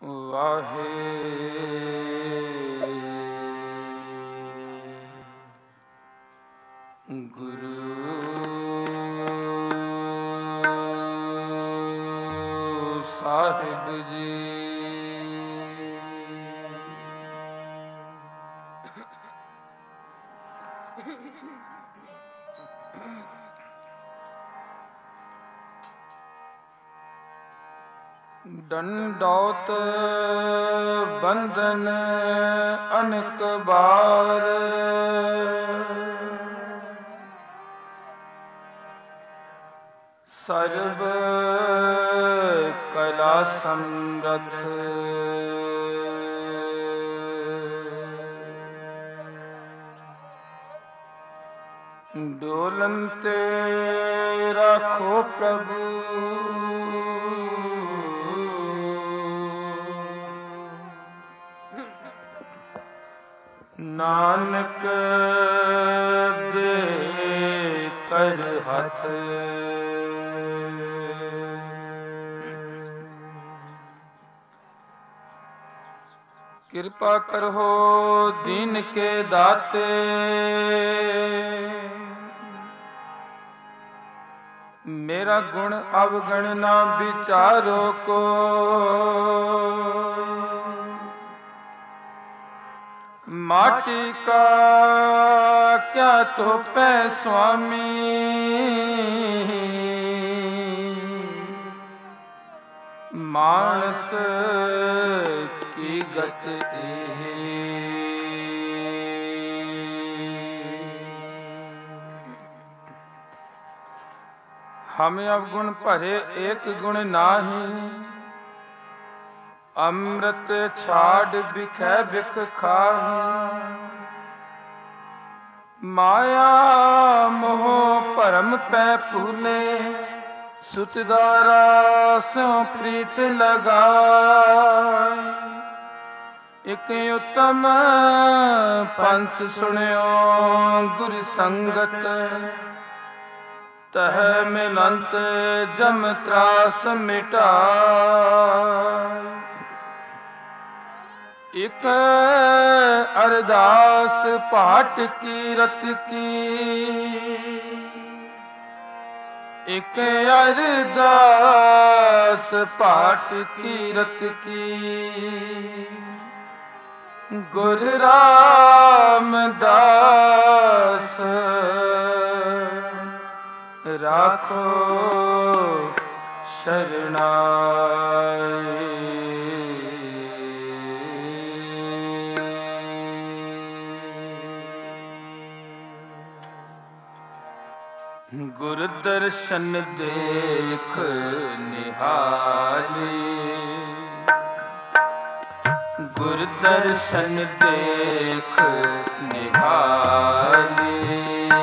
ਵਾਹੇ ਗੁਰੂ ਸਾਹਿਬ ਜੀ। ਡੰਡੌਤ ਬੰਧਨ ਅਨਕ ਬਾਰ, ਸਰਬ ਕਲਾ ਸਮਰਥ। ਡੋਲਨ ਤੇ ਰਾਖੋ ਪ੍ਰਭੂ, ਨਾਨਕ ਦੇ ਕਰ ਹੱਥ। ਕਿਰਪਾ ਕਰੋ ਦੀਨ ਕੇ ਦਾਤੇ, ਮੇਰਾ ਗੁਣ ਅਵਗਣ ਨਾ ਵਿਚਾਰੋ ਕੋ। माटी का क्या तोपै स्वामी, मानस की गत हम अवगुण भरे एक गुण नाही, ਅੰਮ੍ਰਿਤ ਛਾੜ ਬਿਖੈ ਬਿਖ ਖਾਹੀ। ਮਾਇਆ ਮੋਹ ਭਰਮ ਪੈ ਭੂਲੇ, ਸੁਤਦਾਰਾ ਸਿਉ ਪ੍ਰੀਤ ਲਗਾਏ। ਇਕ ਉਤਮ ਪੰਥ ਸੁਣਿਓ ਗੁਰ ਸੰਗਤ, ਤਹ ਮਿਲੰਤ ਜਮ ਤਰਾਸ ਮਿਟਾਏ। ਇਕ ਅਰਦਾਸ ਪਾਟ ਕੀਰਤ ਕੀ, ਇਕ ਅਰਦਾਸ ਪਾਟ ਕੀਰਤ ਕੀ। ਗੁਰ ਰਾਮਦਾਸ ਰਾਖੋ ਸ਼ਰਨਾਈ। ਗੁਰ ਦਰਸ਼ਨ ਦੇਖ ਨਿਹਾਲੀ, ਗੁਰ ਦਰਸ਼ਨ ਦੇਖ ਨਿਹਾਲੀ।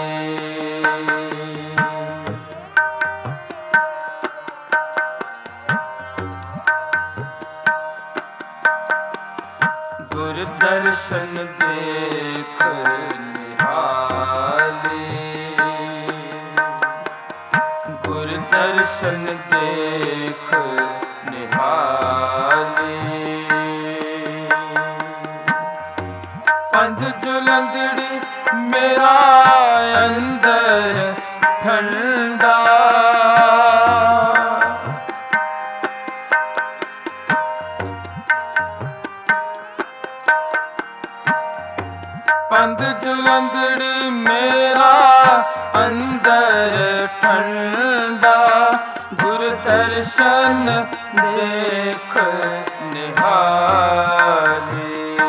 ਗੁਰ ਦਰਸ਼ਨ ਦੇਖ ਨਿਹਾਲੀ, ਗੁਰ ਦਰਸ਼ਨ ਦੇਖ ਨਿਹਾਲੀ। ਪੰਧ ਜੁਲੰਧੜੀ ਮੇਰਾ ਅੰਦਰ ਠੰਡਾ, ਪੰਧ ਜੁਲੰਧੜੀ ਮੇਰਾ ਅੰਦਰ ਠੰਡਾ। ਗੁਰ ਦਰਸ਼ਨ ਦੇਖ ਨਿਹਾਲੀ,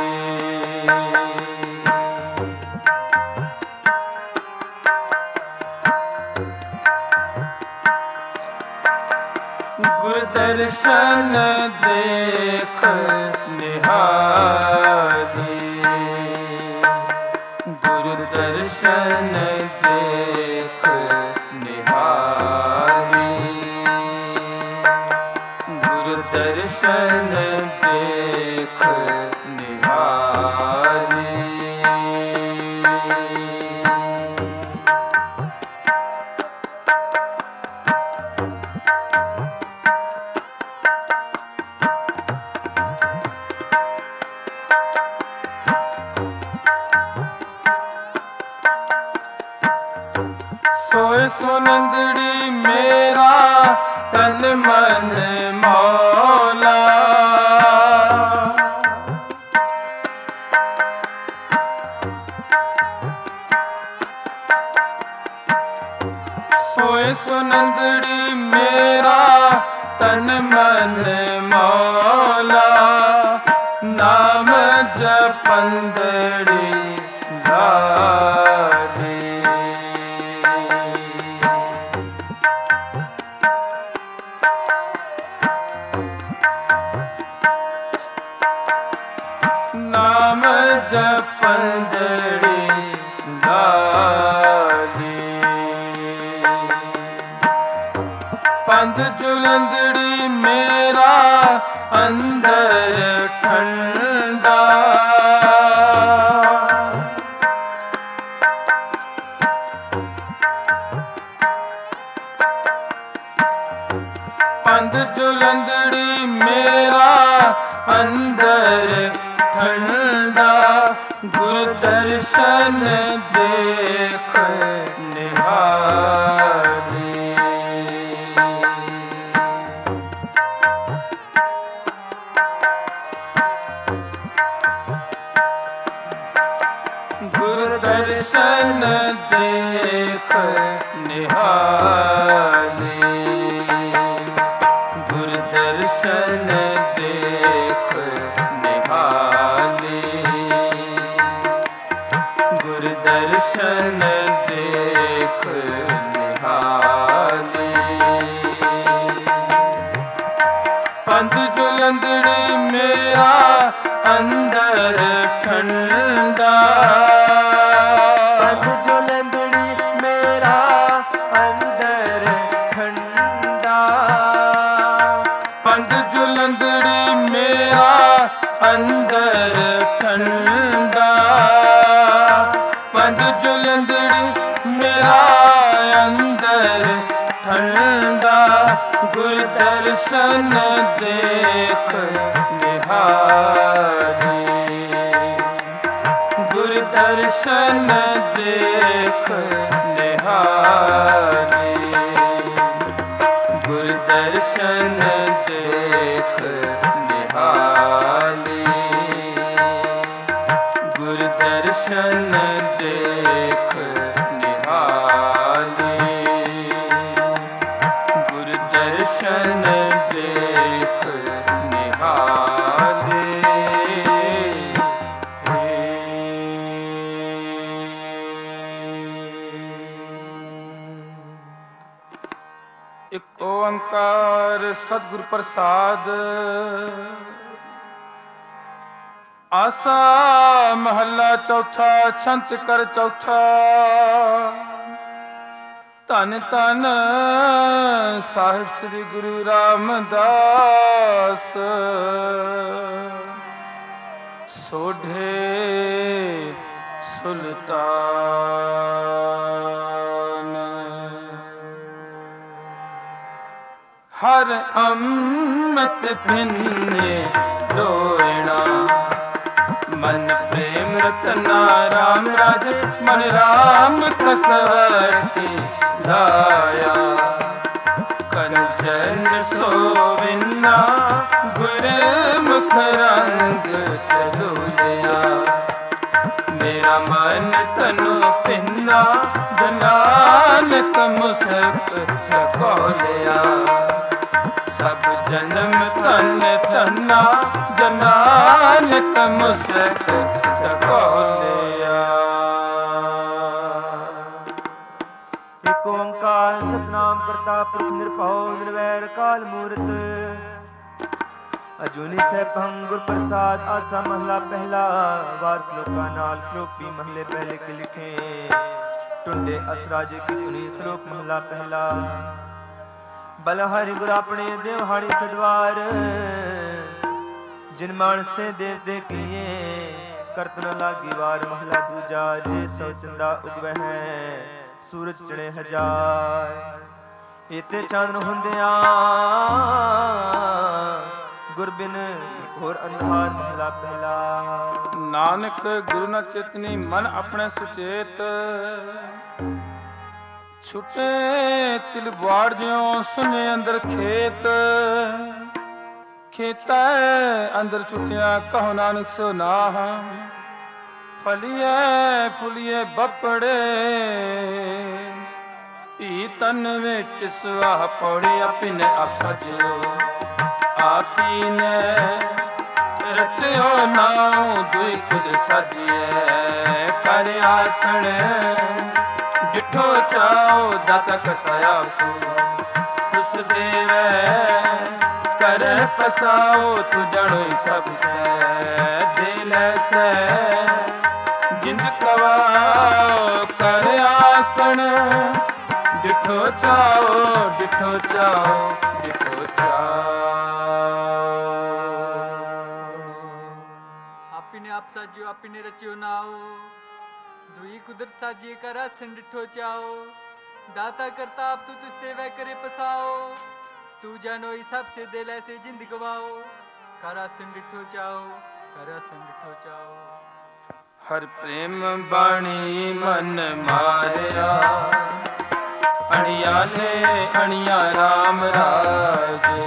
ਗੁਰ ਦਰਸ਼ਨ ਦੇਖ ਨਿਹਾਲੀ, ਗੁਰ ਦਰਸ਼ਨ ਦੇਖ ਨਿਹਾਲੀ, ਗੁਰ ਦਰਸ਼ਨ ਦੇਖ ਨਿਹਾਲੀ। ਸੁਨੰਦੜੀ ਮੇਰਾ ਤਨ ਮਨ ਮੌਲਾ। ਸੋਏ ਸੁਨੰਦੜੀ ਮੇਰਾ ਤਨ ਮਨ ਮੌਲਾ। ਨਾਮ ਜਪੰਦੜੀ ਲਾਲੀ। ਨਾਮ ਜਪੰਦੜੀ ਲਾਲੀ। ਪੰਧ ਜੁਲੰਦੜੀ ਮੇਰਾ ਅੰਦਰ ਠੰਡਾ। ਪੰਧ ਜੁਲੰਦੜੀ ਮੇਰਾ ਅੰਦਰ ਠੰਡਾ। ਗੁਰ ਦਰਸ਼ਨ ਦੇਖ ਨਿਹਾਰੀ। ਗੁਰ ਦਰਸ਼ਨ ਦੇਖ ਨਿਹਾਰੀ। ਗੁਰ ਦਰਸ਼ਨ ਦੇਖ ਨਿਹਾਲੀ। ਗੁਰ ਦਰਸ਼ਨ ਦੇਖ ਨਿਹਾਲੀ। ਪੰਧ ਜੁਲੰਦੜੀ ਮੇਰਾ ਅੰਦਰ ਠੰਡਾ। ਪੰਧ ਜੁਲੰਦੜੀ ਮੇਰਾ ਅੰਦਰ ਠੰਡਾ। ਪੰਧ ਜੁਲੰਦੜੀ ਮੇਰਾ ਅੰਦਰ ਠੰਡਾ। ਪੰਧ ਜੁਲੰਦੜੀ ਮੇਰਾ ਅੰਦਰ ਠੰਡਾ। ਗੁਰ ਦਰਸ਼ਨ ਦੇਖ ਨਿਹਾਰੀ। ਗੁਰ ਦਰਸ਼ਨ ਦੇਖ ਨਿਹਾਰੀ। ਗੁਰ ਦਰਸ਼ਨ ਦੇਖ ਨਿਹਾਲੀ। ਗੁਰ ਦਰਸ਼ਨ ਦੇਖ ਨਿਹਾਲੀ। ਗੁਰ ਦਰਸ਼ਨ ਦੇਖ ਨਿਹਾਲੀ। ਇੱਕ ਓੰਕਾਰ ਸਤਿਗੁਰ ਪ੍ਰਸਾਦ। ਆਸਾ ਮਹੱਲਾ ਚੌਥਾ। ਛੰਤ ਕਰ ਚੌਥਾ। ਧੰਨ ਧੰਨ ਸਾਹਿਬ ਸ੍ਰੀ ਗੁਰੂ ਰਾਮਦਾਸ। ਸੋਢੇ ਸੁਲਤਾਨ। ਹਰ ਅੰਮ੍ਰਿਤ ਪਿੰਨੇ ਲੋਇਣਾ। ਮਨ ਪ੍ਰੇਮ ਰਤਨਾ ਰਾਮ ਰਾਜ। ਮਨ ਰਾਮ ਕਸਵਟੀ ਲਾਇਆ। ਕੰਚਨ ਸੋਵਿਨਾ ਗੁਰਮੁਖ ਰੰਗ ਚਲੂਲਿਆ। ਮੇਰਾ ਮਨ ਤਨੁ ਪਿੰਨਾ ਜਨਾਨਕ ਮੁਸਕ ਚਕੋਲਿਆ। ਸਭ ਜਨਮ ਤਨ ਤਨਾ ਜਨਾਨਕ ਮੁਸਕ ਚਕੋਲਿਆ। ਇੱਕ ਓੰਕਾਰ ਸਤਿਨਾਮ ਕਰਤਾ ਪੁਰਖ ਨਿਰਭਉ ਨਿਰਵੈਰ ਕਾਲ ਮੂਰਤ। ਅਜੂਨੀ ਸੈਭੰ ਗੁਰ ਪ੍ਰਸਾਦ। ਆਸਾ ਮਹਲਾ ਪਹਿਲਾ। ਵਾਰ ਸ਼ਲੋਕਾਂ ਨਾਲ। ਸ਼ਲੋਕ ਵੀ ਮਹਲੇ ਪਹਿਲੇ ਕੇ ਲਿਖੇ। ਟੁੰਡੇ ਅਸਰਾਜ ਕੀ ਧੁਨੀ। ਸ਼ਲੋਕ ਮਹਲਾ ਪਹਿਲਾ। ਬਲਹਾਰੀ ਗੁਰ ਆਪਣੇ ਦੇਵਹਾੜੀ ਸਦਵਾਰ। ਜਿਨ ਮਾਨਸ ਤੇ ਦੇਵਤੇ ਕੀਏ ਕਰਤ ਨ ਲਾਗੀ ਵਾਰ। ਮਹਲਾ ਦੂਜਾ। ਜੇ ਸੋ ਚੰਦਾ ਉਗਵੈ ਹੈ ਸੂਰਜ ਚੜੇ ਹਜ਼ਾਰ। ਇਤੇ ਚੰਨ ਹੁੰਦਿਆਂ ਗੁਰ ਬਿਨ ਹੋਰ ਅੰਧਾਰ। ਮਹਲਾ ਪਹਿਲਾ। ਨਾਨਕ ਗੁਰੂ ਨ ਚੇਤਨੀ ਮਨ ਆਪਣੇ ਸੁਚੇਤ। ਛੁੱਟੇ ਤਿਲ ਬਾੜ ਜਿਉ ਸੁਨੇ ਅੰਦਰ ਖੇਤ, ਖੇਤਾ ਅੰਦਰ ਛੁੱਟਿਆ ਕਹੋ ਨਾਨਕ ਸੋ ਨਾਹ। ਫਲੀਏ ਫੁਲੀਏ ਬੱਪੜੇ ਧੀ ਤਨ ਵਿੱਚ ਸੁਆਹ ਪੌੜੀ ਆਪਿਨੇ ਆਪ ਸਜਿਓ। ਆਪੀ ਨੇ ਰਚਿਓ ਨਾਉ ਦੁਇ ਖੁਦ ਸਾਜੀਏ। ਕਰ ਆਸਣ ਡਿਠੋ ਚਾਓ ਦਾਤਾ ਕਰਤਾਇਆ ਤੂੰ। ਉਸ ਦੇਵੇ ਕਰ ਪਸਾਓ ਤੂੰ ਜਾਣੋ ਸਭ ਸੈ। ਦਿਲ ਸੈ ਜਿੰਦ ਕਵਾਓ ਕਰ ਆਸਣ ਡਿਠੋ ਚਾਓ ਡਿਠੋ ਚਾਓ ਡਿਠੋ ਚਾਓ। ਆਪੀ ਨੇ ਆਪ ਸਾਜਿਓ ਆਪੀ ਨੇ ਰਚਿਓ ਨਾਓ। दुई कुदरत साजिए कर आसन डिठो चाओ। दाता करता आप तू तुझते वह करे पसाओ। तू जानो ही सबसे दिल ऐसे जिंद गवाओ। कर आसन डिठो चाओ कर आसन डिठो चाओ। हर प्रेम बाणी मन मारिया अणिया ने अणिया राम राजे।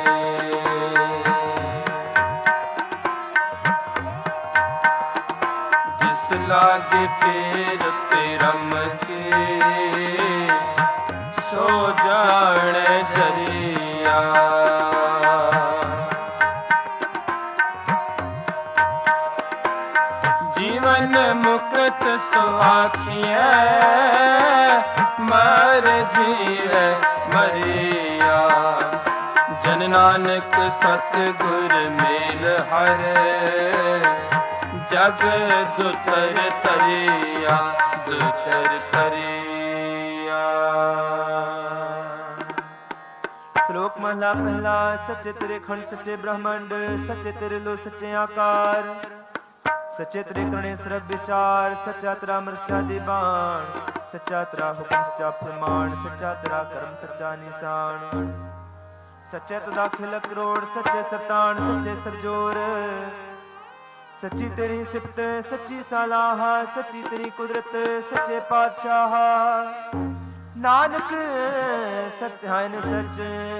लागे पेर पे रम के सो जाने जरिया। जीवन मुक्त सुआखिए मर जीवे मरिया। जन नानक सतगुर मेल हरे जग दुतर तरिया दुतर तरिया। श्लोक महला पहला। सच्चे तेरे खंड सच्चे ब्रह्मांड सच्चे तेरे लो सच्चे आकार। सच्चे तेरे करने सर्व विचार। सच्चा तेरा अमर सच्चा दीवान। सच्चा तेरा हुक्म सच्चा प्रमाण। सच्चा तेरा कर्म सच्चा निशान। सच्चे तुदा खिल करोड़ सच्चे सरतान सच्चे सरजोर। सच्ची तेरी सिफत सच्ची सलाह। सच्ची तेरी कुदरत सच्चे पातशाह। नानक सच है सच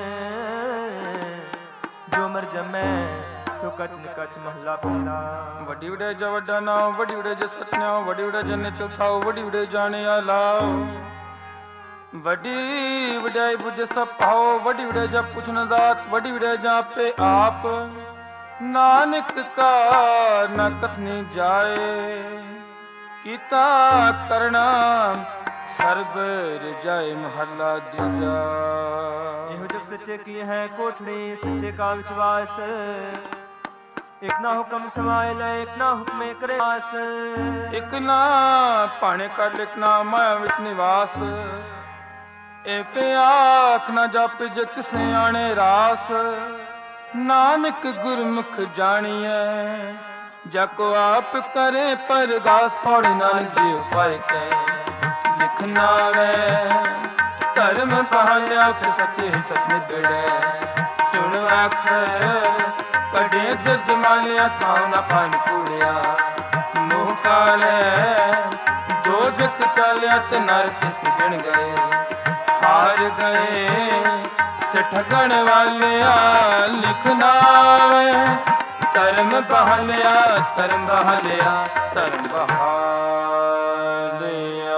जो मर जमै सो कच निकच महला पहला। वड्डी वडे जा वड्डा नाम वड्डी वडे जा सच नाम वड्डी वडे जन चौथाओ वड्डी वडे जाने आलाओ। वड्डी वडाई बुझ सब पाओ वड्डी वडे जा पुछन दात वड्डी वडे जा पे आप। नानक का न कथनी जाए कीता करना सर्ब रजाए महला दूजा। एहो जग सच्चे की है कोठड़ी सच्चे का विश्वास। एक ना हुक्म समायल एक ना हुक्मे करे आस। एक ना पाने कर लिख ना माया विच निवास। एक आख ना जप जे किसे आने रास। नानक गुरमुख जानिए जाको आप करे परगास। पौड़ी नानक जी उपाय के लिखना वे धर्म पहालिया फिर सच्चे ही सच निबड़े। सुन आख कड़े जमालिया खाओ ना पान कूड़िया। मुँह काले दो जग चालिया ते नर किस गिन गए। हार गए से ठगण वाले लिखना धर्म बहालिया धर्म बहालिया धर्म बहालिया।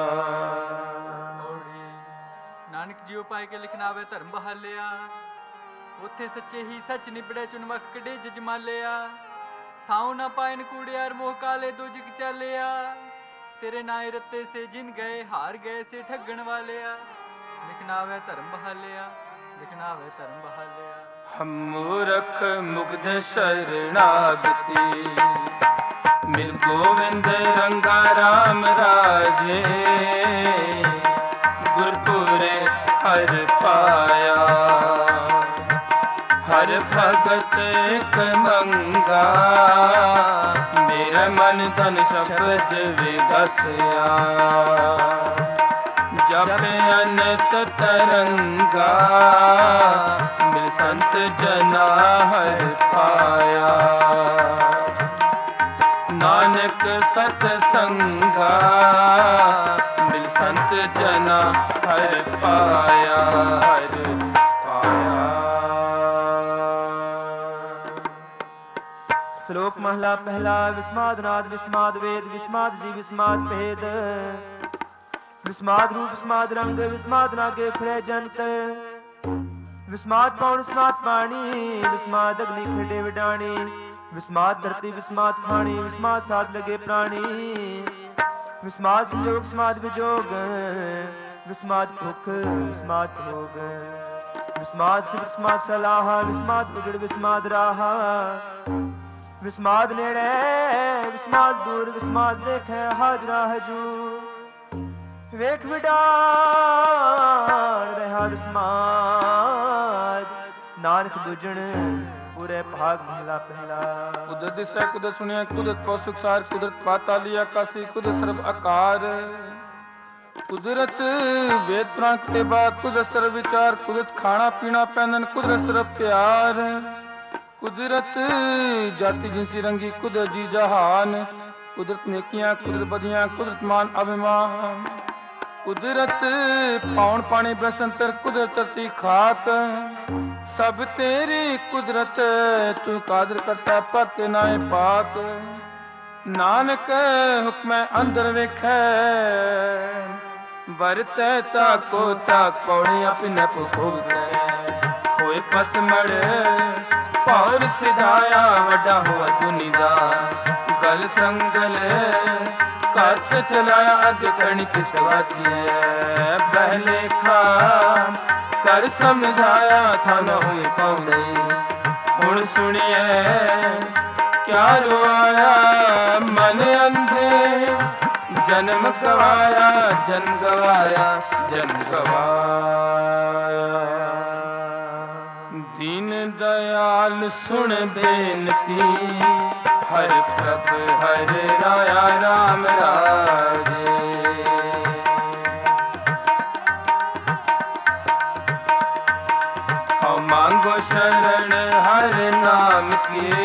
नानक जी उपाय के लिखना वे धर्म बहालिया। उथे सच्चे ही सच निबड़े चुन वख कड़े जजमालिया। थाऊ ना पायन कूड़ियार मोह काले दो जग चालिया। तेरे नाए रत्ते से जिन गए हार गए से ठगण वालिया। लिखना वे धर्म बहालिया लिखना वे धर्म बहालिया। हम मूरख मुग्ध शरणागति मिल गोविंद रंगा राम राजे। गुरपुरे हर पाया हर भगत एक मंगा। मेरा मन धन शब्द विगसया। जप अनत तरंगा मिल संत जना हर पाया। नानक ਨਾਨਕ ਸਤ ਸੰਗਾ ਮਿਲ ਸੰਤ ਜਨਾ ਹਰਿ ਪਾਇਆ ਹਰਿ ਪਾਇਆ। ਸ਼ਲੋਕ ਮਹਲਾ ਪਹਿਲਾ। ਵਿਸਮਾਦ ਨਾਦ ਵਿਸਮਾਦ ਵੇਦ ਵਿਸਮਾਦ ਜੀ ਵਿਸਮਾਦ ਭੇਦ ਵਿਸਮਾਦ ਰੂਪ ਵਿਸਮਾਦ ਰੰਗ ਵਿਸਮਾਦ ਨਾਗੇ ਖੜੇ ਜੰਤ ਵਿਸਮਾਦ ਪੌਣ ਵਿਸਮਾਦ ਪਾਣੀ ਵਿਸਮਾਦ ਅਗਨੀ ਖੇਡੇ ਵਿਡਾਣੀ ਵਿਸਮਾਦ ਧਰਤੀ ਵਿਸਮਾਦ ਖਾਣੀ ਵਿਸਮਾਦ ਸਾਧ ਲਗੇ ਪ੍ਰਾਣੀ ਵਿਸਮਾਦ ਸੰਜੋਗ ਵਿਸਮਾਦ ਵਿਜੋਗ ਵਿਸਮਾਦ ਭੁਖ ਵਿਸਮਾਦ ਭੋਗ ਵਿਸਮਾਦ ਸਿਵ ਵਿਸਮਾਦ ਸਲਾਹਾ ਵਿਸਮਾਦ ਉਜੜ ਵਿਸਮਾਦ ਰਾਹਾ ਵਿਸਮਾਦ ਨੇੜੇ ਵਿਸਮਾਦ ਦੂਰ ਵਿਸਮਾਦ ਦੇਖੈ ਹਾਜ਼ਰਾ ਹਜੂਰ ਵੇਖ ਵਿਡਾਣ ਰਹਾ ਵਿਸਮਾਦ ਨਾਨਕ ਦੁਜਣ ਪੂਰੇ ਭਾਗ ਮਹਲਾ ਪਹਿਲਾ। ਕੁਦਰਤ ਦਿਸੈ ਕੁਦਰਤ ਸੁਣਿਆ ਕੁਦਰਤ ਪਉ ਸੁਖਸਾਰ ਕੁਦਰਤ ਪਾਤਾਲੀ ਆਕਾਸੀ ਕੁਦਰਤ ਸਰਬ ਆਕਾਰ ਕੁਦਰਤ ਵੇਦ ਪੁਰਾਣ ਕਿਤਾਬਾ ਕੁਦਰਤ ਸਰਬ ਵਿਚਾਰ ਕੁਦਰਤ ਖਾਣਾ ਪੀਣਾ ਪਹਿਨਣ ਕੁਦਰਤ ਸਰਬ ਪਿਆਰ ਕੁਦਰਤ ਜਾਤੀ ਜਿਨਸੀ ਰੰਗੀ ਕੁਦਰਤ ਜੀ ਜਹਾਨ ਕੁਦਰਤ ਨੇਕੀਆਂ ਕੁਦਰਤ ਬਦੀਆਂ ਕੁਦਰਤ ਮਾਨ ਅਭਿਮਾਨ ਕੁਦਰਤ ਪਾਉਣ ਪਾਣੀ ਬਸੰਤਰ ਕੁਦਰਤ ਧਰਤੀ ਖਾਕ ਸਭ ਤੇਰੀ ਕੁਦਰਤ ਤੂੰ ਕਾਦਰ ਕਰਤਾ ਪਰਤੇ ਨਾਏ ਪਾਕ ਨਾਨਕ ਹੁਕਮੈ ਅੰਦਰ ਵੇਖੈ ਵਰਤੈ ਤਾਕੋ ਤਾਕ ਪੌੜੀ ਆਪਨੇ ਭੋਗਤੈ ਹੋਏ ਪਸਮੜ ਪੌਰ ਸਿਧਾਇਆ ਵੱਡਾ ਹੋਆ ਦੁਨੀ ਦਾ ਗਲ ਸੰਗਲ ਕੱਤ ਚਲਾਇਆ ਅਗ ਕਰਨੀ ਕਿਤ ਵਾਚੀਐ ਪਹਿਲੇ ਖਾ ਕਰ ਸਮਝਾਇਆ ਥਾ ਨ ਹੋਏ ਪਾਉਂਦੇ ਹੁਣ ਸੁਣੀਐ ਕਿਆ ਰੋਆਇਆ ਮਨ ਅੰਧੇ ਜਨਮ ਗਵਾਇਆ ਜਨ ਗਵਾਇਆ ਜਨ ਗਵਾਇਆ। ਦੀਨ ਦਇਆਲ ਸੁਣ ਬੇਨਤੀ ਹਰ ਪ੍ਰਭ ਹਰ ਰਾਇਆ ਰਾਮ ਰਾਜੇ ਹਉ ਮੰਗੋ ਸ਼ਰਨ ਹਰ ਨਾਮ ਕੀ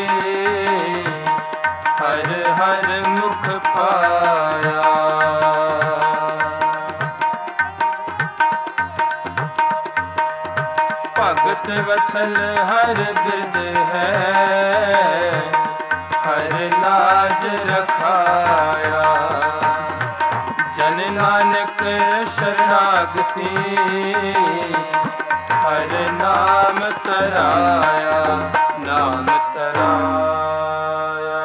ਹਰ ਹਰ ਮੁਖ ਪਾਇਆ। ਭਗਤ ਵਛਲ ਹਰ ਬਿਰਦ ਹੈ ਹਰ ਲਾਜ ਰਖਾਇਆ ਜਨ ਨਾਨਕ ਸ਼ਰਨਾਗਤੀ ਹਰ ਨਾਮ ਤਰਾਇਆ ਨਾਮ ਤਰਾਇਆ।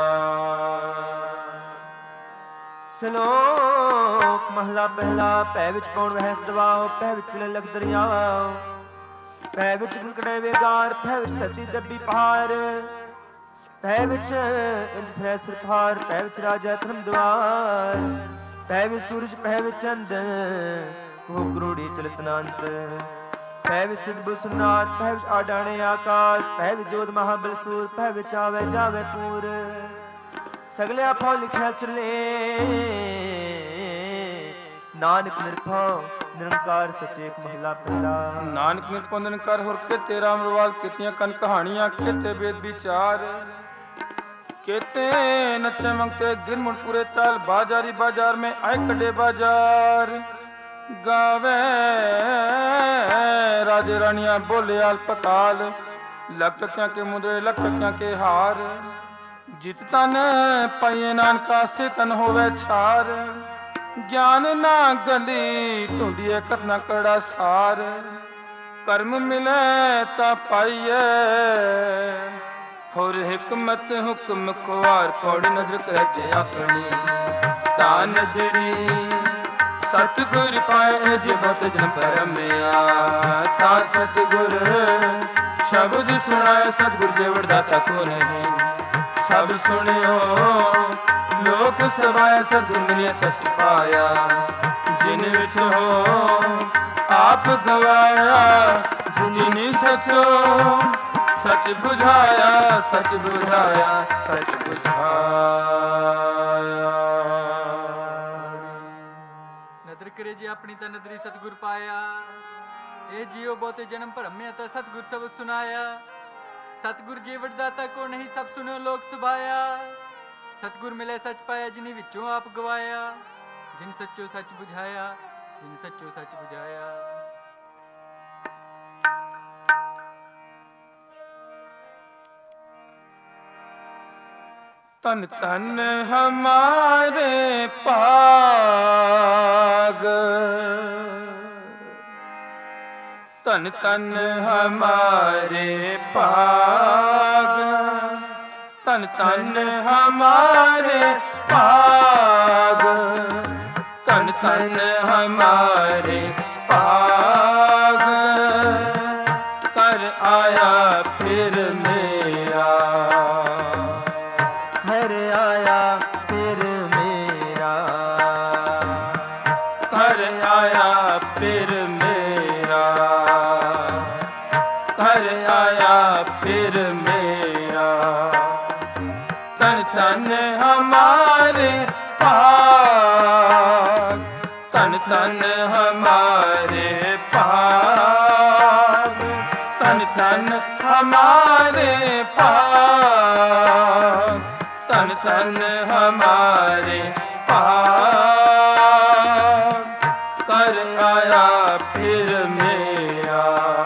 ਸ਼ਲੋਕ ਮਹਲਾ ਪਹਿਲਾ। ਭੈ ਵਿੱਚ ਪਉਣ ਵਹਿ ਸਦਵਾਓ ਭੈ ਵਿੱਚ ਲਲਕ ਦਰਿਆਓ ਭੈ ਵਿੱਚ ਗੁੰਕੜੇ ਵੇਗਾਰ ਭੈ ਵਿੱਚ ਧਰਤੀ ਦੱਬੀ ਪਹਾੜ ਭੈ ਵਿੱਚ ਇੰਜ ਫਿਰੈ ਸਿਰਫਾਰ ਭੈ ਵਿੱਚ ਰਾਜਾ ਧਰਮ ਦੁਆਰ ਭੈ ਵਿੱਚ ਸੂਰਜ ਭੈ ਵਿੱਚ ਚੰਦ ਕੋ ਕਰੋੜੀ ਚਲਤ ਅਨੰਤ ਭੈ ਵਿੱਚ ਸਿਧ ਸੁਨਾਤ ਭੈ ਵਿੱਚ ਆਡਾਣੇ ਆਕਾਸ਼ ਭੈ ਵਿੱਚ ਜੋਤ ਮਹਾਬਲ ਸੂਰ ਭੈ ਵਿੱਚ ਆਵੇ ਜਾਵੇ ਪੂਰ ਸਗਲੇ ਆਪੋ ਲਿਖਿਆ ਸਿਰਲੇ ਨਾਨਕ ਨਿਰਭਉ ਨਿਰੰਕਾਰ ਸੱਚੇ ਮਹਲਾ ਪਹਿਲਾ। ਨਾਨਕ ਨਿਰਭਉ ਨਿਰੰਕਾਰ ਹੋਰ ਕਿਤੇ ਰਾਮ ਰਵਾਲ ਕੀਤੀਆਂ ਕਨ ਕਹਾਣੀਆਂ ਕਿਤੇ ਵੇਦ ਵਿਚਾਰ केते नचे मंगते गिरमुड़ पूरे ताल बाजारी बाजार में आए कड़े बाजार गावे राजे रानियां बोले आल पताल लख टकियां के मुद्रे लख टकियां के हार जित तन पाइए नानका से तन होवे छार ज्ञान ना गली ढूंढिए करना कड़ा सार कर्म मिले ता पाइए होर हिकमत हुक्म खुआर पौड़ नजर करे अपनी ता नजरी सतगुर पाए जबत जन परमया ता सतगुर शब्द सुनाए सतगुर जेवड़ दाता को नहीं सब सुनियो लोक सभाया सतगुर मिलिया सच पाया जिन विच हो आप गवाया जिनी सचो सच बुझाया सच बुझाया सच बुझाया। ਨਦਰ ਕਰੇ ਜੀ ਆਪਣੀ ਤਾਂ ਨਦਰੀ ਸਤਿਗੁਰ ਪਾਇਆ ਇਹ ਜੀਓ ਬਹੁਤੇ ਜਨਮ ਭਰਮਿਆ ਤਾਂ ਸਤਿਗੁਰ ਸਬਦ ਸੁਨਾਇਆ ਸਤਿਗੁਰ ਜੀਵੜ ਦਾਤਾ ਕੋ ਨਹੀਂ ਸਭ ਸੁਨੋ ਲੋਕ ਸੁਭਾਇਆ सतगुर मिले सच पाया जिन्हीं विचों आप गवाया, जिन सच्चो सच बुझाया, जिन सच्चो सच बुझाया। तन तन हमारे पाग, तन तन हमारे पाग, तन तन हमारे पाग, तन तन हमारे पाग, कर आया फिर मेरा, घर आया फिर मेरा, घर आया फिर मेरा, घर आया फिर मेरा, तन तन हमारे पाग, तन तन हमारे पाग, तन तन हमारे पाग, तन तन हमारे पाग, कर आया फिर मेरा,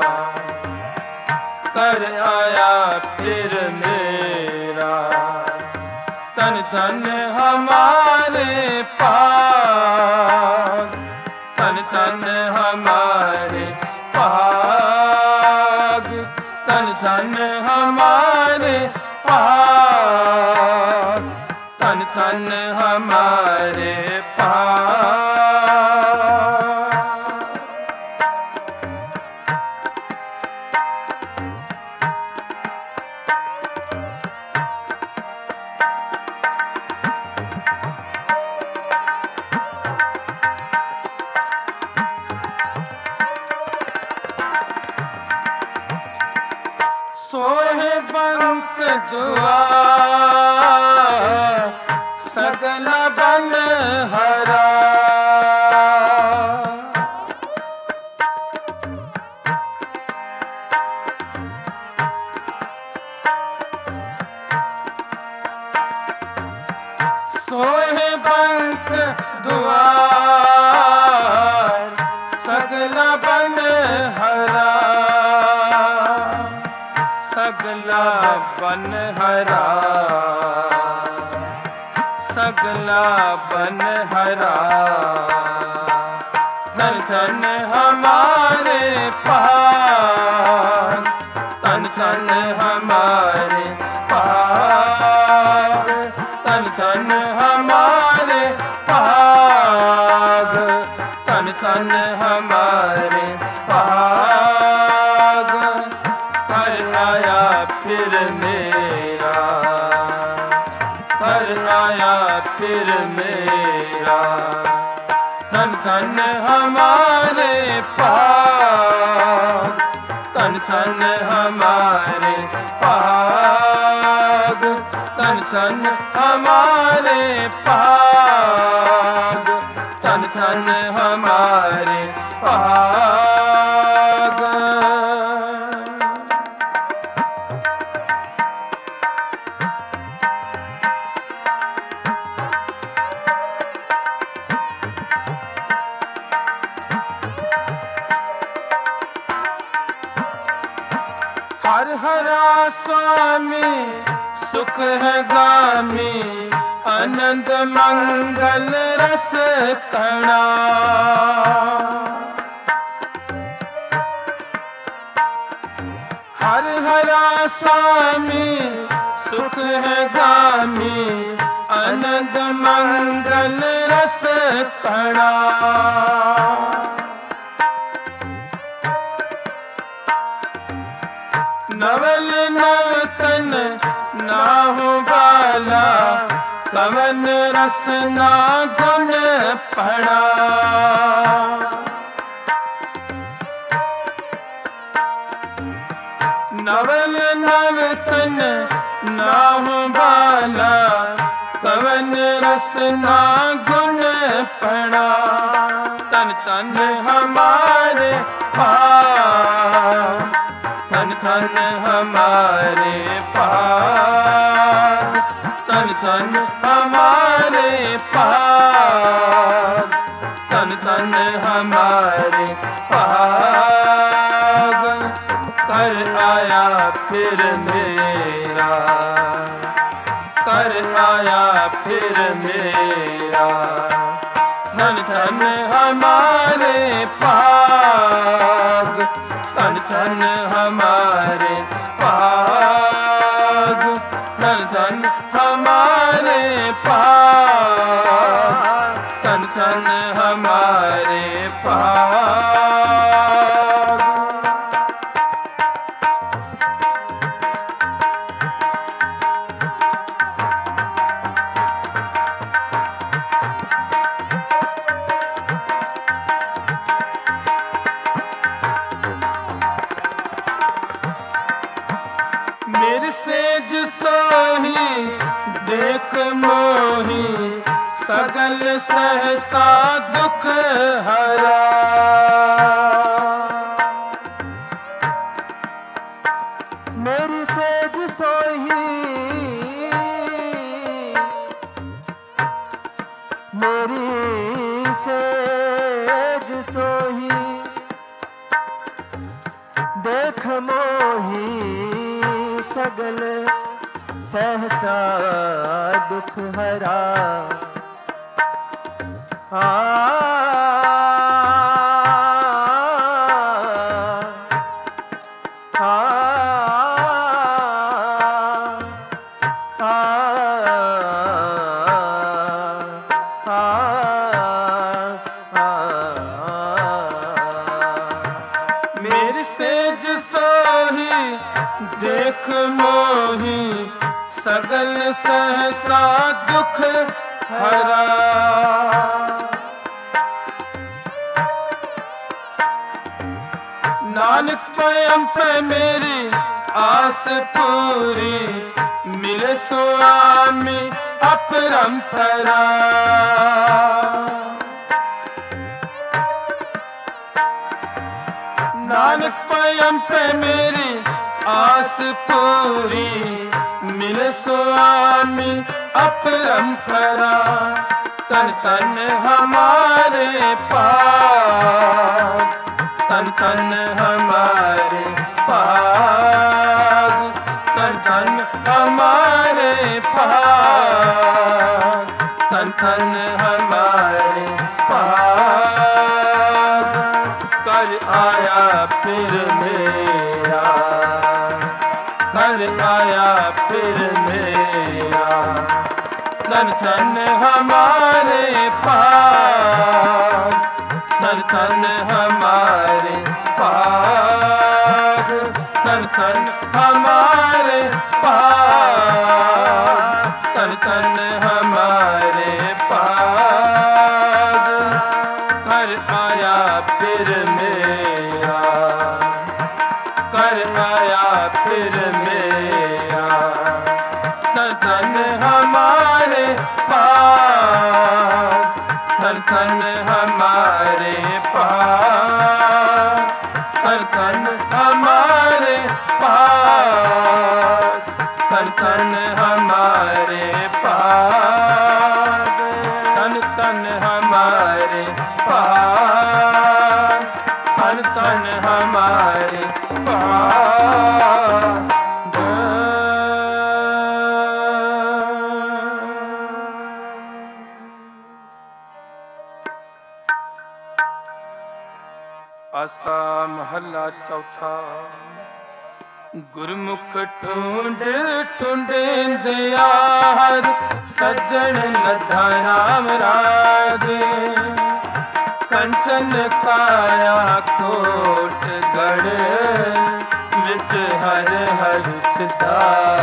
कर आया फिर मेरा, तन तन हमारे पाग, तन तन हमारे पाग, तन तन हमारे पाग, तन तन हमारे पाग। सोहे बंक द्वार सगल बन हरा, सोहे बंक द्वार सगल बन हरा, सगला बन हरा, सगला बन हरा, धन धन हमारे पाग, तन तन हमारे पाग, तन तन हमारे पाग, तन तन हमारे पाग, कर आया फिर मेरा, कर आया फिर मेरा, तन तन हमारे पाग, तन तन हमारे पाग, तन तन हमारे पाग, तन तन हमारे पाग। हर हरा स्वामी सुख है गामी, आनंद मंगल रस कणा, हर हरा स्वामी सुख है गामी, आनंद मंगल रस कणा, नवल नवतन नाहु बाला, कवन रस ना गुण पड़ा, नवल नवतन नाहु बाला, कवन रस ना गुण पड़ा, तन तन हमारे पाग, तन तन हमारे पाग, धन धन हमारे पाग, धन धन हमारे पाग, कर आया फिर मेरा, कर आया फिर मेरा, धन धन हमारे पाग, धन धन हमारे पाग, धन धन हमारे पाग, धन धन हमारे पाग। मेरे सेज सोही देख मोही, सगल सहसा दुख हरा, मेरी सेज सोही, मेरी सेज सोही, देख मोही सगल सहसा दुख हरा। आ मेरी सेज सोही देख मोही, सगल सहसा दुख हरा, नानक पयम पे मेरी आस पूरी, मिले स्वामी अपरंपरा, नानक पयम पे मेरी आस पूरी, मिले स्वामी अपरंपरा, तन तन हमारे पाग, तन तन हमारे पाग, तन तन हमारे पाग, तन तन हमारे पाग, कर आया फिर मेरा, कर आया फिर मेरा, धन धन हमारे पाग, धन धन हमारे पाग, धन धन हमारे पाग, धन धन हमारे पाग, कर आया फिर मेरा, कर आया फिर मेरा, धन धन हमारे पाग, धन धन हमारे पाग, धन धन हमारे पाग, धन धन हमारे पाग, धन धन हमारे पाग, धन धन हमारे पाग। आसा महला चौथा। गुरमुख ढूंढ ढूंढेंदियार, सज्जन लद्धा राम राजे, कंचन काया कोट गढ़, विच हर हर सिधा,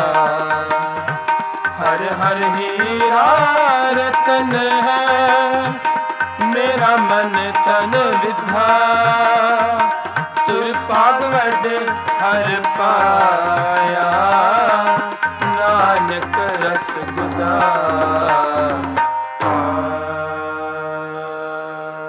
हर हर हीरा रतन है, मेरा मन तन विधा, तुर पाग वडे हर पाया, नानक रस गुदा।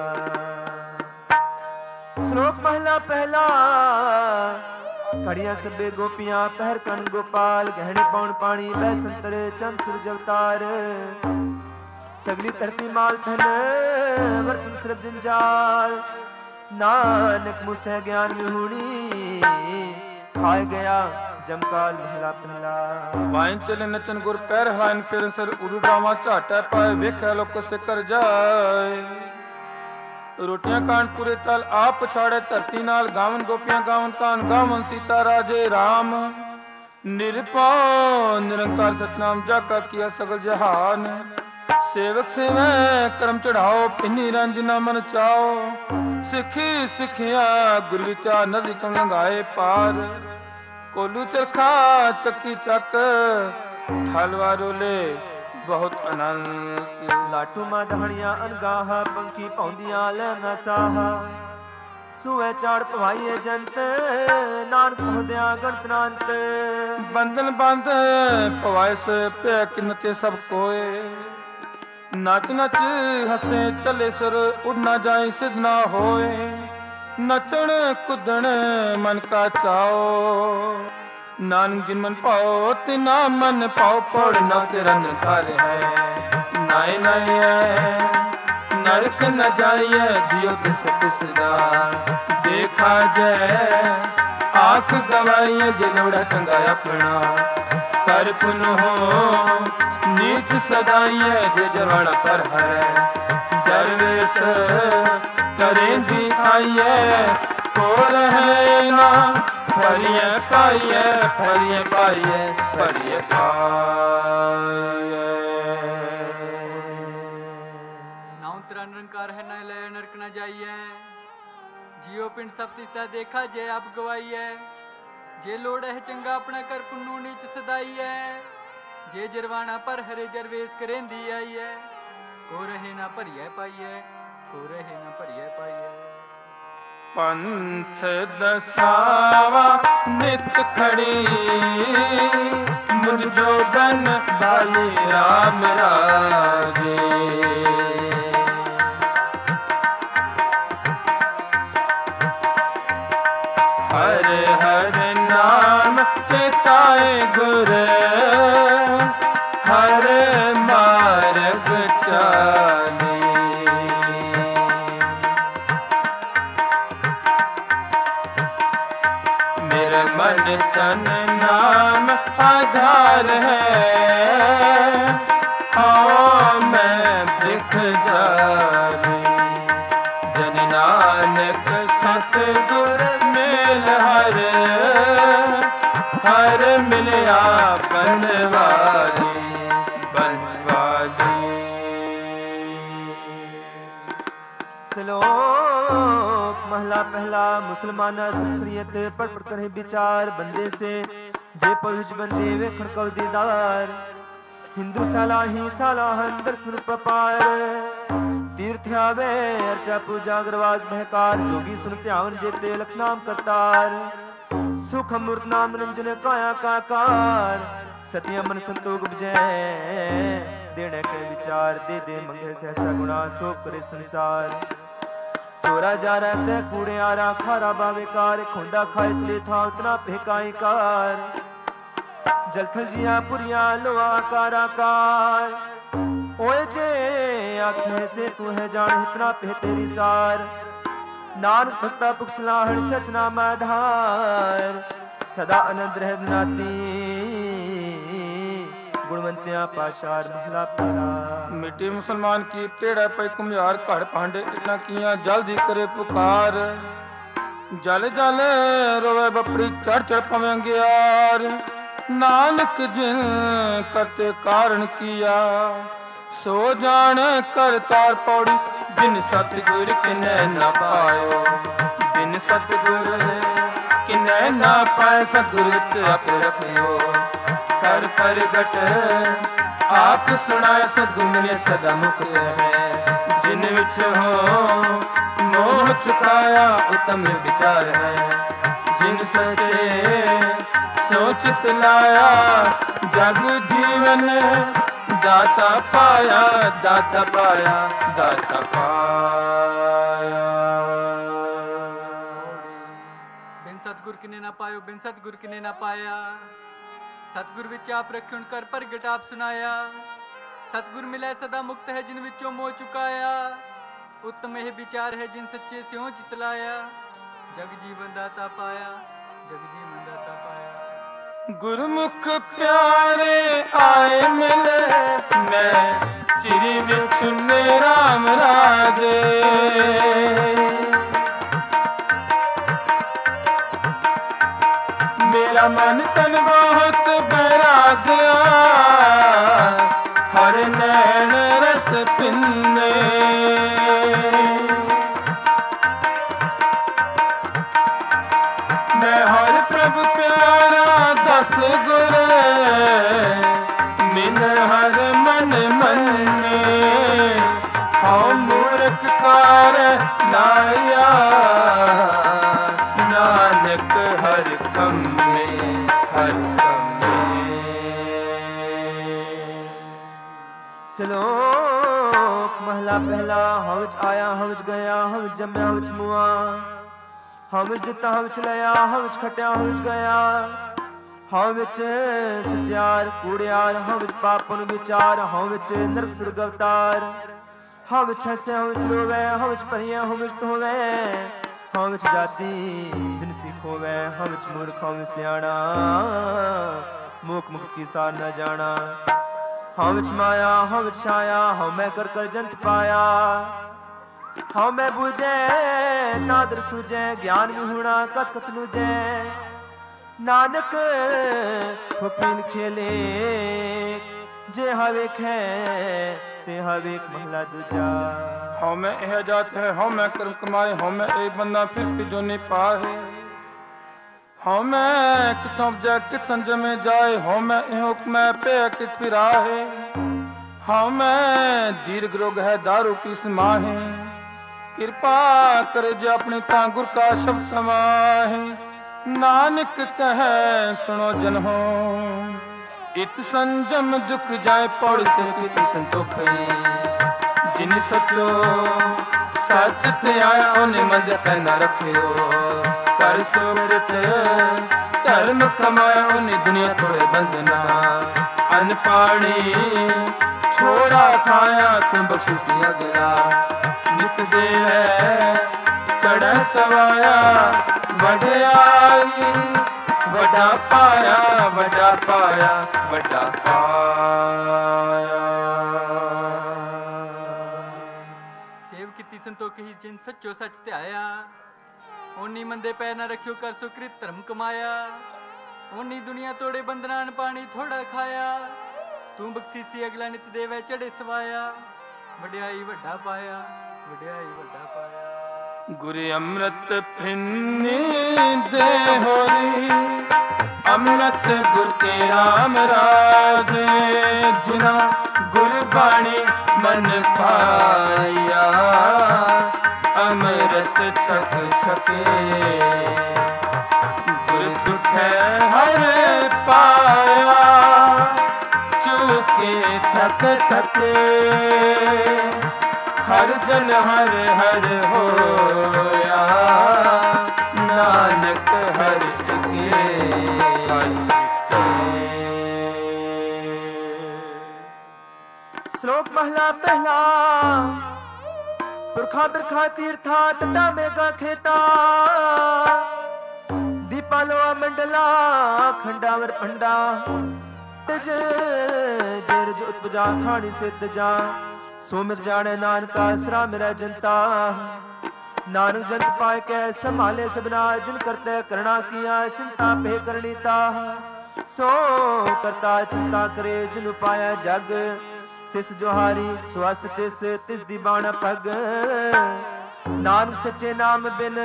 श्लोक पहला पहला, कड़िया से ਸਭੇ ਗੋਪੀਆਂ ਪਹਿਰ ਕੰਨ ਗੋਪਾਲ ਗਹਿਣੇ ਪਾਉਣ ਪਾਣੀ ਬੈ ਸੰਤਰੇ ਚੰਦ ਸੂਰਜ ਅਵਤਾਰ ਸਗਲੀ ਧਰਤੀ ਮਾਲ ਧਨ ਵਰਤਨ ਸਿਰਫ ਜੰਜਾਲ ਨਾਨਕ ਮੁਸੇ ਗਿਆਨ ਵਿਹੂਣੀ ਖਾਏ ਗਿਆ ਜਮਕਾਲ ਮਹਿਲਾ ਪਹਿਲਾ ਵਾਇਨ ਚਲੇ ਨਚਨ ਗੁਰ ਪੈਰ ਹਲਾਇਨ ਫਿਰ ਸਰ ਉਰੂ ਡਾਵਾ ਝਾਟੈ ਪਾਏ ਵੇਖੈ ਲੋਕ ਸਿਕਰ ਜਾਏ ਰੋਟੀਆਂ ਕਾਂਡ ਪੂਰੇ ਤਲ ਆਪ ਪਛਾੜੇ ਧਰਤੀ ਨਾਲ ਗਾਵਨ ਗੋਪੀਆਂ ਗਾਵਨ ਕਾਨ ਗਾਵਨ ਸੀਤਾ ਰਾਜੇ ਰਾਮ ਨਿਰਭਉ ਨਿਰੰਕਾਰ ਸਤਨਾਮ ਜਾ ਕਾ ਕੀਆ ਸਗਲ ਜਹਾਨ ਸੇਵਕ ਸੇਵੈ ਕਰਮ ਚੜਾਓ ਪਿੰਨੀ ਰੰਜ ਨਾ ਮਨ ਚਾਓ ਸਿੱਖੀ ਸਿੱਖਿਆ ਗੁਰ ਵਿਚਾਰ ਨਦੀ ਕਮ ਲੰਘਾਏ ਪਾਰ ਕੋਲੂ ਚਰਖਾ ਚੱਕੀ ਚੱਕ ਥਲਵਾ ਰੋਲੇ ਬਹੁਤ ਅਨੰਦ ਲਾਟੂ ਮਾ ਦਹਣੀਆਂ ਅਨਗਾਹ ਪੰਖੀ ਪਾਉਂਦੀਆਂ ਲੈ ਨਾ ਸਾਹਾ ਸੂਏ ਚਾੜ ਭਵਾਈਏ ਜੰਤ ਨਾਨਕ ਹੁੰਦਿਆਂ ਗਣਤਨਾੰਤ ਬੰਧਨ ਬੰਧ ਭਵਾਇਸ ਭੈ ਕਿਨਤੇ ਸਭ ਕੋਏ ਨਚ ਨਚ ਹੱਸੇ ਚੱਲੇ ਸੁਰ ਉਡ ਨਾ ਜਾਏ ਸਿਧ ਨਾ ਹੋਏ ਨਚਣ ਕੁੱਦਣ ਮਨ ਕਾ ਚਾਓ ਨਾਨਕ ਜਿਨ ਮਨ ਪਾਓ ਤਿਨਾ ਮਨ ਪਾਓ ਪੌੜ ਨਾ ਤੇਰਾ ਨਿਰਕਾਰ ਹੈ ਨਾਏ ਨਾਏ ਨਰਕ ਨ ਜਾਈਏ ਜਿਉ ਤਿਸ ਤਿਸ ਦਾ ਦੇਖਾ ਜੈ ਆਖ ਗਵਾਈਏ ਜੇ ਲੋੜਾ ਚੰਗਾ ਆਪਣਾ ਕਰ ਪੁਨ ਹੋ ਨੀਚ ਸਦਾਈਏ ਜੇ ਜਵਾਨਾ ਪਰ ਹੈ ਜਰਵੇਸ ਕਰੇਂਦੀ ਆਈਏ ਕੋ ਰਹੇ ਨਾ ਫਰੀਏ ਪਾਈਏ ਫਰੀਏ ਪਾਈਏ ਫਰੀਏ ਪਾਈਏ ਨਾਉ ਤੇਰਾ ਨਿਰੰਕਾਰ ਹੈ ਨਾ ਲੈ ਨਰਕ ਨਾ ਜਾਈਏ ਜਿਉ ਪਿੰਡ ਸਭ ਤਿਸਦਾ ਦੇਖਾ ਜੇ ਆਪ ਗਵਾਈਏ ਜੇ ਲੋੜ ਹੈ ਚੰਗਾ ਆਪਣਾ ਕਰ ਪੁੰਨੂ ਨੀਚ ਸਦਾਈਏ ਜੇ ਜਰਵਾਣਾ ਪਰ ਹਰੇ ਜਰਵੇਸ ਕਰੇਂਦੀ ਆਈਏ ਕੋ ਰਹੇ ਨਾ ਭਰੀਏ ਪਾਈਏ ਕੋ ਰਹੇ ਨਾ ਭਰੀਏ ਪਾਈਏ ਪੰਥ ਦਸਾਵਾ ਨਿਤ ਖੜੀ ਮੁਰ ਜੋਗਨ ਬਾਲੀ ਰਾਮ ਰਾਜੇ ਹਰ ਹਰ ਨਾਮ ਚੇਤਾਏ ਗੁਰ ਹਰ ਮਾਰਗ ਚਾਲੇ ਮੇਰੇ ਮਨ ਤਨ ਨਾਮ ਆਧਾਰ ਹੈ ਆਓ ਮੈਂ ਦਿਖ ਜਾਵੇ ਜਨ ਨਾਨਕ ਸਤਿਗੁਰ ਮੇਲ ਹਰ ਹਰ ਮਿਲਿਆ ਬਨਵਾਲੀ ਬਨਵਾਲੀ श्लोक महला पहला मुसलमाना सुखरियत पढ़ पढ़ करे विचार बंदे से जे पहुँच बंदे वेखण कव दीदार हिंदू सालाही सालाहन दर्शन प्रपार तीर्थ आवे अर्चा पूजा अग्रवास महकार जोगी सुन ध्यान जेते लख नाम करतार सुख अमृत नाम निरंजन काया काकार सत्य मन संतोष बजै देने के विचार दे दे मंगे सहसा गुणा सो करे संसार चोरा जा रहा कूड़े आरा खारा बावेकार खोंडा खाए चले था उतना फेकाई कार जलथल जिया पुरिया लोहा काराकार ओए जे आखे से तू है जान इतना पे तेरी सार नानक भक्ता पुखसलाहण सच नाम आधार सदा आनंद रह नाती गुणवंतिया पाशार महला पहला मिट्टी मुसलमान की पेड़ा पे कुम्हार घड़ भांडे इतना किया जल्दी करे पुकार जल जल रोवे बपड़ी चढ़ चढ़ पवेंगे यार नानक जिन करते कारण किया सो जान कर तार पौड़ी बिन सतगुर किने न पायो बिन सतगुर किने न पाए सतगुर आप रखियो कर प्रगट आप सुनाए सदगुण सदा मुख है जिन विच हो मोह चुकाया उत्तम विचार है जिन सचे सोचित लाया जग जीवन दाता पाया दाता पाया दाता पाया बिन सतगुर किने ना पायो बिन सतगुर किने ना पाया। सतगुर विच आप रखिउन कर प्रगट आप सुनाया। सतगुर मिले सदा मुक्त है जिन विचों मोह चुकाया। उत्तम यह विचार है जिन सच्चे स्यों चितलाया। जग जीवन दाता पाया, जग जीवन दाता पाया। गुरमुख प्यारे आए मिले, मैं चिरी विच सुने राम राजे। मेरा मन तन बहुत बैराग्या, हर नैन रस पिन्ने। मैं हर प्रभु प्यारा दस गुर, मिन हर मन मन्ने। हाँ मूर्ख कार लाया, नानक हर कम में, हर कम में। श्लोक महला पहला। हवच आया हवच गया, हवच जम्या हवच मुआ। हवच दिता हवच लिया, हवच खटिया हवच गया। हवच सचार कूड़ियार, हवच पापन विचार। हवच नरक सुरग अवतार। हवच हसे हवच रोवे, हवच परिया हवच होवे। हवच जाति जिन सिख होवे, हवच मूर्ख हवच सियाणा। मूक मुक्त की सार न जाना। हवच माया हवच छाया, हव मैं कर कर जंत पाया। हव मैं बूझे नादर सूझे, ज्ञान विहूणा कत कत लूझे। नानक फुपीन खेले, जे हवेक है ते हवेक महला दूजा। हौ मैं यह जात है, हौ मैं कर्म कमाए। हौ मैं एक बंदा फिर पिजो नहीं पाए। हौ मैं किथों उपजै कित संजय में जाए। हौ मैं यह हुक्म पे कित पिराहे। हौ मैं दीर्घ रोग है दारू पीस माहे। कृपा कर जे अपनी तांगुर का शब्द समाहे। नानक कहे सुनो जन हो, इत संजम दुख जाए पौड़ से कित संतोख। जिन सचो सच ते आया, उन्हें मद पे न रखियो। कर सुकृत धर्म कमाया, उन्हें दुनिया थोड़े बंधना। अन्न पानी छोड़ा खाया, तुम बख्शिश अगला। नित देवे चढ़ सवाया, वड्याई वड्डा पाया, वड्डा पाया, वड्डा पाया। सेव कीती संतोख ही जिन सच्चो सच ते आया। ओनी मंदे पैर न रखियो कर सुकृत धर्म कमाया। ओनी दुनिया तोड़े बंदनान पानी थोड़ा खाया। तू बख्शीसी अगला नित देवे चढ़े सवाया। वड्याई वड्डा पाया, वड्याई वड्डा पाया। गुर अमृत फिन्नी दे होरी, अमृत गुर के राम राजे। जिना गुरबाणी मन पाया, अमृत छक छके। गुर दुखे हर पाया, चूके थक थके। हर जन हर हर होया, नानक हर के हर के। श्लोक महला पहला। पुरखा बिरखा तीर्था तटा मेगा खेता। दीपालोआ मंडला खंडावर पंडा। तज जेरज उत्पजा खानी से तजा। सोमित जाने नानका सरा मेरा जनता। नानक जंत पाए कै संभाले सबना। जिन करते करना किया चिंता पे करनीता। सो करता चिंता करे जिन पाया जग। तिस जोहारी स्वास्थ्य तिस तिस दी बाण पग। नानक सच्चे नाम बिन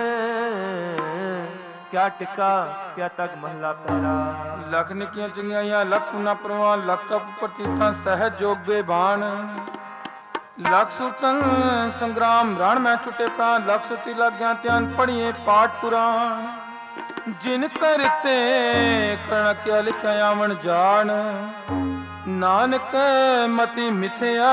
क्या टिका क्या तक महला पहला। लख निकियां चंगियां लख पुना प्रवान। लख तप प्रतीता सहज जोग बेभान। लख सुतन संग्राम रण में छुटे प्राण। लख सुती लाग्या ध्यान पढ़िए पाठ पुराण। जिन करते कर्ण क्या लिखा आवन जान। नानक मति मिथ्या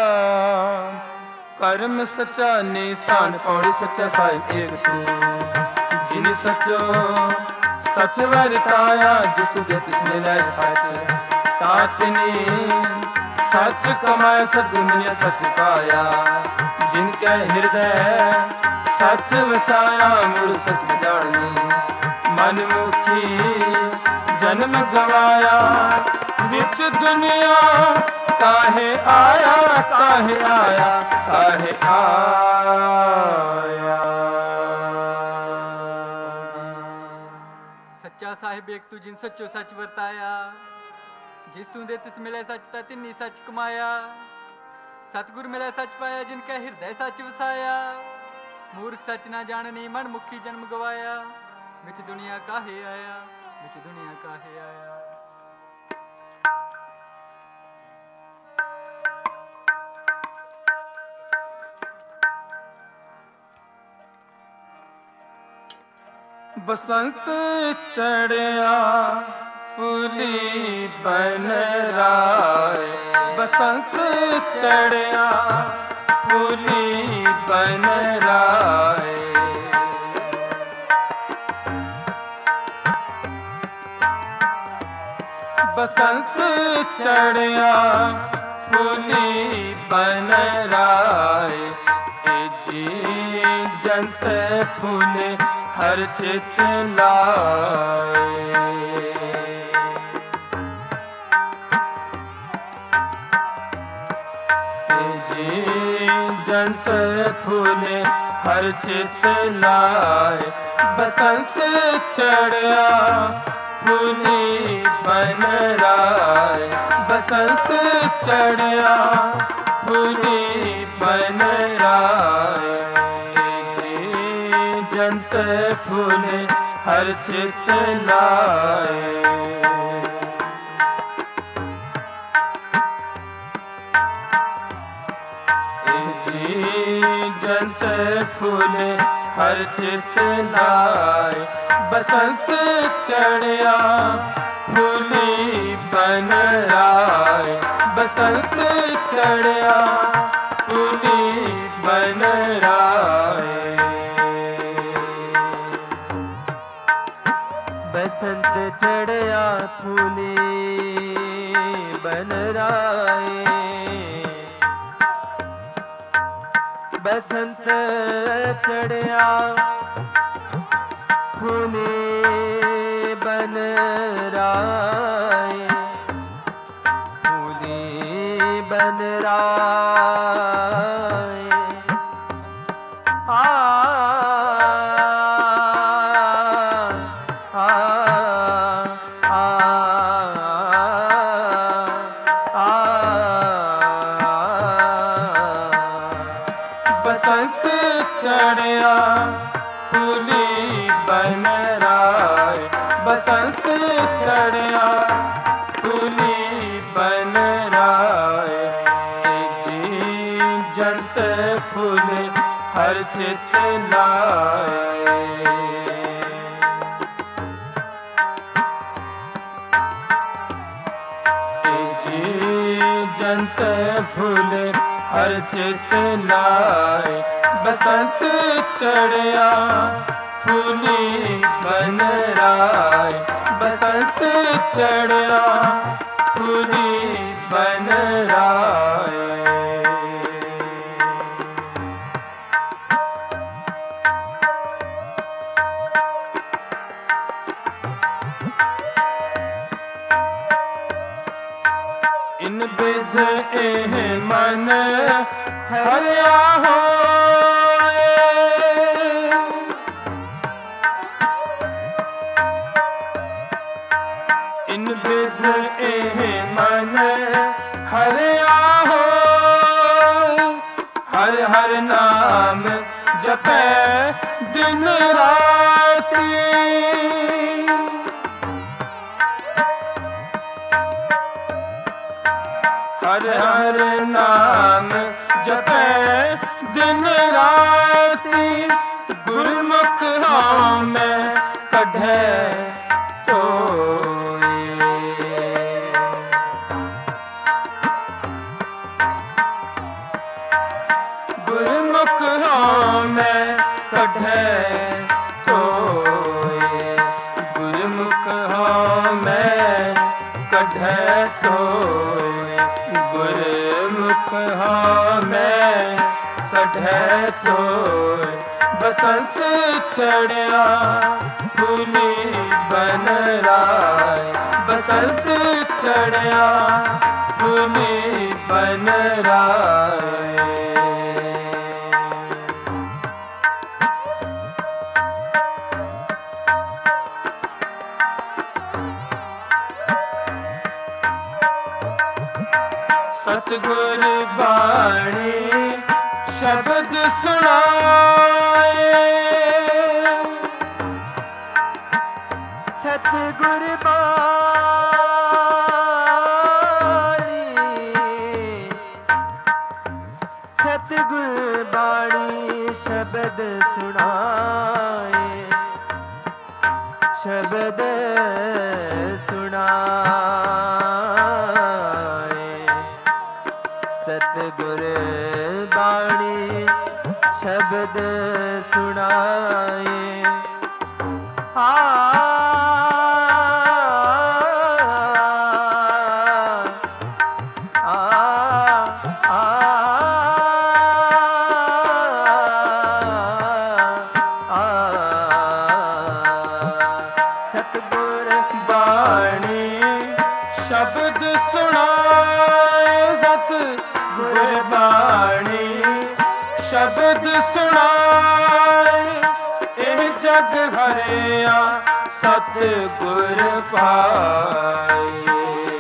कर्म सच्चा निशान। पौड़ी सच्चा साहिब एक तू। जिन सचो सच वरताया जिस तुझे तिस मिले सच तातनी सच कमाए सब दुनिया सच पाया जिनके हृदय सच वसाया मूर्ख सच जानी मनमुखी जन्म गवाया विच दुनिया काहे आया काहे आया काहे आया। सच्चा साहिब एक तू जिन सच्चो सच वरताया जिस तू दे तिस मिले सच ता तिन्नी सच कमाया सतगुर मिले सच पाया जिनका हृदय सच वसाया मूर्ख सच ना जाननी मन मुखी जन्म गवाया विच दुनिया काहे आया विच दुनिया काहे आया। बसंत चढ़िया फूली बन राय बसंत चढ़िया फूली बन राय बसंत चढ़िया फूली बन राय जी जंत फूले हर चित लाए जी जंत फूले हर चित लाए बसंत चढ़िया फूली बन राय बसंत चढ़िया फूली बन राय जंत फूले हर चित लाए जंत फूले हर चित लाए बसंत चढ़िया फूली बन राय बसंत चढ़िया फूली बन राय बसंत चढ़िया फूली बन राय बसंत चढ़िया फूली बन राय फूली बन राय बसंत चढ़िया फूली बन राय बसंत चढ़िया फूली बन राय जी जंत फूले हर चित लाए जंत फूले हर चित लाए बसंत चढ़िया फूली बन राय बसंत चढ़िया फूली बन राय इन विध एह मन हरिया हो इन विध एह मन हरिया हो हर हर नाम जपे दिन राती हर हर नाम जपे दिन राती गुरमुख में कढ़े गुरमुख में कढ़े कढ़ै तोय गुरमुख हाँ मैं कढ़ै तोय बसंत चढ़िया फूली बन राय बसंत चढ़िया फूली बन राय सतगुर बाणी शब्द सुनाए सतगुर बाणी सतगुर बाणी शब्द सुनाए शब्द सुनाए सतगुर बाणी शब्द सुनाए सतगुर बाणी शब्द सुनाए सतगुर बाणी शब्द सुनाए एह जग हरिया सतगुर पाए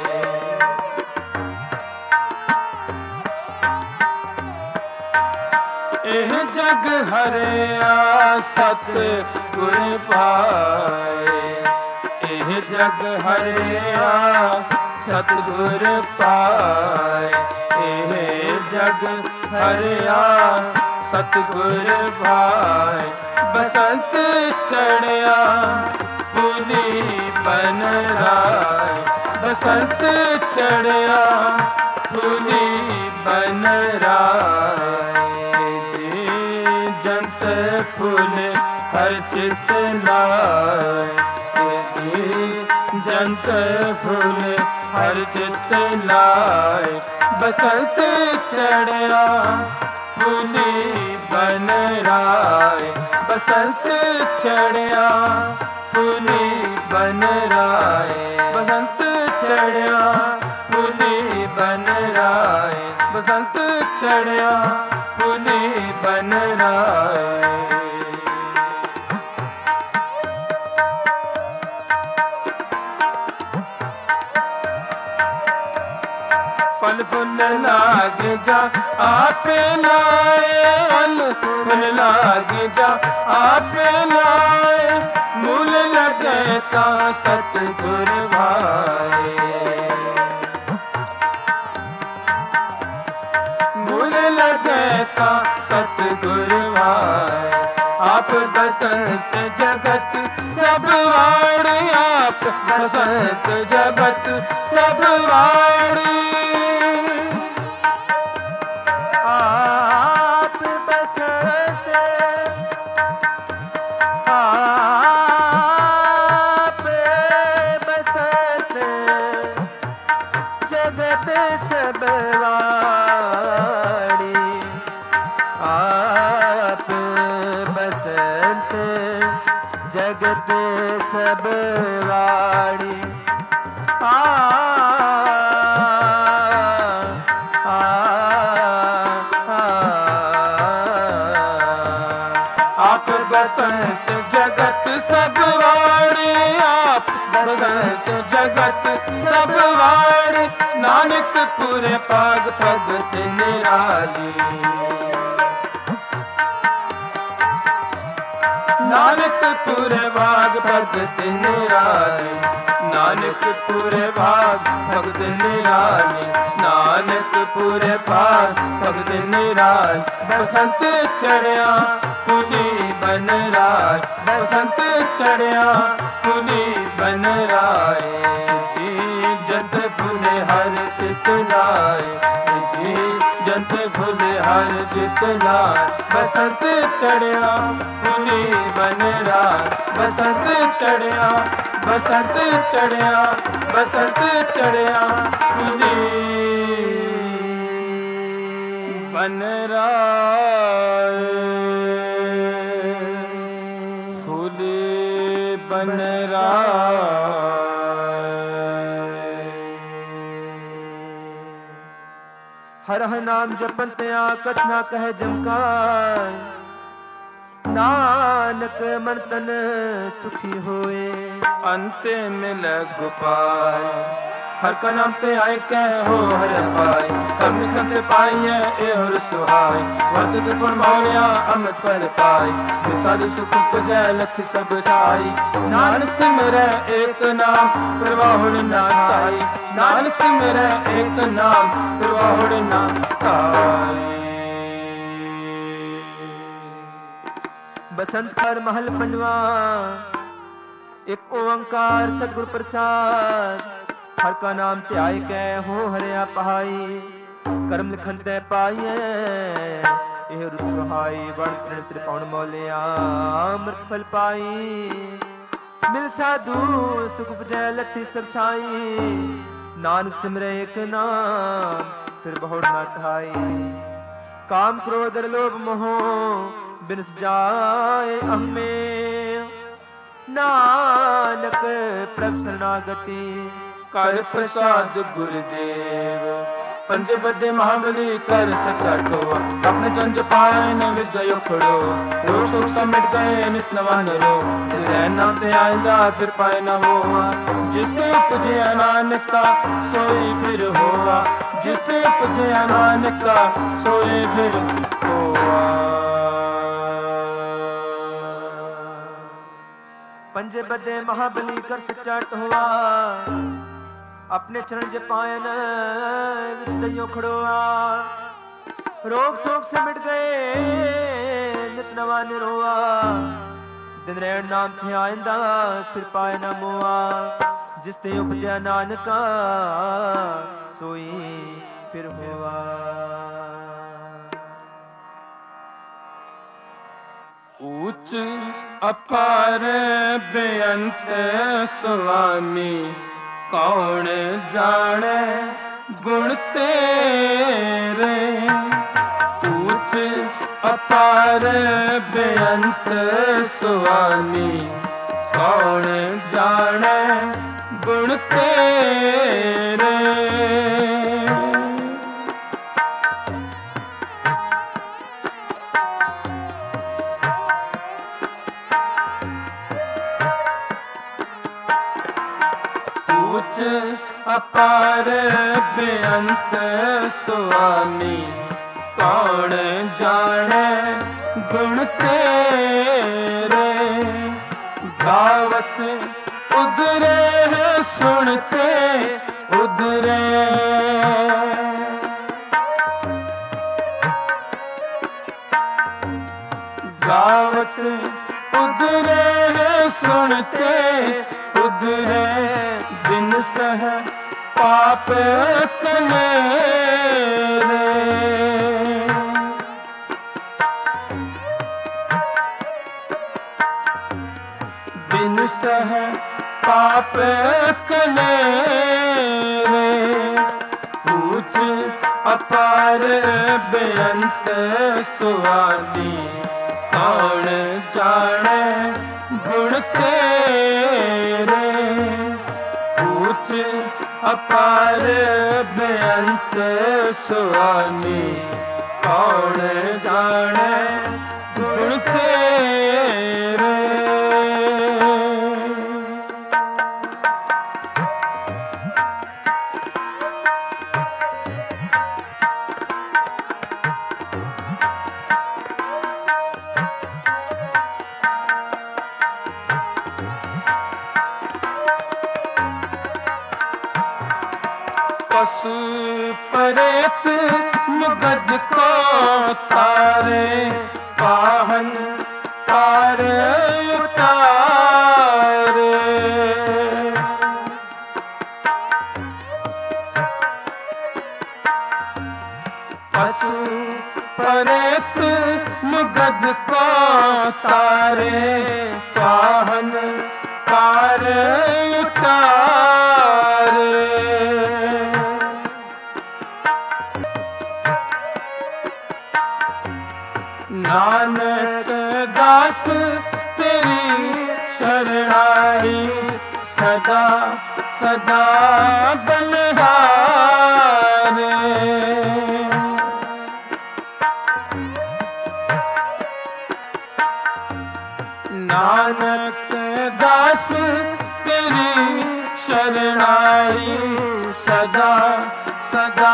एह जग हरिया सतगुर पाए एह जग हरिया सतगुर पाए एह जग हरिया सतगुर पाए बसंत चढ़िया फूली बन राय बसंत चढ़िया फूली बन राय जंत फूल हर चित लाए जंत फूल हर चित लाए बसंत चढ़िया फूली बन राय बसंत चढ़िया फूली बन राय बसंत चढ़िया फूली बन राय बसंत चढ़िया फूली बन राय फल फूल लाग जा आपे लाए फल फूल लाग जा आपे लाए मूल लगे ता सतगुर भाए मूल लगे ता सतगुर भाए आप बसंत जगत सब वाड़ी आप बसंत जगत सब वाड़ी आप बसंत आप बसंत जगत सब वाड़ी आप बसंत जगत सब वाड़ी आप बसंत जगत सब वाड़ी आप बसंत जगत सब वाड़ी नानक पूरे पाग भगत निराली नानक पूरे भाग भगत निराली नानक पूरे भाग भगत निराली नानक पूरे भाग भगत निराली बसंत चढ़िया फूली बन राय बसंत चढ़िया फूली बन राय जी जत फूले हर चित लाए जी जंत भूले हर जितना बसंत चढ़िया फूली बन रात बसंत चढ़िया बसंत चढ़िया बसंत चढ़िया फूली बन रात फूली बन रात। हर हर नाम जपन त्या कछ ना कहे जमकार नानक मन तन सुखी होए अंते मिल गोपाल हर का नाम ते आए कह हो हर पाए कम कंते पाइए ए और सुहाय वर्त त्रिपुर मौलिया अमृत फल पाए साधु सुख पुजै लख सब छाई नानक सिमरै एक नाम प्रवाहुड़ ना ताई नानक सिमरै एक नाम प्रवाहुड़ ना ताई। बसंत सर महल पंजवा एक ओंकार सतगुर प्रसाद हर का नाम त्याय कै हो हरिया पहाई कर्म लिखन तै पाइए एह रुत सुहाई वर्ण तृण त्रिपाण मौलिया अमृत फल पाई मिल साधु सुख उपजै लथी सब छाई नानक सिमरै एक नाम फिर बहुड़ ना खाई काम क्रोध लोभ मोह बिनस जाए अहमे नानक प्रभ शरणागति कर प्रसाद गुरुदेव पंजे बदे महाबली कर सच्चा टोआ अपने जंज पाए न विद्या उखड़ो रोग सुख समिट गए नित नवान रो रहना ते आएगा फिर पाए न वो जिसते उपजे नानक का सोई फिर होआ जिसते उपजे नानक का सोई फिर होआ। पंजे बदे महाबली कर सच्चा टोआ अपने चरण जपायन विच दइयों खड़ोआ रोग शोक से मिट गए नित नवा निरोआ दिन रैन नाम थे आइंदा फिर पाए न मोआ जिस ते उपजै नानका सोई फिर होआ। ऊंच अपार बेअंत स्वामी कौन जाने गुण तेरे ऊंच अपार बेअंत स्वामी कौन जाने गुण तेरे अपार बेअंत स्वामी कौन जाने गुण तेरे गावत उधरे सुनते उधरे गावत उधरे सुनते उधरे बिन सह पाप कले बिन सह पाप कले ऊंच अपार बेअंत सुवादी कौन जाने गुण तेरे ऊंच अपार बेअंत स्वामी कौन जाने गुण तेरे। पशु परेत मुगद को तारे पाहन तारे उतारे पशु परेत मुगद को तारे पाहन कार उतारे। नानक दास तेरी शरणाई सदा सदा बलिहारे। नानक दास तेरी शरणाई सदा सदा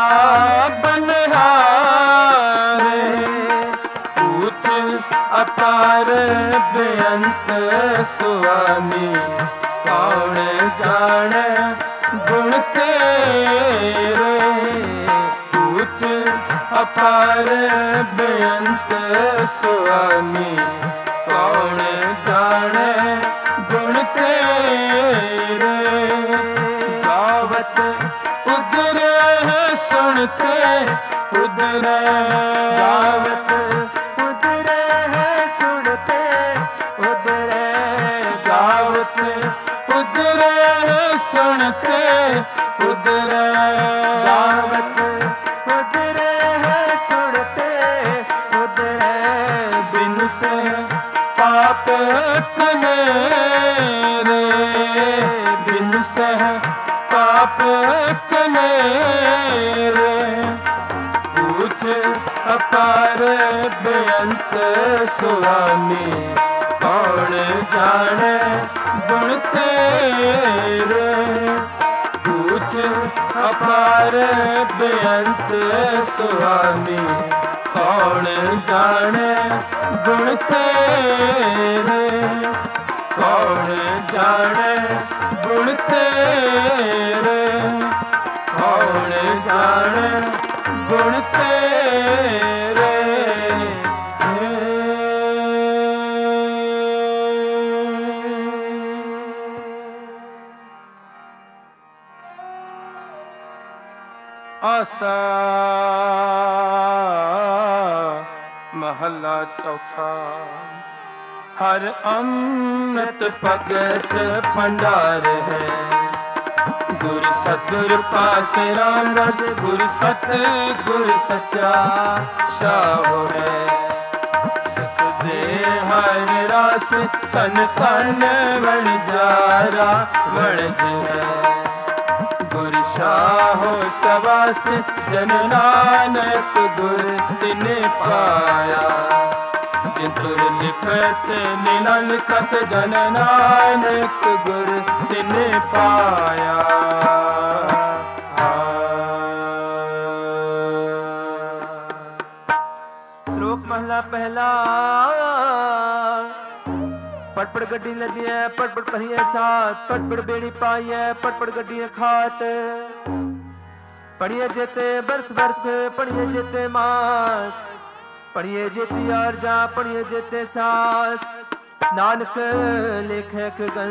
बलिहारे। ऊंच अपार बेअंत सुआमी कौन जाने गुण तेरे। ऊंच अपार बेअंत सुआमी कौन जाने गुण तेरे। गावत उधरे सुनते उधरे गावत उधरे सुनते उधरे गावत उधरे सुनते उधरे गावत उधरे सुनते उधरे। बिन से पाप कहे रे बिन से पाप कहे रे। पूछ अपार बेअंत सुआमी कौन जाने गुण तेरे। पूछ अपार बेअंत सुआमी कौन जाने गुण तेरे। कौन जाने गुण तेरे। कौन जाने गुण तेरे। आस्था महला चौथा। हर अमृत भगत भंडार है। गुर सतगुर पास राम राज गुर सत गुर सचा शाहो है। सच दे हर रास तन तन बन जारा वणज है। गुर शाहो सवास जन नानक गुर तिने पाया। जितुर लिखत निनल कस जन नानक गुर तिने पाया। श्लोक महला पहला। पटपड़ गड्डी लदी है पटपड़ पहिए साथ पटपड़ बेड़ी पाई है पटपड़ गड्डी खात। पढ़िए जेते बरस बरस पढ़िए जेते मास पढ़िए जेती आरजा पढ़िए जेते सास। नानक लेखक गल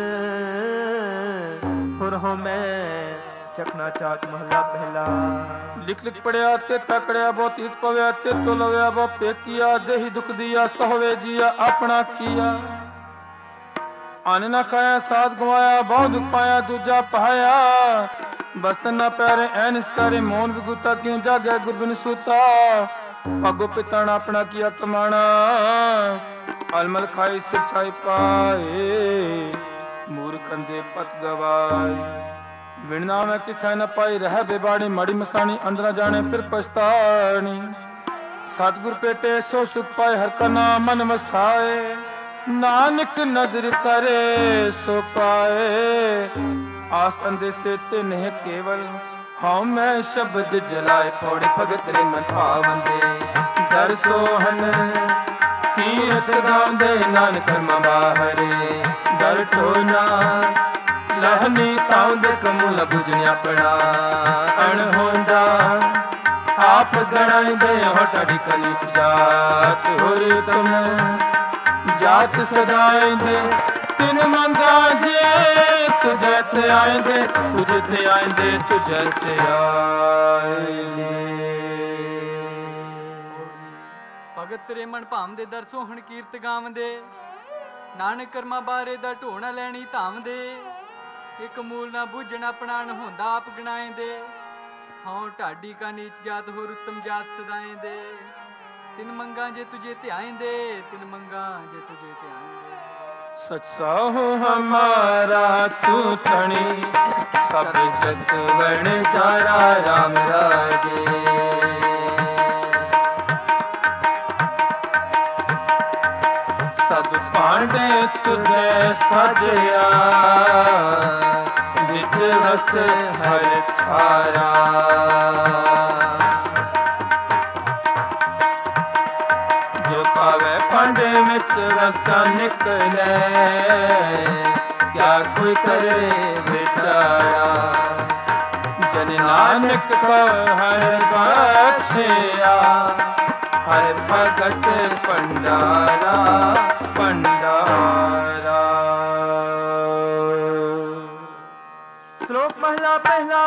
हो मैं चकना चाक महला पहला। लिख लिख पढ़िया ते तकड़िया बहुत इत पव्या ते तो लव्या बहुत पेकिया देही दुख दिया सोहवे जिया अपना किया। अन्न न खाया साथ गवाया बहुत दुख पाया दूजा पाया। बस्तन न पैरे ऐन इसकारे मोहन विगुता क्यों जागे गुरबिन सूता। पगो पितण अपना किया कमाना अलमल खाई सिर छाई पाए। मूर्खंदे पत गवाए विणना में किथा न पाई रह बेबाड़ी मड़ी मसानी अंदर जाने फिर पछतानी। सतगुर पेटे सो सुख पाए हर का नाम मन वसाए। नानक नदर करे सो पाए आस अंदेसे ते नहीं केवल। हाँ मैं शब्द जलाए फोड़े भगत रे मन पावंदे। दर सोहन कीरत गांदे नानक बाहरे। दर ठोना लहनी ताउंदे कमूल बुझने अपना अण होंदा। आप गणाई दे होटा डिकनी जात होरे तुम जात सदाई दे। तिन मंगा जे तुझे ते आएंदे तुझे ते आएंदे तुझे ते आएंदे। ਭਗਤ ਤੇਰੇ ਮਨ ਭਾਵਦੇ ਦਰ ਸੋਹਣ ਕੀਰਤ ਗਾਵਦੇ। ਨਾਨਕ ਕਰਮਾਂ ਬਾਰੇ ਦਾ ਢੋਣਾ ਲੈਣੀ ਧਾਮਦੇ। ਇੱਕ ਮੂਲ ਨਾ ਬੁੱਝਣ ਆਪਣਾ ਹੁੰਦਾ ਆਪ ਗਣਾਏਂਦੇ। ਹਾਂ ਢਾਡੀ ਕਾ ਨੀਚ ਜਾਤ ਹੋਰ ਉੱਤਮ ਜਾਤ ਸਦਾਏਂਦੇ। ਤਿੰਨ ਮੰਗਾਂ ਜੇ ਤੁਝੇ ਧਿਆਏਂਦੇ, ਤਿੰਨ ਮੰਗਾਂ ਜੇ ਤੁਝੇ ਧਿਆਏਂਦੇ। सच्चा हो हमारा तू तणी, सब जग वर्ण चारा राम राजे। सब पांडे तुझे सजया, विच हस्त हर थारा। पांडे विच रस्ता निकले, क्या कोई करे बेचारा। जन नानक को हर बख्शिया, हर भगत भंडारा भंडारा। श्लोक महला पहला।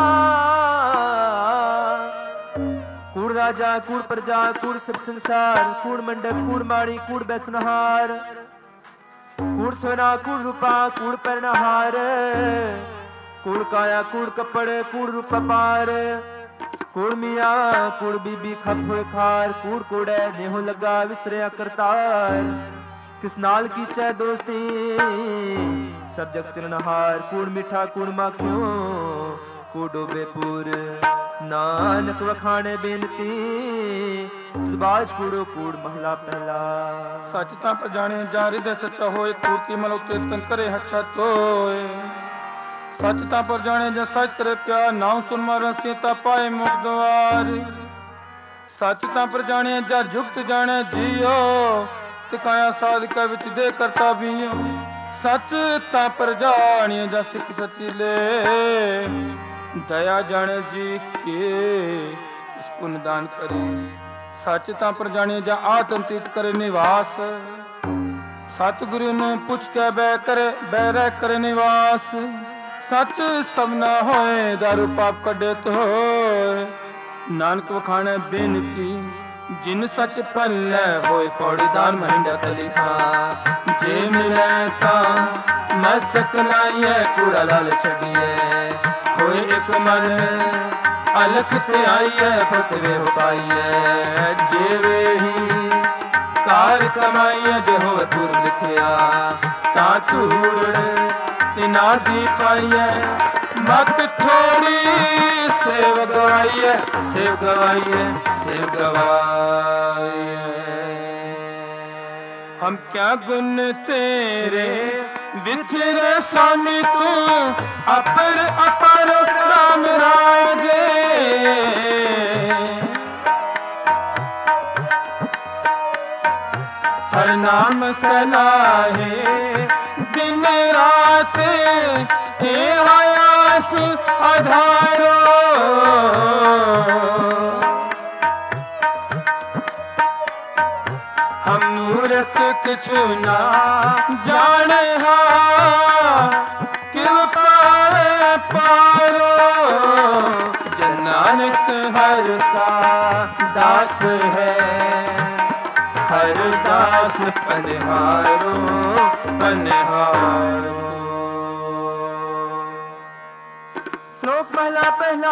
कूड़ राजा कूड़ प्रजा कूड़ सब संसार, कूड़ मंडप कूड़ माड़ी कूड़ बैसनहार। कूड़ सोना कूड़ रूपा कूड़ परनहार। कूड़ काया कूड़ कपड़ कूड़ रूपा पार। कूड़ मिया कूड़ बीबी खप होए खार। कूड़ कूड़े नेहो लगा विसरिया करतार। किस नाल की चे दोस्ती सब जग चरणहार। कूड़ मीठा कूड़ माखियों कूड़ डोबे पूर। नानक वखाणे बेनती बाज कूड़ो कूड़ महला पहला। सच तां पर जाने जा हृदय सच्चा होए। कूड़ की मल उते तन करे हच्छा चोए। सच तां पर जाने जा सच करे प्यार। नाम सुन मारा सीता पाए मुख द्वार। सच तां पर जाने जा जुगत जाने जियो। तिकाया साधका विच दे करता बियो। सच तां पर जाने जा सिख सची ले। दया जाने जी के इस पुण्य दान करे। सच तां पर जाने जा आत्म तीत करे निवास। सतगुरु ने पुछ के बैर करे निवास। सच सब ना होए दारू पाप कटे तो होए। नानक वखाणे बेनती जिन सच पल्ले होए। पौड़ी दान महिंडा तलिखा जे मिले तां मस्तक लाइए। कूड़ा लाल छड़िए होए एक मन अलख ते आइए। फतवे हो पाइए जेवे ही कार कमाइए। जे हो तुर लिखिया ता तूड़ तिना दी पाइए। मत थोड़ी सेव गवाइए सेव गवाइए सेव गवाइए। हम क्या गुण तेरे विथरे स्वामी तू अपर अपर राम राजे। हर नाम सलाहे दिन रात हे आयास आधारो। हम मूर्ख किछु ना जाने हा किव पावे पारो। जन नानक हर का दास है। हर दास पनहारो पनहारो। श्लोक महला पहला।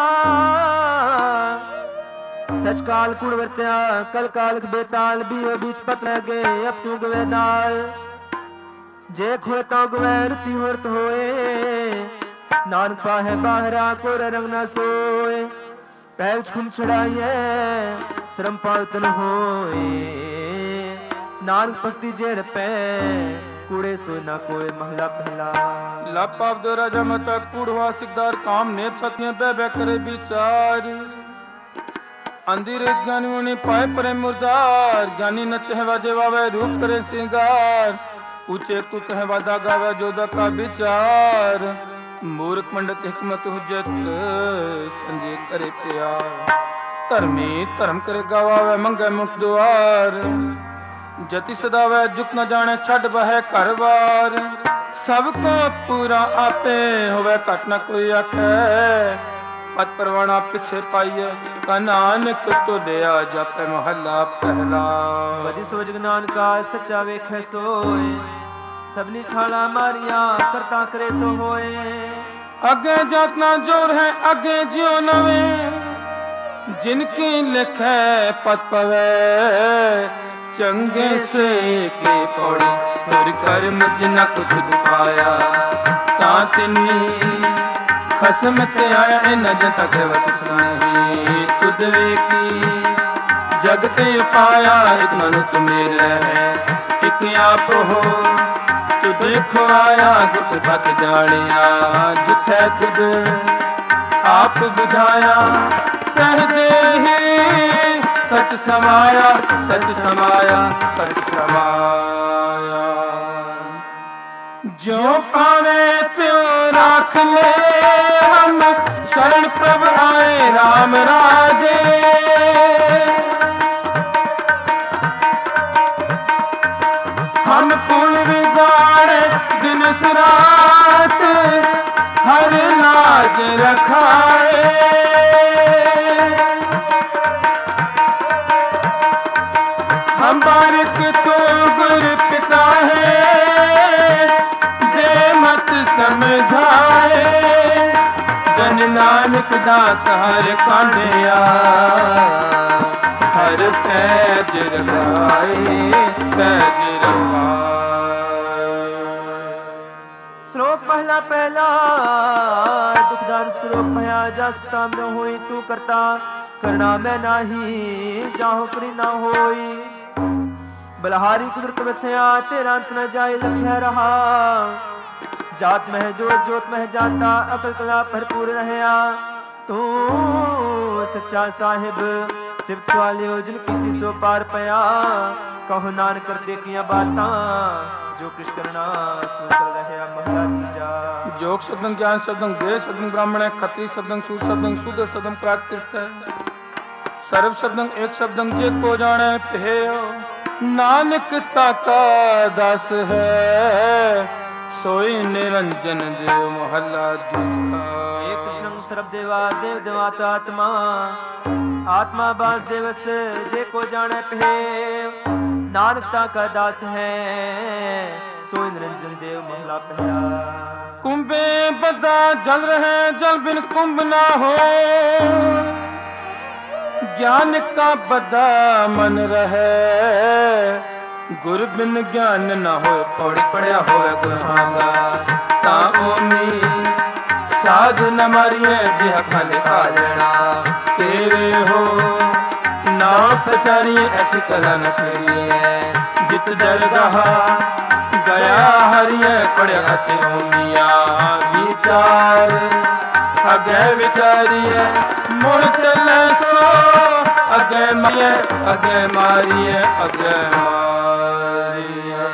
सच काल कूड़ वर्त्या कल कालक बेताल। बीओ बीच पत रह गए अब तू गवे नाल। जे खोए तो गवे रति होरत होए। नानक पाहे बाहरा कोर रंग न सोए। पैल छुम छड़ाइए श्रम पालतन होए। नानक भक्ति जे रपे कूड़े सोए ना कोई महला पहला। लापाप दो राजा मता कूड़वा सिकदार काम ने छतियां बह करे विचार। अंधीर ज्ञानी मुनि पाए परे मुर्दार। ज्ञानी नचे वाजे वावे रूप करे सिंगार। ऊंचे को कहे दागा जोदा का विचार। मूर्ख मंडक हिकमत हुज्जत संजय करे प्यार। धर्मी धर्म करे गवावे मंगे मुख द्वार। जति सदावे जुक न जाने छड़ बहे घर बार। सबको पूरा आपे होवे घट न कोई आखे। पत परवाना पिछे पाइए का नानक तुलिया जपे महला पहला। वधि सो जग नानका सच्चा वेखै सोए सबनी छाला मारिया करता करे सो होए। अगे जातना जोर है अगे जियो नवे जिनकी लिखे पत पवे चंगे से के पौड़ी तुर कर्म जिनक खुद पाया ता तिनी खसम ते आया न जतक वस नहीं खुद की जगते पाया एक मनुत मेरा है एक आप हो तू देखो आया गुट पत जानिया जिथे खुद आप बुझाया सहजे ही सच समाया सच समाया सच समाया। जो पावे त्यों राख ले हम शरण प्रभ आए राम राजे। हम पुण्य विगाड़े दिन रात हर लाज रखाए। हम बारिक तो गुर पिता है दे मत समझाए। जन नानक दास हर कांडिया हर पैज रखाए पैज रखाए। श्लोक पहला पहला दुखदार श्लोक भया जस काम न होई तू करता करना मैं नाही जाहो करी ना होई। बलहारी कुदरत बसया तेरा अंत न जाए लख्या रहा। जात मह जोत जोत मह जाता अकल कला भरपूर रहया। तू सच्चा साहिब सिफत सवालियो जिन कीती सो पार पया। कहो नानक करते किया बातां जो कृष करना सो कर रहया महला तीजा। जोग शब्दं ज्ञान शब्दं देह शब्दं ब्राह्मण खत्री शब्दं सूर शब्दं शूद्र शब्दं प्राकृत सर्व शब्दं एक शब्दं जे को जाने पेयो। नानक ताका दास है सोई निरंजन देव महला दूजा। एक कृष्णं सर्व देवा देव देवाता आत्मा आत्मा बास देवस जे को जाने पे। नानक ताका दास है सोई निरंजन देव महला पहला। कुंभे बदा जल रहे जल बिन कुंभ ना हो। ज्ञान का बदा मन रहे गुर बिन ज्ञान न हो। पौड़ी पड़िया होवे गुरहांगा ता ओनी साध न मारिए जिह खाले खा लेना तेरे हो। नाव पचारिए ऐसी कला न फेरिए जित दरगाह गया हरिए पड़िया खाते ओनिया विचार अगे विचारिए मुड़ चले सो अगे मारिए अगे मारिए अगे मारिए।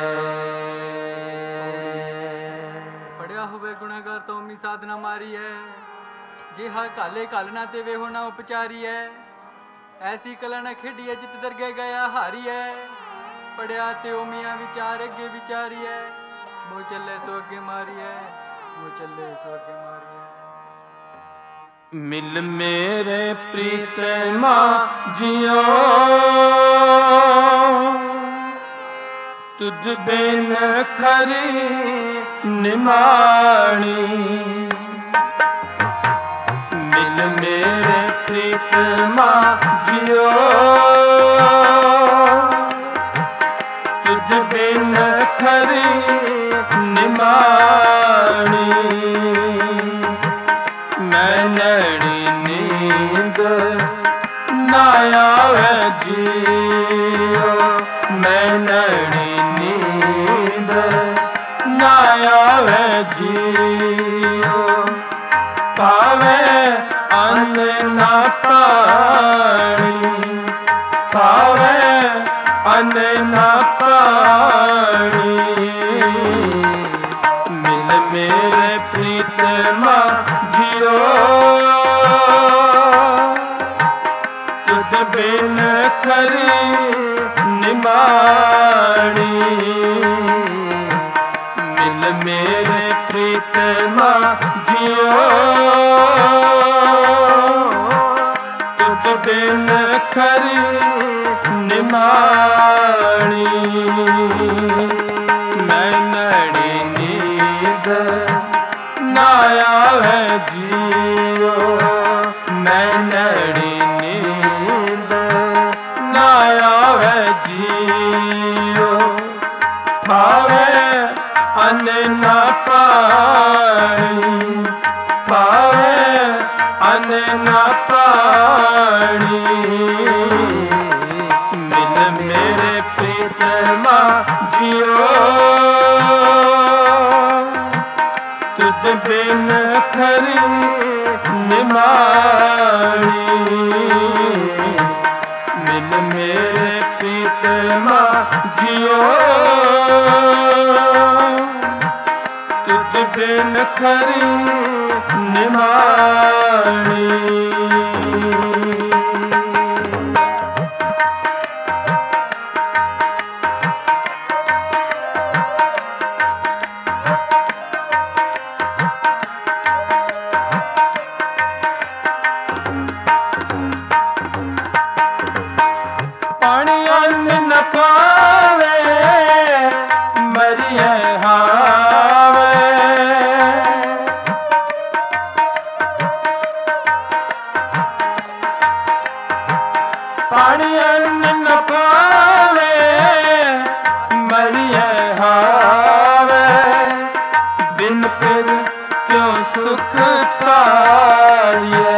पढ़िया हुए गुनाहगार तो मी साधना मारी है जे हर काले कालना ते वे होना उपचारी है। ऐसी कला न खेडी है जित दरगे गया हारी है। पढ़िया ते ओ मियाँ विचार अगे विचारी है। वो चले सो अगे मारी है वो चले सो अगे मारी है। मिल मेरे प्रीतमा जियो तुझ बिन खरी निमाणी। मिल मेरे प्रीतमा जियो तुझ बिन खरी निमाणी। मैं नैनी नींद ना आवे जियो। मैं नैनी नींद ना आवे जियो। पावे अन्न ना पानी पावे अन्न ना पानी। मिल मेरे प्रीतमा जियो तुझ बिन खरी निमाणी। मिल मेरे प्रीतमा जियो तुद बिन खरी निमाणी मैं नड़ी नींद ना आवे जियो मैं नड़ी नींद ना आवे जियो पावे अन्न ना पानी पावे अन्न ना पानी मिल मेरे प्रीतमा जियो तुद बिन खरी निमाणी मिल मेरे प्रीतमा जियो तुद बिन खरी निमाणी पानी अन्न न पावे मरिए हावे पानी अन्न न पावे मरिए हावे बिन फिर क्यों सुख पाइए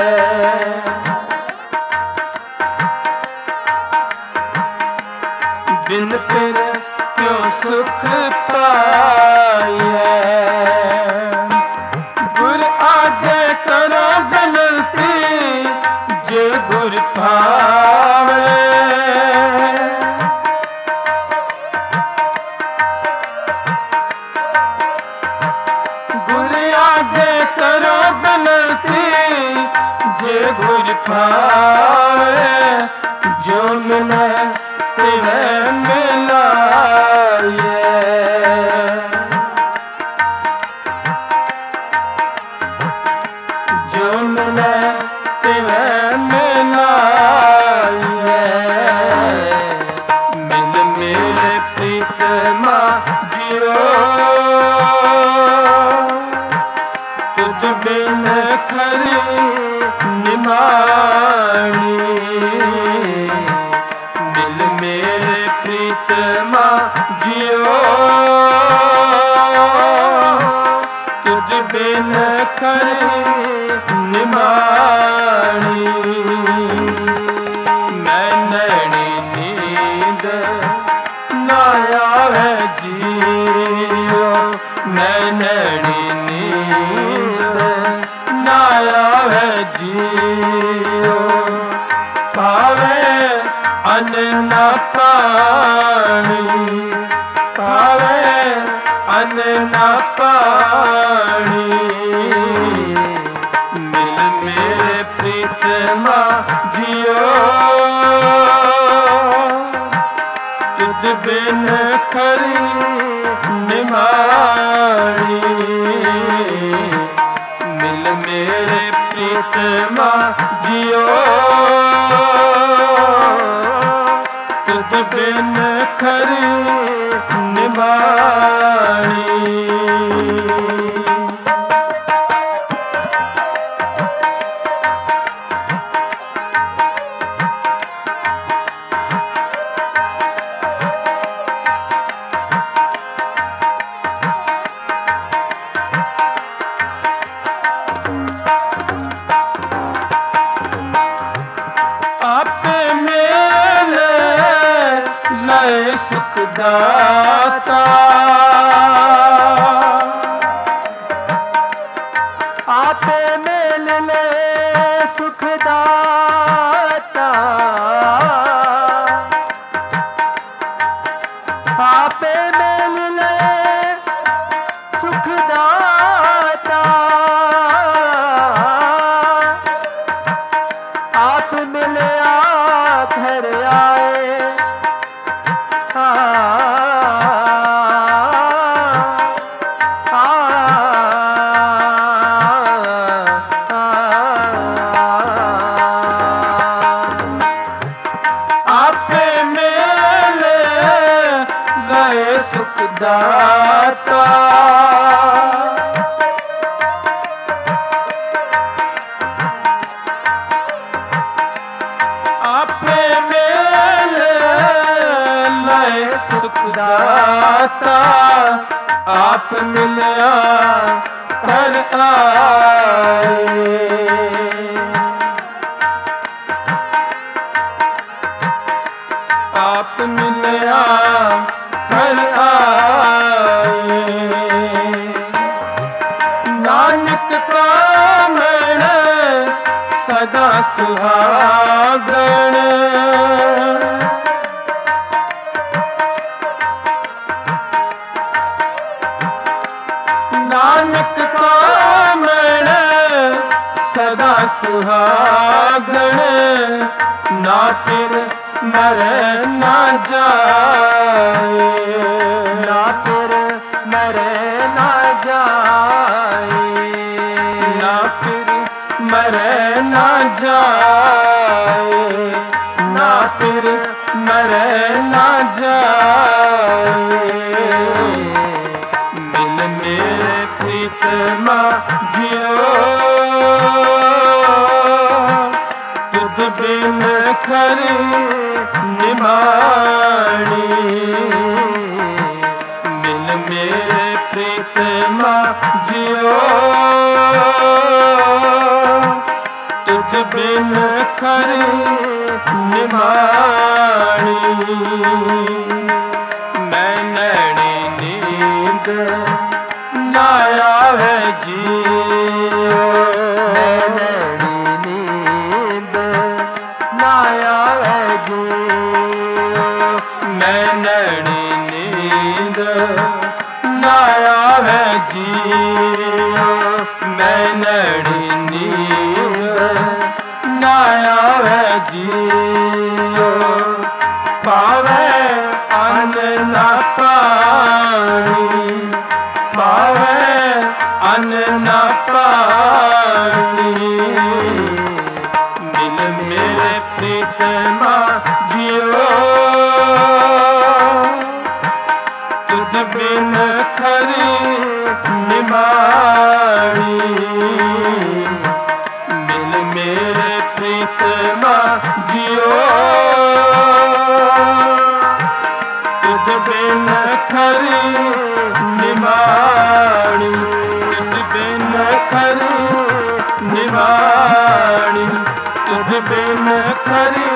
बिन फिर क्यों सुख पाइए गुर आगे करो गलती जे गुर पावे गुर आगे करो गलती जे गुर पावे जो मिले तिवे मिलाए जो मिले तिवे मिलाए मिल मेरे प्रीतमा जियो तुद बिन खरी निमाणी मिल मेरे प्रीतमा जियो तुद बिन खरी निमाणी मैं नैनी नींद ना आवे जियो मैं नैनी नींद ना आवे जियो पावे अन्न ना पानी पावे अन्न ना पानी मिल मेरे प्रीतमा जियो तुद बिन खरी निमाणी मिल मेरे प्रीतमा जियो तुद बिन खरी निमाणी दाता आपे मेल ले सुख दाता आपे मेल ले सुख दाता आप मिले घर आए दाता आपे मेले लाए सुख दाता आप मिलिया हर आए आप मिलिया हर आए नानक का मन सदा सुहागण नानक का मन सदा सुहागण ना फिर मरे ना जाए ना फिर मरे ना जाए ना फिर मरे ना जाए ना फिर मरे ना जाए मिल मेरे प्रीतमा जियो तुद बिन खरी निमाणी मिल मेरे प्रीतमा जियो तुद बिन खरी निमाणी मैं नैनी नींद ना आवे जियो मैं नैनी नींद ना आवे जियो मैं नैनी नींद ना आवे जियो मैं नैनी नींद ना आवे जियो पावे अन्न ना पानी पावे अन्न ना पानी मिल मेरे प्रीतमा जियो तुद बिन खरी निमाणी मिल मेरे प्रीतमा जियो तुद बिन खरी निमाणी तुद बिन खरी निमाणी तुद बिन खरी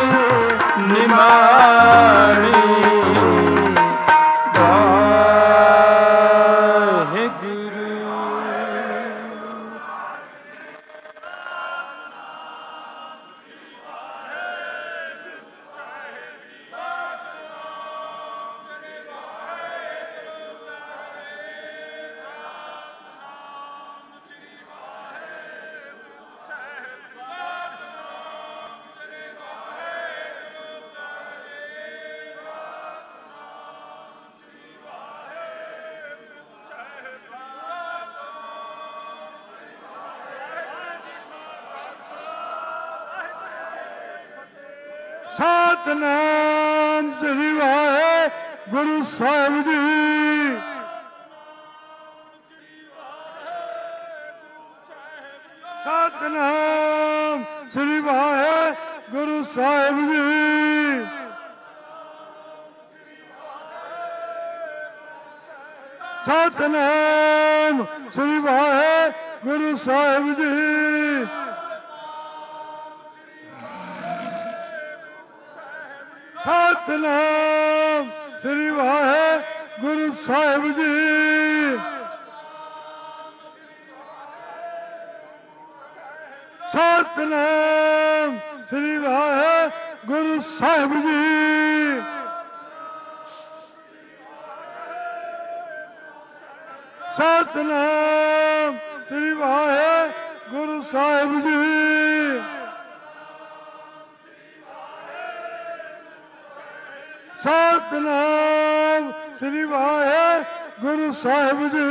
निमाणी ਸਤਿਨਾਮ ਸ੍ਰੀ ਵਾਹਿਗੁਰੂ ਸਾਹਿਬ ਜੀ। ਸਤਿਨਾਮ ਸ੍ਰੀ ਵਾਹਿਗੁਰੂ ਸਾਹਿਬ ਜੀ। ਸਤਿਨਾਮ ਸ੍ਰੀ ਵਾਹਿਗੁਰੂ ਸਾਹਿਬ ਜੀ। ਸਤਿਨਾਮ ਸ੍ਰੀ ਵਾਹਿਗੁਰੂ ਸਾਹਿਬ ਜੀ। ਸਤਿਨਾਮ ਸ੍ਰੀ ਵਾਹਿਗੁਰੂ ਸਾਹਿਬ ਜੀ। ਸਤਿਨਾਮ ਸ੍ਰੀ ਵਾਹਿਗੁਰੂ ਸਾਹਿਬ ਜੀ। ਸਤਿਨਾਮ ਸ੍ਰੀ ਵਾਹਿਗੁਰੂ ਸਾਹਿਬ ਜੀ।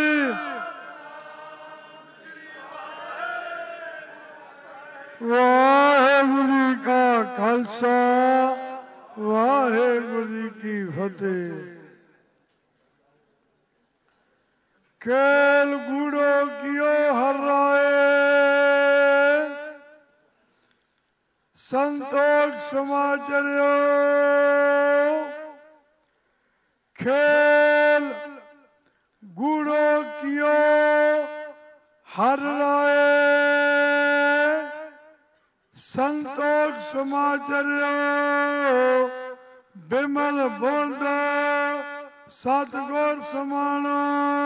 ਵਾਹਿਗੁਰੂ ਜੀ ਕਾ ਖਾਲਸਾ ਵਾਹਿਗੁਰੂ ਜੀ ਕੀ ਫਤਿਹ। खेल गूढ़ो कियो हर्राए संतोष समाचर्यो खेल गूढ़ो कियो हर्राए संतोष समाचर्यो बिमल बोंद सतगुर समानो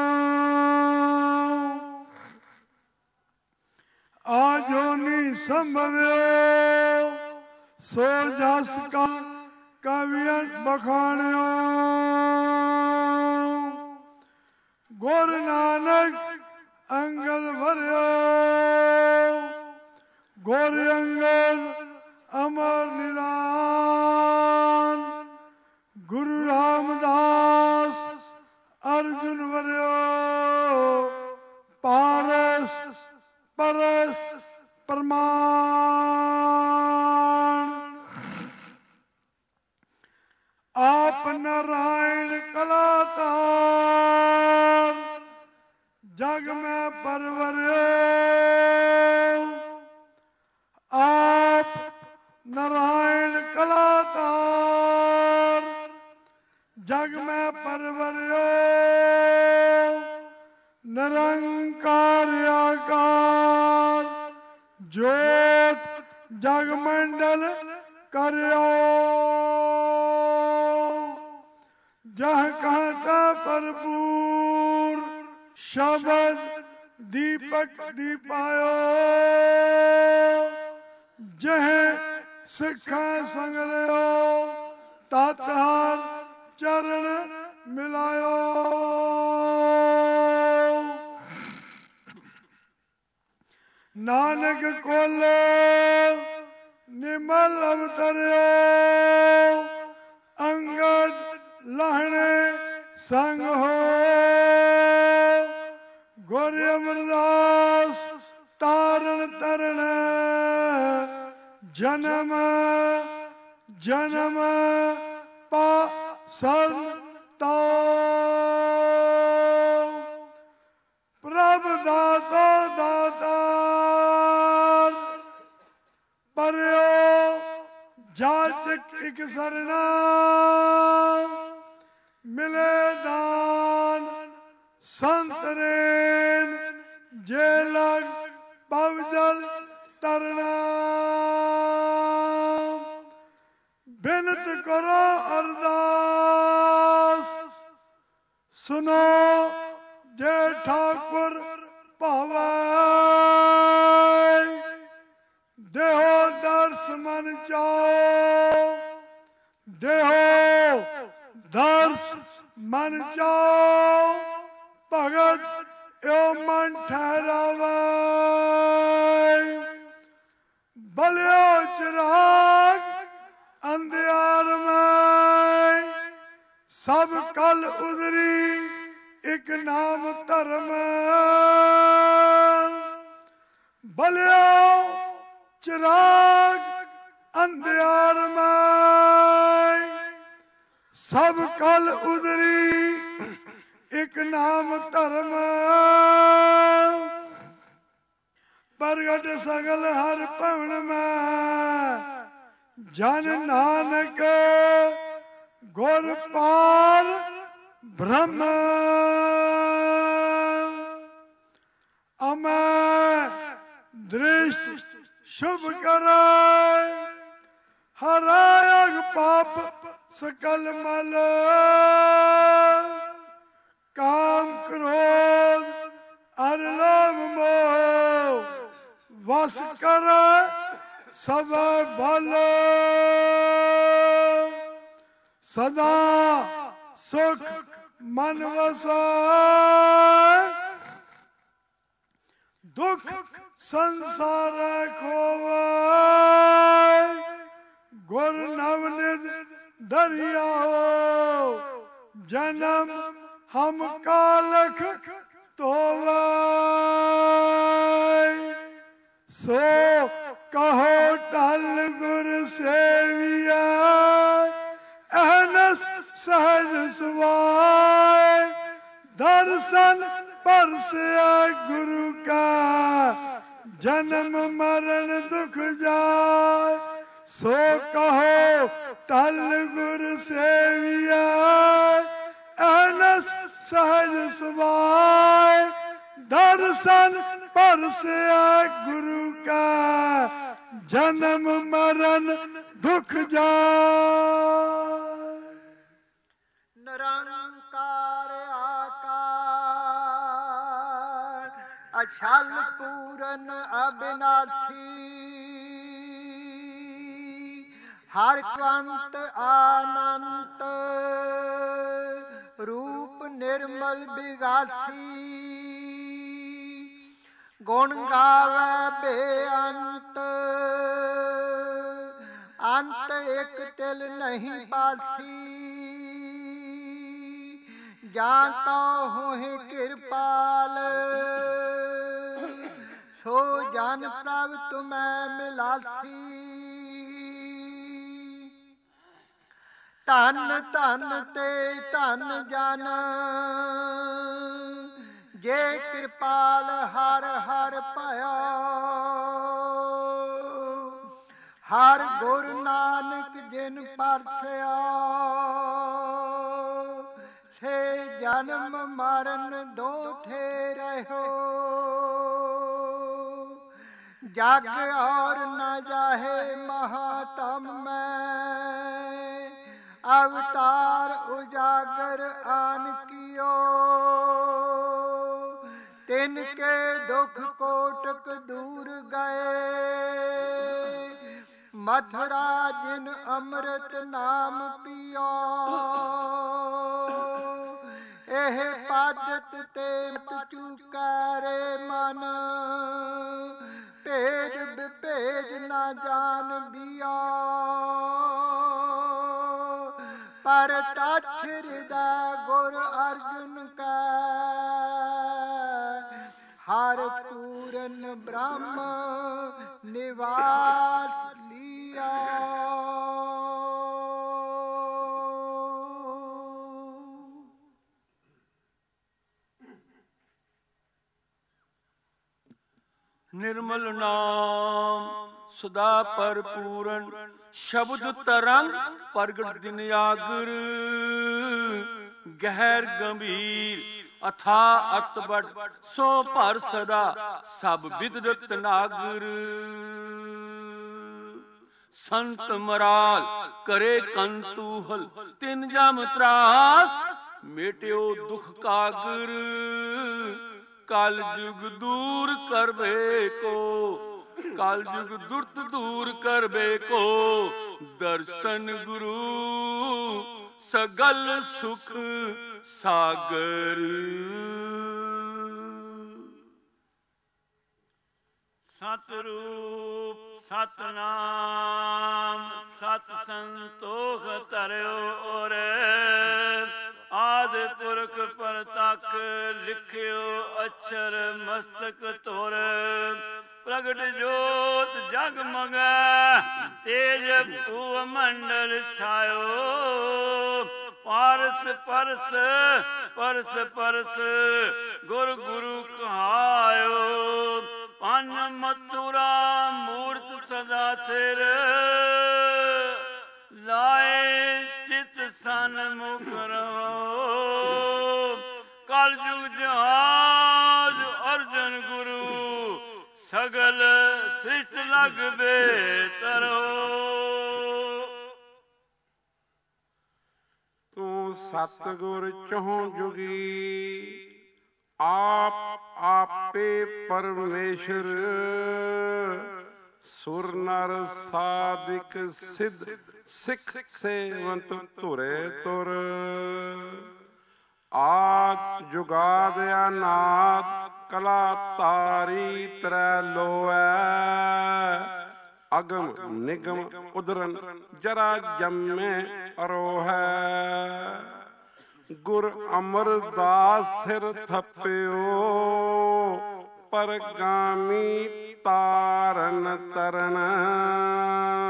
आजोनी संभव्यो सो जस का कवियन बखाण्यो गुरु नानक अंगद भरियो गुरु अंगद अमर निदान गुरु रामदास अर्जुन भरियो पारस परस प्रमाण आप नारायण कलातार जग में परवरियो आप नारायण कलातार जग में परवरियो निरंकार आकार ज्योत जगमंडल करियो जह कहता भरपूर शब्द दीपक दीपायो जह सिखा संगरियो तातहार चरण मिलायो नानक कोलो निमल अवतरियो अंगद लहणे संग हो गोरे अमरदास तारण तरण जन्म जन्म पा सर तो प्रभ दातो दातार परयो जाचक एक सरना मिले दान संतरेन जे लग पवजल तरना बिनत करो अरदास सुनो जे ठाकुर पावाय देहो दर्श मन चाओ देहो दर्श मन चाओ भगत यो मन ठहरावाय बलियो चिराग अंधियार में सब कल उधरी एक नाम धर्म बलियो चिराग अंधियार में सब कल उधरी एक नाम धर्म प्रगट सगल हर पवन में जन नानक गुर पार ब्रह्म अमय दृष्टि शुभ करे हरायग पाप सकल मल काम क्रोध अर लोभ मोह वश कर सब भल सदा सुख मन वसाय दुख संसार खोवाय गुर नवनिध दरिया हो जन्म हम कालख तोवाय सो कहो टल गुर सेविया अहनस सहज सुवाय दर्शन परसिया गुरु का जन्म मरण दुख जाय। सो कहो टल गुर सेविया अनस सहज सुभाय। दर्शन परसिया गुरु का जन्म मरण दुख जाय। निरंकार आकार अछल पूरन अविनाशी। हर क्वंत आनंत रूप निर्मल बिगासी। गुण गावे बेअंत अंत एक तिल नहीं पासी। जानता हूँ कृपाल सो जान प्रभ तुम्हें मिलासी। धन धन ते धन जन जे कृपाल हर हर पाया। हर गुर नानक जिन परसिया से जन्म मरण दो थे रहो। जग और न जाहे महातम में अवतार उजागर आन कियो। तिनके दुख कोटक दूर गए मथुरा जिन अमृत नाम पियो। एह पादत ते मत चुकारे मन भेद विभेद न जान बिया। पर तछ हृदय गुर अर्जुन का हर पूरन ब्रह्म निवास लिया। निर्मल नाम सदा परपूरन शब्द तरंग प्रगट दिन आगर। गहर गंभीर अथा अतबट सो भर सदा सब विदरत नागर। संत मराल करे कंतूहल तिन जम त्रास मेट्यो दुख कागर। कल जुग दूर करबे को कल जुग दुर्त दूर करबे को। दर्शन गुरु सगल सुख सागर। सतरूप सतनाम सत संतोख तरयो और। आदि पुरख परतक लिखियो अक्षर मस्तक तोर। प्रगट जोत जगमग तेज भुव मंडल छायो। पारस परस परस परस गुर गुरु कहायो। पन मथुरा मूर्त सदा थिर लाए चित सन मुकरो। कल जुग जहाज अर्जन गुरु सगल सृष्ट लग बेतरो। तू सतगुर चहुं जुगी आप आपे परमेश्वर। सुर नर साधिक सिद्ध सिख सेवंत तुरे तुर। आद जुगाद अनाद कला तारी त्रै लोऐ। अगम निगम उदरन जरा जम्मे अरोहै। गुर अमरदास थिर थप्पियो परगामी तारन तरन।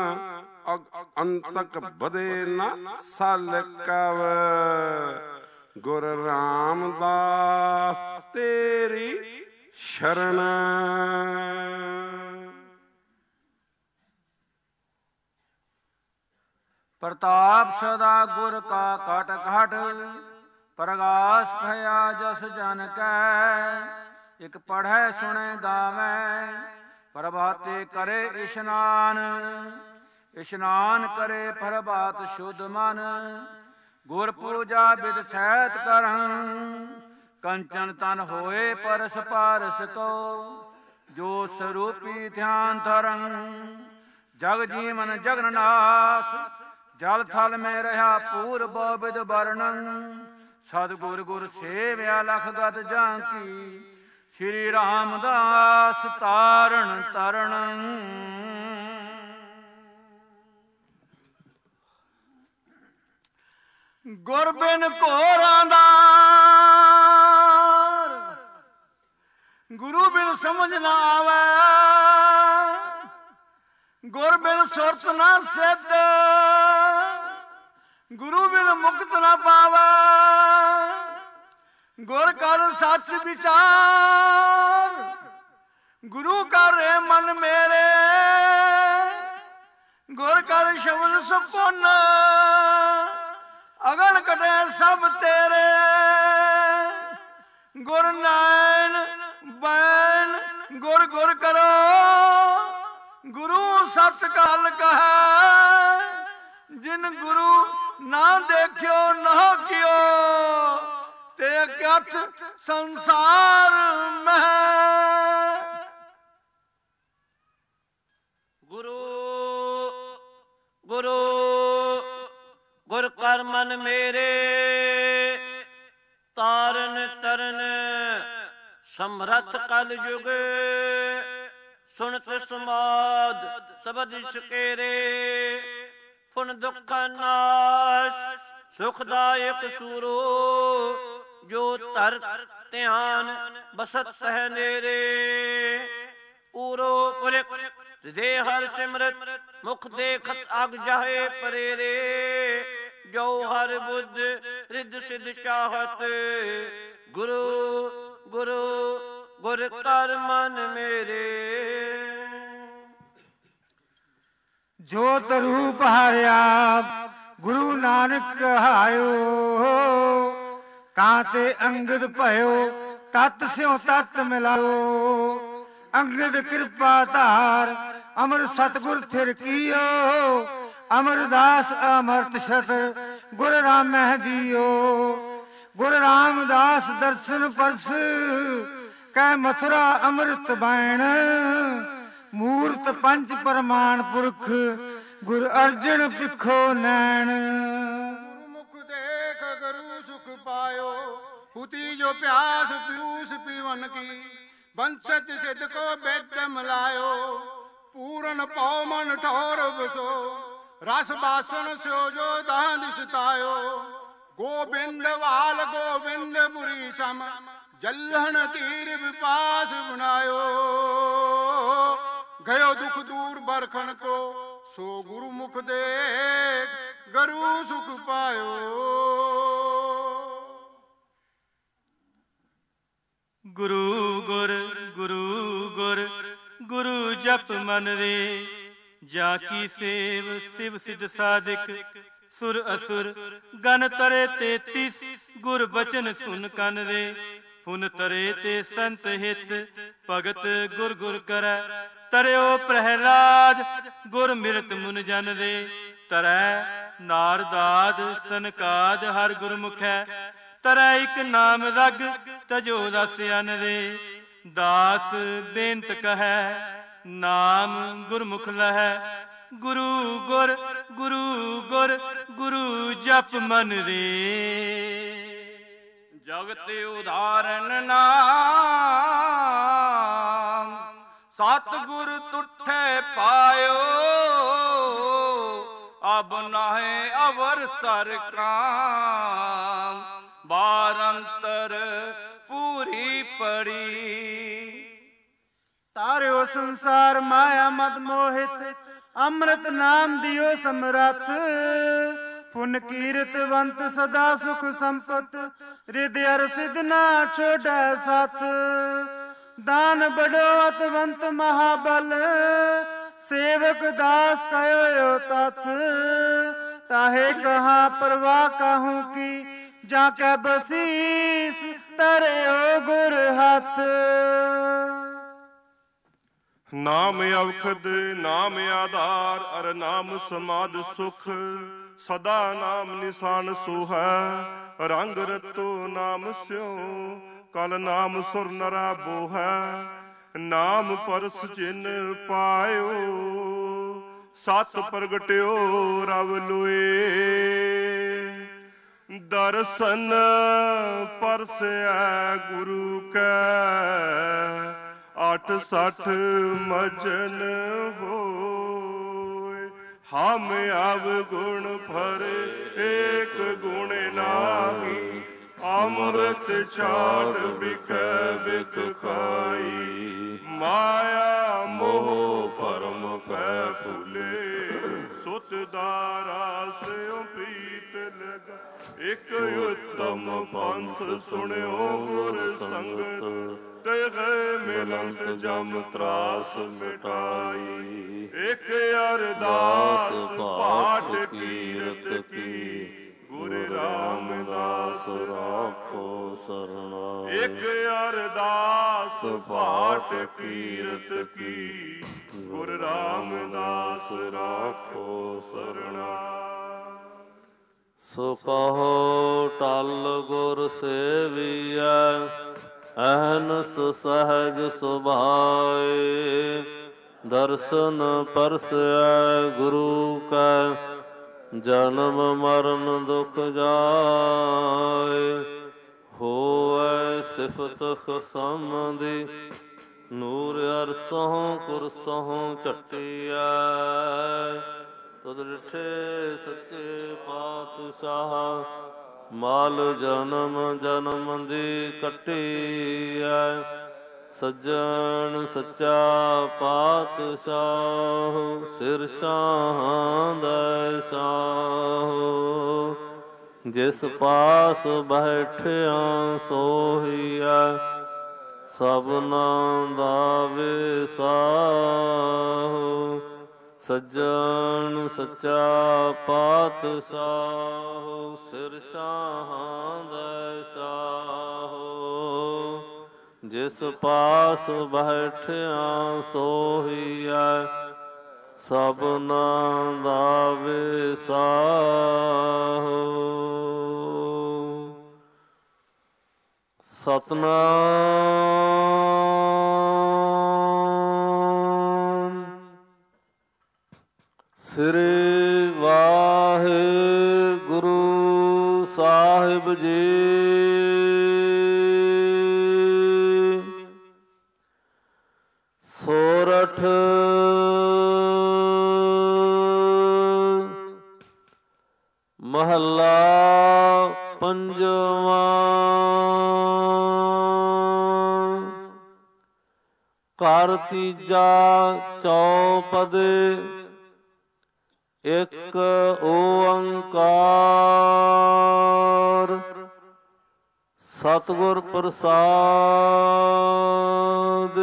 अंतक बदे न सल कव ਗੁਰ ਰਾਮਦਾਸ ਤੇਰੀ ਸ਼ਰਨ। ਪ੍ਰਤਾਪ ਸਦਾ ਗੁਰ ਕਾ ਘਟ ਘਟ, ਪ੍ਰਗਾਸ ਭਇਆ ਜਸ ਜਨ ਕੈ। ਇਕ ਪੜ੍ਹੈ ਸੁਣੈ ਗਾਵੈ, ਪ੍ਰਭਾਤੇ ਕਰੇ ਇਸ਼ਨਾਨ। ਇਸ਼ਨਾਨ ਕਰੇ ਪ੍ਰਭਾਤ ਸ਼ੁੱਧ ਮਨ, ਗੁਰ ਪੂਜਾ ਬਿਦ ਸਹਿਤ ਕਰੰ। ਕੰਚਨ ਤਨ ਹੋਏ ਪਰਸ ਪਾਰਸ ਕੋ, ਜੋ ਸਰੂਪੀ ਧਿਆਨ ਧਰੰ। ਜਗ ਜੀਵਨ ਜਗਨਨਾਥ, ਜਲ ਥਲ ਮੈਂ ਰਹਾ ਪੂਰ ਬਿਦ ਵਰਣੰ। ਸਤਿਗੁਰ ਗੁਰ ਸੇਵਿਆ ਲਖ ਗਤ ਜਾਂਕੀ, ਸ੍ਰੀ ਰਾਮਦਾਸ ਤਾਰਨ ਤਰਣ। ਗੁਰ ਬਿਨ ਘੋਰਾਂ ਦਾ, ਗੁਰੂ ਬਿਨ ਸਮਝ ਨਾ ਆਵੇ। ਗੁਰ ਬਿਨ ਸੁਰਤ ਨਾ ਸਿੱਧ, ਗੁਰੂ ਬਿਨ ਮੁਕਤ ਨਾ ਪਾਵੇ। ਗੁਰ ਕਰ ਸੱਚ ਵਿਚਾਰ, ਗੁਰੂ ਕਰ ਰੇ ਮਨ ਮੇਰੇ। ਗੁਰ ਕਰ ਸ਼ਬਦ ਸੁਪਨ, ਅਗਨ ਕਟੇ ਸਭ ਤੇਰੇ। ਗੁਰ ਨੈਣ ਬੈਣ ਗੁਰ ਗੁਰ ਕਰੋ, ਗੁਰੂ ਸਤ ਕਾਲ ਕਹੈ। ਜਿਨ ਗੁਰੂ ਨਾ ਦੇਖਿਓ ਨਾ ਕਿਓ, ਤੇ ਕਥ ਸੰਸਾਰ ਮਹਿ। ਗੁਰੂ ਗੁਰੂ ਗੁਰ ਕਰ ਮਨ ਮੇਰੇ, ਤਾਰਨ ਤਰਨ ਸਮਰੱਥ ਕਲ ਯੁਗ। ਸੁਣਤ ਸਮਾਦ ਸਬਦ ਸਕੇਰੇ, ਪੁਨ ਦੁਖ ਨਾਸ਼ ਸੁਖਦਾਇਕ ਸੂਰੋ। ਜੋ ਧਰ ਧਿਆਨ ਬਸਤ ਹੈ ਨੇਰੇ, ਪੂਰੋ ਪੁਰਖ ਦੇ ਹਰ ਸਿਮਰਤ। ਮੁਖ ਦੇਖਤ ਅਗ ਜਾਹੇ ਪਰੇਰੇ, ਜੋ ਹਰ ਬੁੱਧ ਰਿੱਧ ਸਿਧ ਚਾਹਤ। ਗੁਰੂ ਗੁਰੂ ਗੁਰ ਕਰ ਮਨ ਮੇਰੇ। ਜੋਤ ਰੂਪ ਹਾਰਿਆ ਗੁਰੂ ਨਾਨਕ ਕਹਾਇਓ, ਤਾਂ ਤੇ ਅੰਗਦ ਭਇਓ ਤਤ ਸਿਉ ਤਤ ਮਿਲਾਓ। ਅੰਗਦ ਕਿਰਪਾ ਧਾਰ ਅਮਰ ਸਤਿਗੁਰ ਥਿਰ ਕੀਓ। ਅਮਰਦਾਸ ਅਮਰਤ ਛਤਰ ਗੁਰ ਰਾਮਹਿ ਦੀਓ। ਗੁਰ ਰਾਮਦਾਸ ਦਰਸ਼ਨ ਪਰਸ, ਕੈ ਮਥੁਰਾ ਅੰਮ੍ਰਿਤ ਬੈਣ। ਮੂਰਤ ਪੰਚ ਪ੍ਰਮਾਣ ਪੁਰਖ, ਗੁਰ ਅਰਜਨ ਪਿਖੋ ਨੈਣ। ਮੁਖ ਦੇਖ ਗੁਰੂ ਸੁਖ ਪਾਇਓ, ਹੁਤੀ ਜੋ ਪਿਆਸ ਪੀਊਸ ਪੀਵਨ ਕੀ। ਬੰਸਤ ਸਿਧ ਕੋ ਬੇਦ ਮਿਲਾਇਓ, ਪੂਰਨ ਪਉ ਮਨ ਠੌਰ ਬਸੋ। ਰਸ ਬਾਸਨ ਸਿਓ ਜੋ ਦਾਹ ਦਿਸਤਾਇਓ। ਗੋਬਿੰਦ ਵਾਲ ਗੋਬਿੰਦ ਪੁਰੀ ਸਮ, ਜਲਹਣ ਤੀਰ ਵਿਪਾਸ ਬਣਾਇਓ। ਗਇਓ ਦੁਖ ਦੂਰ ਬਰਖਣ ਕੋ, ਸੋ ਗੁਰੂ ਮੁਖ ਦੇਖ ਗੁਰੂ ਸੁਖ ਪਾਇਓ। ਗੁਰੂ ਗੁਰ ਗੁਰੂ ਗੁਰ ਗੁਰੂ ਜਪ ਮਨ ਰੇ। ਜਾ ਕੀ ਸੇਵ ਸਿਵ ਸਿਧ ਸਾਧਿਕ, ਸੁਰ ਅਸੁਰ ਗਨ ਤਰੇ 33। ਗੁਰ ਬਚਨ ਸੁਨ ਕਨ ਰੇ, ਪੁਨ ਤਰੇ ਤੇ ਸੰਤ ਹਿਤ। ਭਗਤ ਗੁਰ ਗੁਰ ਕਰੈ ਤਰਿਓ ਪ੍ਰਹਿਲਾਦ, ਗੁਰ ਮਿਰਤ ਮੁਨ ਜਨ ਰੇ। ਤਰੈ ਨਾਰਦਾਦ ਸਨਕਾਦ ਹਰ ਗੁਰਮੁਖੈ, ਤਰੈ ਇਕ ਨਾਮ ਰਗ ਤਜੋ ਦਸ ਅਨ ਰੇ। ਦਾਸ ਬੇਨਤ ਕਹੈ ਨਾਮ ਗੁਰਮੁਖ ਲਹੈ। ਗੁਰੂ ਗੁਰ ਗੁਰੂ ਗੁਰ ਗੁਰੂ ਜਪ ਮਨ ਰੇ। ਜਗਤ ਉਦਾਹਰਨ ਨਾਮ, ਸਤਿਗੁਰ ਤੁਠੇ ਪਾਇਓ। ਅਬ ਨਾਹੇ ਅਵਰ ਸਰ ਕਾਮ, ਬਾਰੰਤਰ ਪੂਰੀ ਪੜੀ। ਤਾਰਿਓ ਸੰਸਾਰ ਮਾਇਆ ਮਦ ਮੋਹਿਤ, ਅੰਮ੍ਰਿਤ ਨਾਮ ਦਿਓ ਸਮਰੱਥ। पुन कीर्तवंत सदा सुख संपत, रिद अर सिद्ध ना छोड़ै साथ। दान बढ़ोत वंत महाबल, सेवक दास कयो तथ। ताहे कहा परवाह कहूँ की, जाके बसीस तरयो गुर हाथ। नाम अवखद नाम आधार, अर नाम समाध सुख। सदा नाम निशान सोहै, रंग रतो नाम स्यो। कल नाम सुर नरा बोहै, नाम परस चिन पायो। सत प्रगट्यो रव लोए, दर्शन परसै गुरु कै। 68 मजन होय, हम अवगुण भर एक गुण नाही। अमृत छाड़ बिखै बिख खाई, माया मोह परम पै फूले। सुत दारा स्यों प्रीत लगा, एक उत्तम पंथ सुन्यो गुर संगत। तेह मिलत जम त्रास मिटाई, एक अरदास पाठ कीरत की। गुरु रामदास राखो सरना, एक अरदास पाठ कीरत की। गुरु रामदास राखो सरना। सो कहो टल गुर सेविया, अहनस सहज सुभाए। दर्शन परसै गुरु का, जन्म मरण दुख जाए। होवै सिफत खसमदी, नूर अरसों कुरसों चटिया। तुद डिठे सच्चे पातशाह, माल जन्म जन्म दी कटिया। सज्जन सच्चा पातशाह, सिर शाहां दै शाह। जिस पास बैठिया सोहिया, सबना दा विसाह। सज्जन सच्चा पातशाह, सिर शाहां दै शाह। जिस पास बैठिया सोहिया, सबना दा विसाह। सतनाम श्री वाहिगुरु साहिब जी। सोरठ महला पंजवा। कर तीजा चौपदे, एक ओंकार। सतगुर प्रसाद,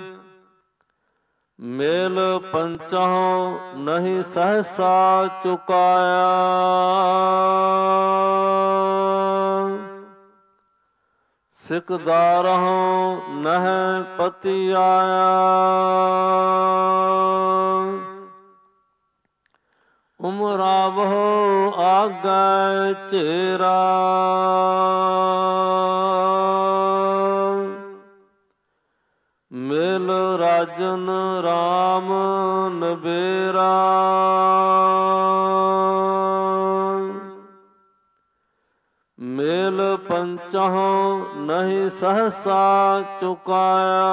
मेल पंचहों नहीं सहसा चुकाया। सिकदारहों नह पति आया। उमरावहो आगे चेरा। मेल राजन राम नबेरा। मेल पंचहों नहीं सहसा चुकाया।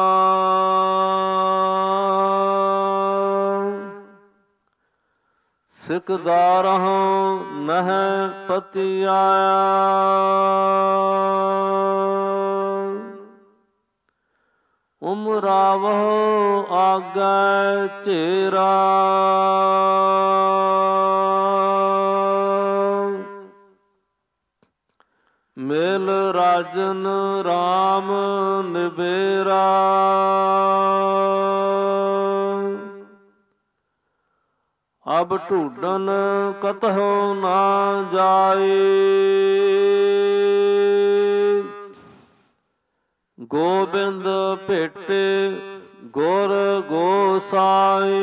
सिकदारहों नह पति आया। उमरावहो आगे चेरा। ਰਾਜਨ ਰਾਮ ਨਿਬੇਰਾ। ਅਬ ਢੂਡਨ ਕਤਹੁ ਨਾ ਜਾਏ, ਗੋਬਿੰਦ ਭੇਟੇ ਗੁਰ ਗੋਸਾਈ।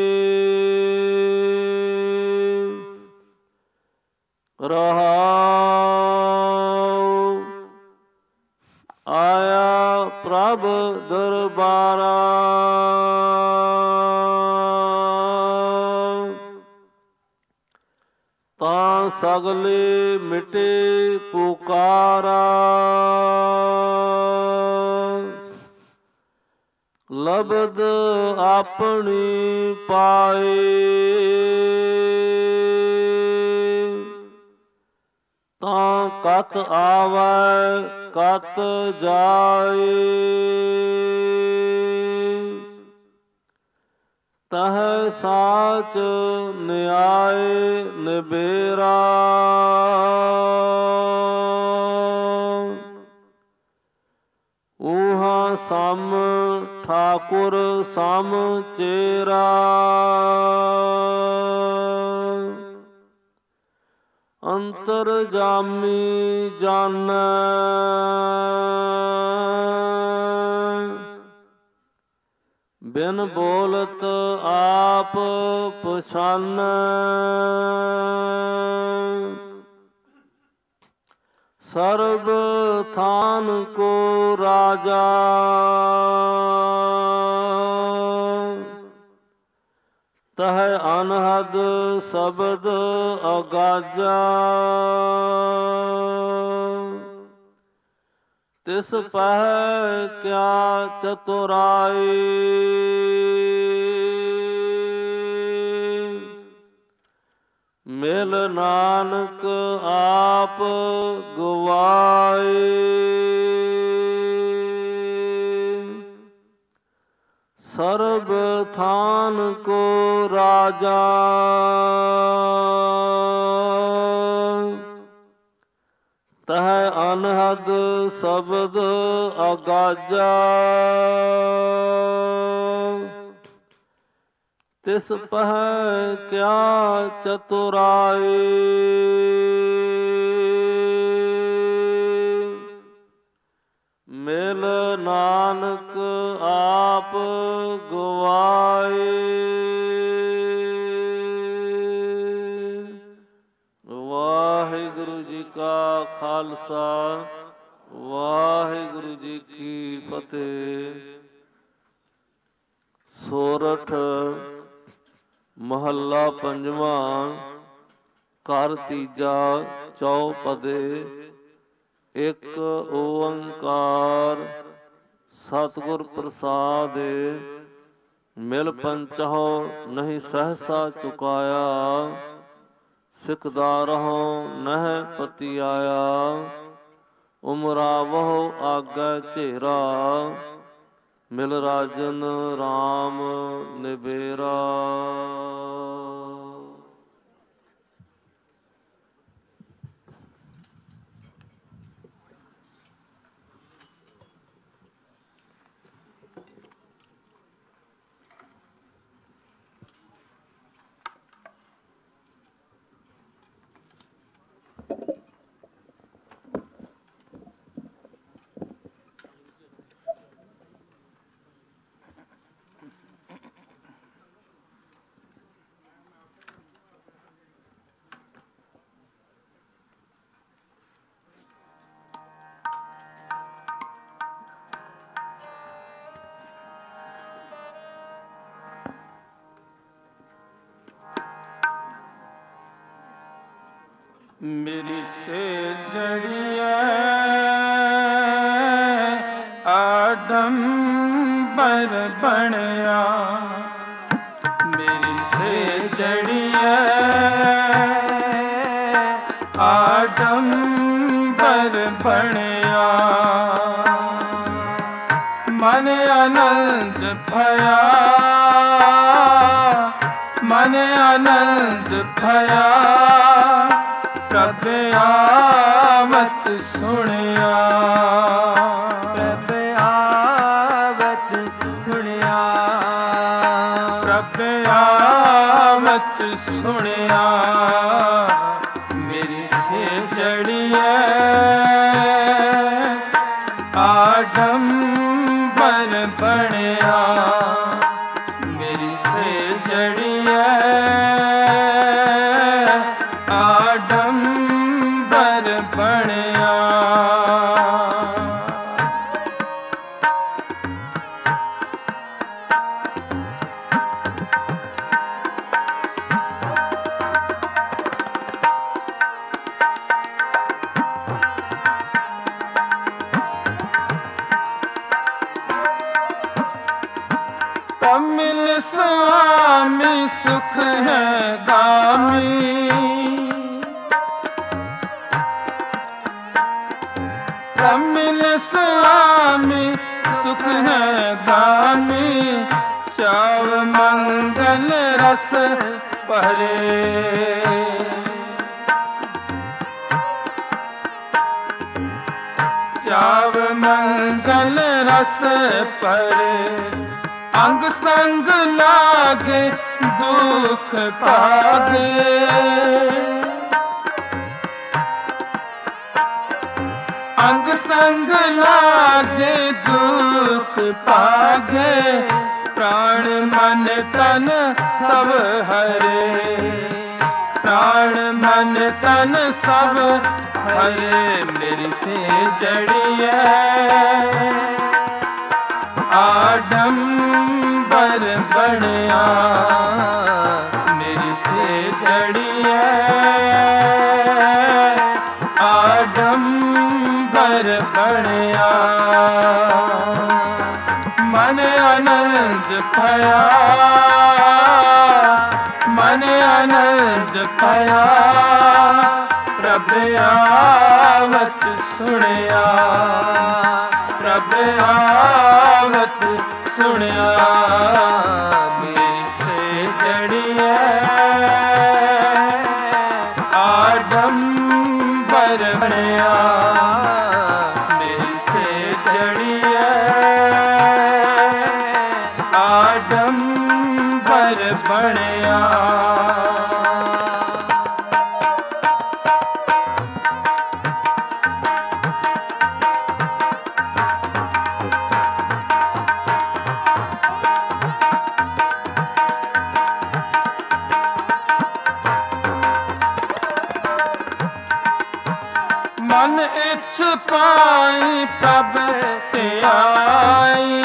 ਰਹਾਉ ਆਇਆ ਪ੍ਰਭ ਦਰਬਾਰਾ, ਤਾਂ ਸਗਲੇ ਮਿਟੇ ਪੁਕਾਰਾ। ਲਬਦ ਆਪਣੀ ਪਾਏ, ਤਾਂ ਕਤ ਆਵੈ ਕਤ ਜਾਏ। ਤਹ ਸਾਚ ਨਿਆਏ ਨਿਬੇਰਾ, ਊਹਾਂ ਸਮ ਠਾਕੁਰ ਸਮ ਚੇਰਾ। ਅੰਤਰ ਜਾਮੀ ਜਾਣੈ, ਬਿਨ ਬੋਲਤ ਆਪ ਪਛਾਨੈ। ਸਰਬ ਥਾਨ ਕੋ ਰਾਜਾ, ਤਹ ਅਨਹਦ ਸ਼ਬਦ ਅਗਾਜਾ। ਤਿਸ ਪਹਿ ਕਿਆ ਚਤੁਰਾਈ, ਮਿਲ ਨਾਨਕ ਆਪ ਗਵਾਏ। ਸਰਬ ਥਾਨ ਕੋ ਰਾਜਾ, ਤਹ ਅਨਹਦ ਸ਼ਬਦ ਅਗਾਜਾ। ਤਿਸ ਪਹਿ ਕਿਆ ਚਤੁਰਾਈ, ਮਿਲ ਨਾਨਕ ਆਪ ਗਵਾਏ। ਵਾਹਿਗੁਰੂ ਜੀ ਕਾ ਖਾਲਸਾ, ਵਾਹਿਗੁਰੂ ਜੀ ਕੀ ਫਤਿਹ। ਸੋਰਠ ਮਹੱਲਾ ਪੰਜਵਾਂ। ਘਰ ਤੀਜਾ ਚੌਪਦੇ। ਇੱਕ ਓੰਕਾਰ ਸਤਿਗੁਰ ਪ੍ਰਸਾਦਿ, ਮਿਲ ਪੰਚਹੁ ਨਹੀਂ ਸਹਸਾ ਚੁਕਾਇਆ। ਸਿੱਖਦਾ ਰਹੋ ਨਹਿ ਪਤੀ ਆਇਆ, ਉਮਰਾਵਹੁ ਆਗੈ ਝੇਰਾ। ਮਿਲ ਰਾਜਨ ਰਾਮ ਨਿਬੇਰਾ। ਮੇਰੀ ਸੇ ਜੜੀਐ ਆਡੰਬਰ ਬਣਿਆ। ਮੇਰੀ ਸੇ ਜੜੀਐ ਆਡੰਬਰ ਬਣਿਆ। ਮਨ ਆਨੰਦ ਭਇਆ, ਮਨ ਆਨੰਦ ਭਇਆ। ਪ੍ਰਭ ਆਵਤ ਸੁਣਿਆ। सुनिया मेरी से जड़िए आडंबर बनिया मेरी से जड़िए आडंबर बनिया तमिल स्वामी सुख है गामी तमिल स्वामी सुख है गामी चाव मंगल रस परे चाव मंगल रस परे अंग संग लागे दुख पागे अंग संग लागे दुख पागे प्राण मन तन सब हरे प्राण मन तन सब हरे मेरी से जड़िए आडंबर बनिया मेरी से जड़िए आडंबर बनिया मन आनंद पाया मन आनंद पाया प्रभ आवत सुनिया प्रभ आवत सुनिया मेरी से जड़िए आडंबर बनिया मेरी से जड़िए आडंबर बनिया मन इच्छ पाई प्रभ ते आई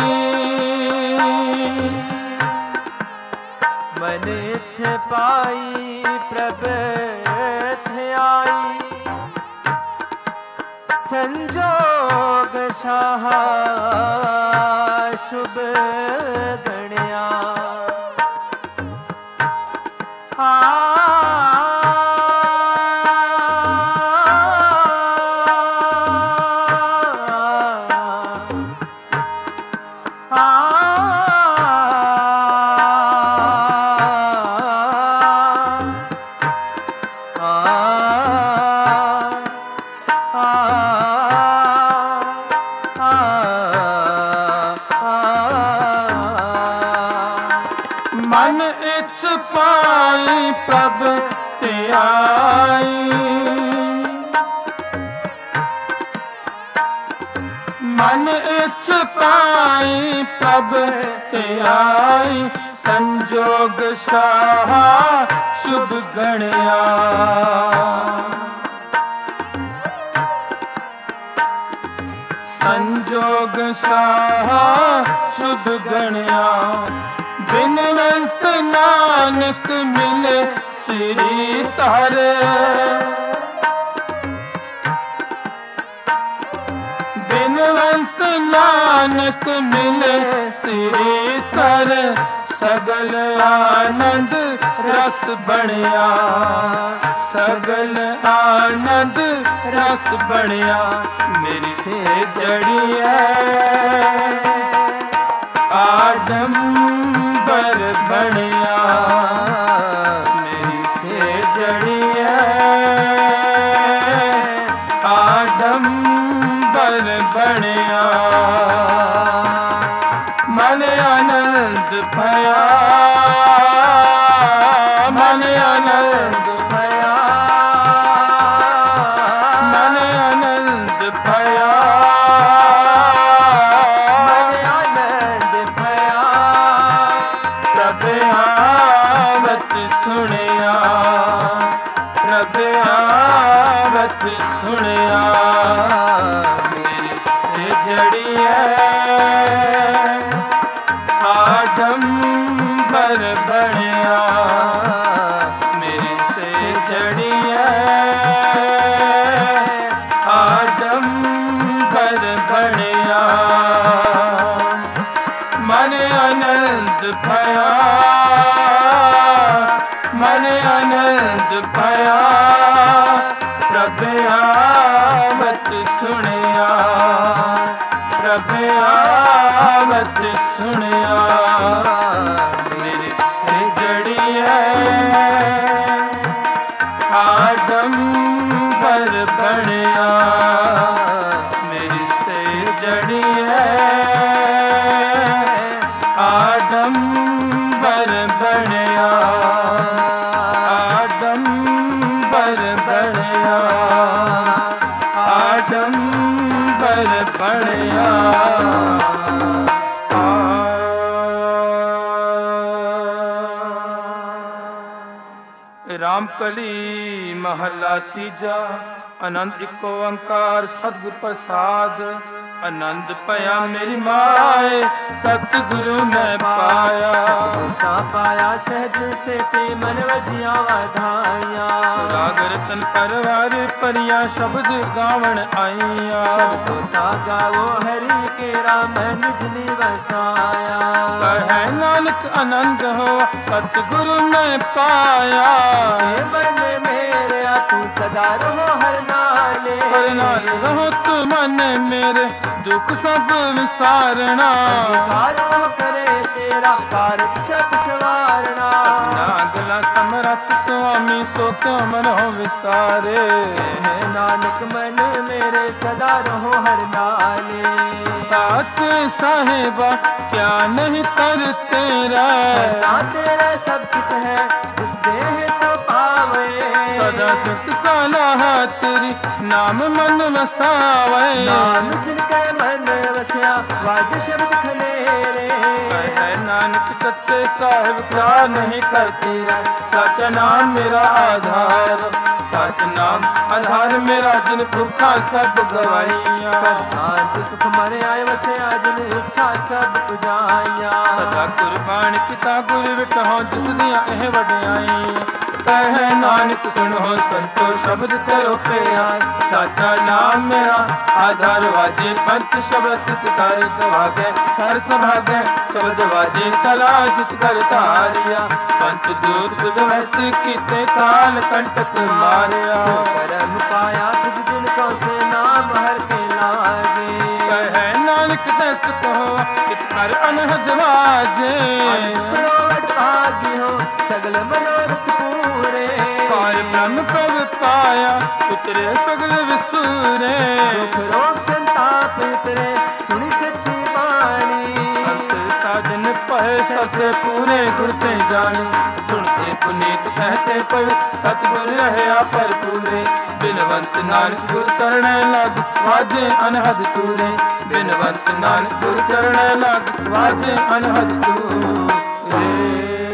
मन इच्छ पाई प्रभ ते आई संजोग शाह शुभ गणिया मन इच्छ पाई प्रभ ते आई मन इच्छ पाई प्रभ ते आई संजोग शाह शुभ गणिया संजोग शाह शुभ गणिया बिनवंत नानक मिले श्री तारे बिनवंत नानक मिले श्री तारे सगल आनंद रस बनिया सगल आनंद रस बनिया मेरी से जड़िए आडंबर बनिया मेरी से जड़िए आडंबर बनिया मन आनंद भया मन ਆਨੰਦ ਭਇਆ ਮਨ ਆਨੰਦ ਭਇਆ ਮਨ ਆਨੰਦ ਭਇਆ ਪ੍ਰਭ ਆਵਤ ਸੁਣਿਆ ਪ੍ਰਭ ਆਵਤ ਸੁਣਿਆ ਮੇਰੀ ਸਜੜੀਐ ਆਡੰਬਰ ਬਣਿਆ ਮੇਰੀ ਸਜੜੀਐ ਆਡੰਬਰ ਬਣਿਆ ਮਨ ਆਨੰਦ ਭਇਆ ਮਨ ਆਨੰਦ ਭਇਆ ਪ੍ਰਭ ਆਵਤ ਸੁਣਿਆ ਪ੍ਰਭ ਆਵਤ ਸੁਣਿਆ ਮੇਰੀ ਸਜੜੀਐ ਆਡੰਬਰ ਬਣਿਆ ਮੇਰੀ ਸਜੜੀਐ ਆਡੰਬਰ ਬਣਿਆ ਆਡੰਬਰ ਬਣਿਆ ਆਡੰਬਰ ਬਣਿਆ ਰਾਮ ਕਲੀ ਮਹਲਾ ਤੀਜਾ ਆਨੰਦ ਇੱਕੋ ਓੰਕਾਰ ਸਤਿਗੁਰ ਪ੍ਰਸਾਦ ਆਨੰਦ ਭਇਆ ਮੇਰੀ ਮਾਏ ਸਤਿਗੁਰੂ ਮੈਂ ਪਾਇਆ ਤਾ ਪਾਇਆ ਸਹਿਜ ਸੇਤੀ ਮਨ ਵਜਿਆ ਵਧਾਈਆਂ ਰਾਗ ਰਤਨ ਪਰਵਾਰ ਪਰੀਆਂ ਸ਼ਬਦ ਗਾਵਣ ਆਈਆਂ ਸ਼ਬਦੋ ਤਾ ਗਾਵੋ ਹਰੀ ਕੇਰਾ ਮਨ ਨਿਜ ਵਸਾਇਆ ਕਹੈ ਨਾਨਕ ਆਨੰਦ ਹੋ ਸਤਿਗੁਰੂ ਮੈਂ ਪਾਇਆ ਏ ਮਨ ਮੇਰਿਆ ਤੂੰ ਸਦਾ ਰਹੋ ਹਰ ਨਾਲੇ ਹਰ ਨਾਲ ਰਹੋ ਤੂੰ ਮਨ ਮੇਰੇ ਦੁੱਖ ਸਭ ਵਿਸਾਰਣਾ ਕਾਰੋ ਕਰੇ ਤੇਰਾ ਕਾਰਜ ਸਭ ਸਵਾਰਣਾ ਨਾਗਲਾ ਸਮਰੱਥ ਸੁਆਮੀ ਸੋ ਕਿਉ ਮਨੋ ਵਿਸਾਰੇ ਨਾਨਕ ਮਨ ਮੇਰੇ ਸਦਾ ਰਹੋ ਹਰ ਨਾਲੇ ਸਾਚੇ ਸਾਹਿਬਾ ਕਿਆ ਨਹੀਂ ਕਰ ਤੇਰਾ ਨਾ ਤੇਰਾ ਸਭ ਕੁਛ ਹੈ ਜਿਸ ਦੇਹ ਸੋ ਪਾਵੇ ਸਦਾ ਸੁਖ ਸਲਾਹ ਤੇਰੀ ਨਾਮ ਮਨ ਵਸਾਵੇ ਨਾਮ ਜਿਨ ਕੈ ਮਨ ਵਸਿਆ ਵਾਜ ਸ਼ਬਦ ਖਲੇਰੇ ਹੈ ਨਾਨਕ ਸੱਚੇ ਸਾਹਿਬ ਕਿਆ ਨਹੀਂ ਕਰ ਤੇਰਾ ਸੱਚਾ ਨਾਮ ਮੇਰਾ ਆਧਾਰ ਸੱਚ ਨਾਮ ਆਧਾਰ ਮੇਰਾ ਜਿਨ ਭੁੱਖਾ ਸਭ ਗਵਾਈਆਂ ਸਾਧ ਸੁਖ ਮਨ ਆਏ ਵਸਿਆ ਜਿਨ ਇੱਛਾ ਸਭ ਪੁਜਾਈਆਂ ਸਦਾ ਕੁਰਬਾਨ ਕੀਤਾ ਗੁਰ ਵਿਟਹੁ ਜਿਸ ਦੀਆਂ ਇਹ ਵਡਿਆਈ ਕਹੈ ਨਾਨਕ ਸੁਣੋ ਸੰਤੋ ਸ਼ਬਦ ਕਰੋ ਪਿਆਰ ਸਾਚਾ ਨਾਮ ਮੇਰਾ ਆਧਾਰ ਵਾਜੇ ਪੰਚ ਸ਼ਬਦ ਤਿਤ ਕਰ ਸੁਹਾਗੈ ਕਰ ਸੁਭਾਗੈ ਸ਼ਬਦ ਵਾਜੇ ਕਲਾ ਜਿਤ ਕਰ ਧਾਰਿਆ ਪੰਚ ਦੂਤ ਤੁਧ ਵਸ ਕੀਤੇ ਕਾਲ ਕੰਟਕ ਮਾਰਿਆ ਕਰਮ ਪਾਇਆ ਤੁਧ ਜਿਨ ਕੋ ਸੇ ਨਾਮ ਹਰ ਕੇ ਲਾਗੇ ਕਹੈ ਨਾਨਕ ਦਸ ਕਹੋ ਕਿਤ ਕਰ ਅਨਹਦ ਵਾਜੇ ਸਰੋਵਰ ਭਾਗੀ ਹੋ ਸਗਲ ਮਨੋਰਥ ਪੂਰੇ ਪਾਰ ਬ੍ਰਹਮ ਪ੍ਰਭ ਪਾਇਆ ਉਤਰੇ ਸਗਲ ਵਿਸੂਰੇ ਦੁਖ ਰੋਗ ਸੰਤਾਪ ਉਤਰੇ ਸੁਣੀ ਸੱਚੀ ਬਾਣੀ ਸੰਤ ਸਾਜਨ ਪਏ ਸਸੇ ਪੂਰੇ ਗੁਰ ਤੇ ਜਾਣੀ ਸੁਣਤੇ ਪੁਨੀਤ ਕਹਤੇ ਪਵਿ ਸਤਿਗੁਰ ਰਹਿਆ ਭਰਪੂਰੇ ਬਿਨਵੰਤ ਨਾਨਕ ਗੁਰ ਚਰਣੈ ਲਗ ਵਾਜੇ ਅਨਹਦ ਤੂਰੇ ਬਿਨਵੰਤ ਨਾਨਕ ਗੁਰ ਚਰਣੈ ਲਗ ਵਾਜੇ ਅਨਹਦ ਤੂਰੇ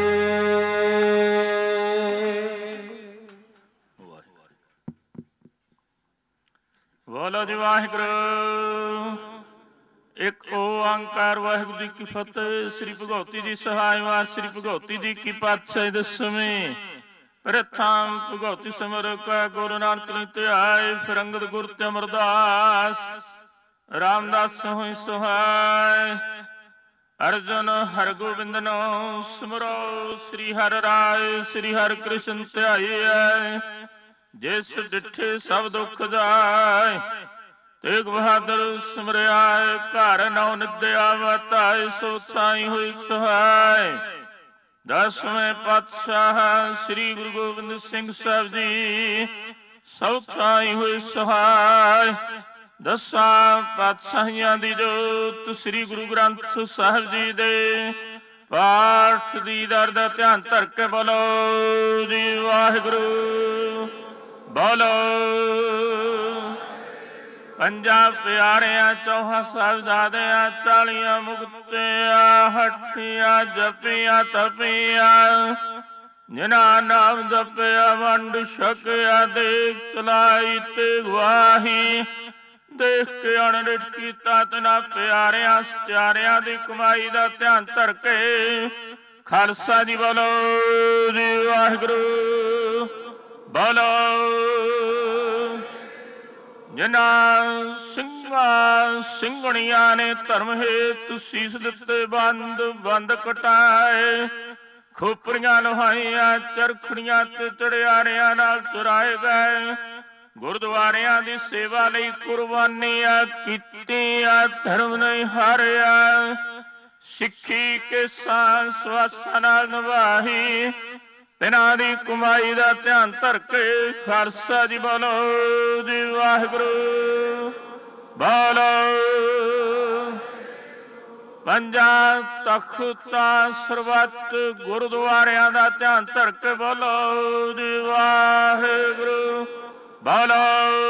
ਬੋਲੋ ਜੀ ਵਾਹਿਗੁਰੂ ਇੱਕ ਓੰਕਾਰ ਵਾਹਿਗੁਰੂ ਜੀ ਕੀ ਫਤਿਹ। ਸ੍ਰੀ ਭਗਉਤੀ ਜੀ ਸਹਾਇਵਾਰ ਸ੍ਰੀ ਭਗਉਤੀ ਜੀ ਕੀ ਪਾਤਸ਼ਾਹੀ ਦਸਵੇਂ ਪ੍ਰਥਮ ਭਗਉਤੀ ਸਿਮਰ ਕਾ ਗੁਰੂ ਨਾਨਕ ਨੇ ਧਿਆਏ ਫਿਰ ਅੰਗਦ ਗੁਰ ਤੇ ਅਮਰਦਾਸ ਰਾਮਦਾਸ ਹੋਇ ਸੁਹਾਇ ਅਰਜੁਨ ਹਰ ਗੋਬਿੰਦਨੋ ਸਿਮਰੋ ਸ੍ਰੀ ਹਰਿ ਰਾਏ ਸ੍ਰੀ ਹਰਿ ਕ੍ਰਿਸ਼ਨ ਧਿਆਈਐ ਜਿਸ ਡਿਠੇ ਸਭ ਦੁੱਖ ਜਾਏ ਤੇਗ ਬਹਾਦਰ ਸਿਮਰਿਆਏ ਘਰ ਨੌ ਨਿਦਿਆ ਵਤਾਏ ਸੋ ਸਾਈ ਹੋਈ ਸੁਹਾਇ ਦਸਵੇਂ ਪਾਤਸ਼ਾਹ ਸ੍ਰੀ ਗੁਰੂ ਗੋਬਿੰਦ ਸਿੰਘ ਸਾਹਿਬ ਜੀ ਸਭ ਸਾਈ ਹੋਈ ਸੁਹਾਇ ਦਸਾਂ ਪਾਤਸ਼ਾਹੀਆਂ ਦੀ ਜੋਤ ਸ੍ਰੀ ਗੁਰੂ ਗ੍ਰੰਥ ਸਾਹਿਬ ਜੀ ਦੇ ਪਾਠ ਦੀ ਦਰ ਦਾ ਧਿਆਨ ਧਰ ਕੇ ਬੋਲੋ ਜੀ ਵਾਹਿਗੁਰੂ। ਬੋਲੋ ਪੰਜਾਂ ਪਿਆਰਿਆਂ, ਚੌਹਾਂ ਸਾਹਿਬਜ਼ਾਦਿਆਂ, 40 ਮੁਕਤਿਆਂ, ਹੱਠੀਆਂ ਜਪੀਆਂ ਤਪੀਆਂ, ਜਿਨ੍ਹਾਂ ਨਾਮ ਜਪਿਆ ਵੰਡ ਛਕਿਆ, ਦੇਖ ਚਲਾਈ ਤੇ ਗਵਾਹੀ, ਦੇਖ ਕੇ ਅਣਡਿਠ ਕੀਤਾ, ਤਿਨਾਂ ਪਿਆਰਿਆਂ ਸਚਿਆਰਿਆਂ ਦੀ ਕਮਾਈ ਦਾ ਧਿਆਨ ਧਰ ਕੇ ਖਾਲਸਾ ਜੀ ਬੋਲੋ ਜੀ ਵਾਹਿਗੁਰੂ। ਬੋਲੋ ਜਿਨ੍ਹਾਂ ਸਿੰਘਾਂ ਸਿੰਘਣੀਆਂ ਨੇ ਧਰਮ ਹੇਤੁ ਸੀਸ ਦਿੱਤੇ, ਬੰਦ ਕਟਾਏ, ਖੋਪਰੀਆਂ ਲੁਹਾਈਆਂ, ਚਰਖੜੀਆਂ ਤੇ ਚੜਿਆਰਿਆਂ ਨਾਲ ਚੁਰਾਏ ਗਏ, ਗੁਰਦੁਆਰਿਆਂ ਦੀ ਸੇਵਾ ਲਈ ਕੁਰਬਾਨੀਆਂ ਕੀਤੀਆਂ, ਧਰਮ ਨਹੀਂ ਹਾਰਿਆ, ਸਿੱਖੀ ਕੇ ਸਵਾਸਾਂ ਨਾਲ ਨਿਭਾਈ, ਤਿਨਾਂ ਦੀ ਕਮਾਈ ਦਾ ਧਿਆਨ ਧਰ ਕੇ ਖਾਲਸਾ ਜੀ ਬੋਲੋ ਜੀ ਵਾਹਿਗੁਰੂ। ਬੋਲੋ ਪੰਜਾਂ ਤਖਤਾਂ ਸਰਬੱਤ ਗੁਰਦੁਆਰਿਆਂ ਦਾ ਧਿਆਨ ਧਰ ਕੇ ਬੋਲੋ ਜੀ ਵਾਹਿਗੁਰੂ। ਬੋਲੋ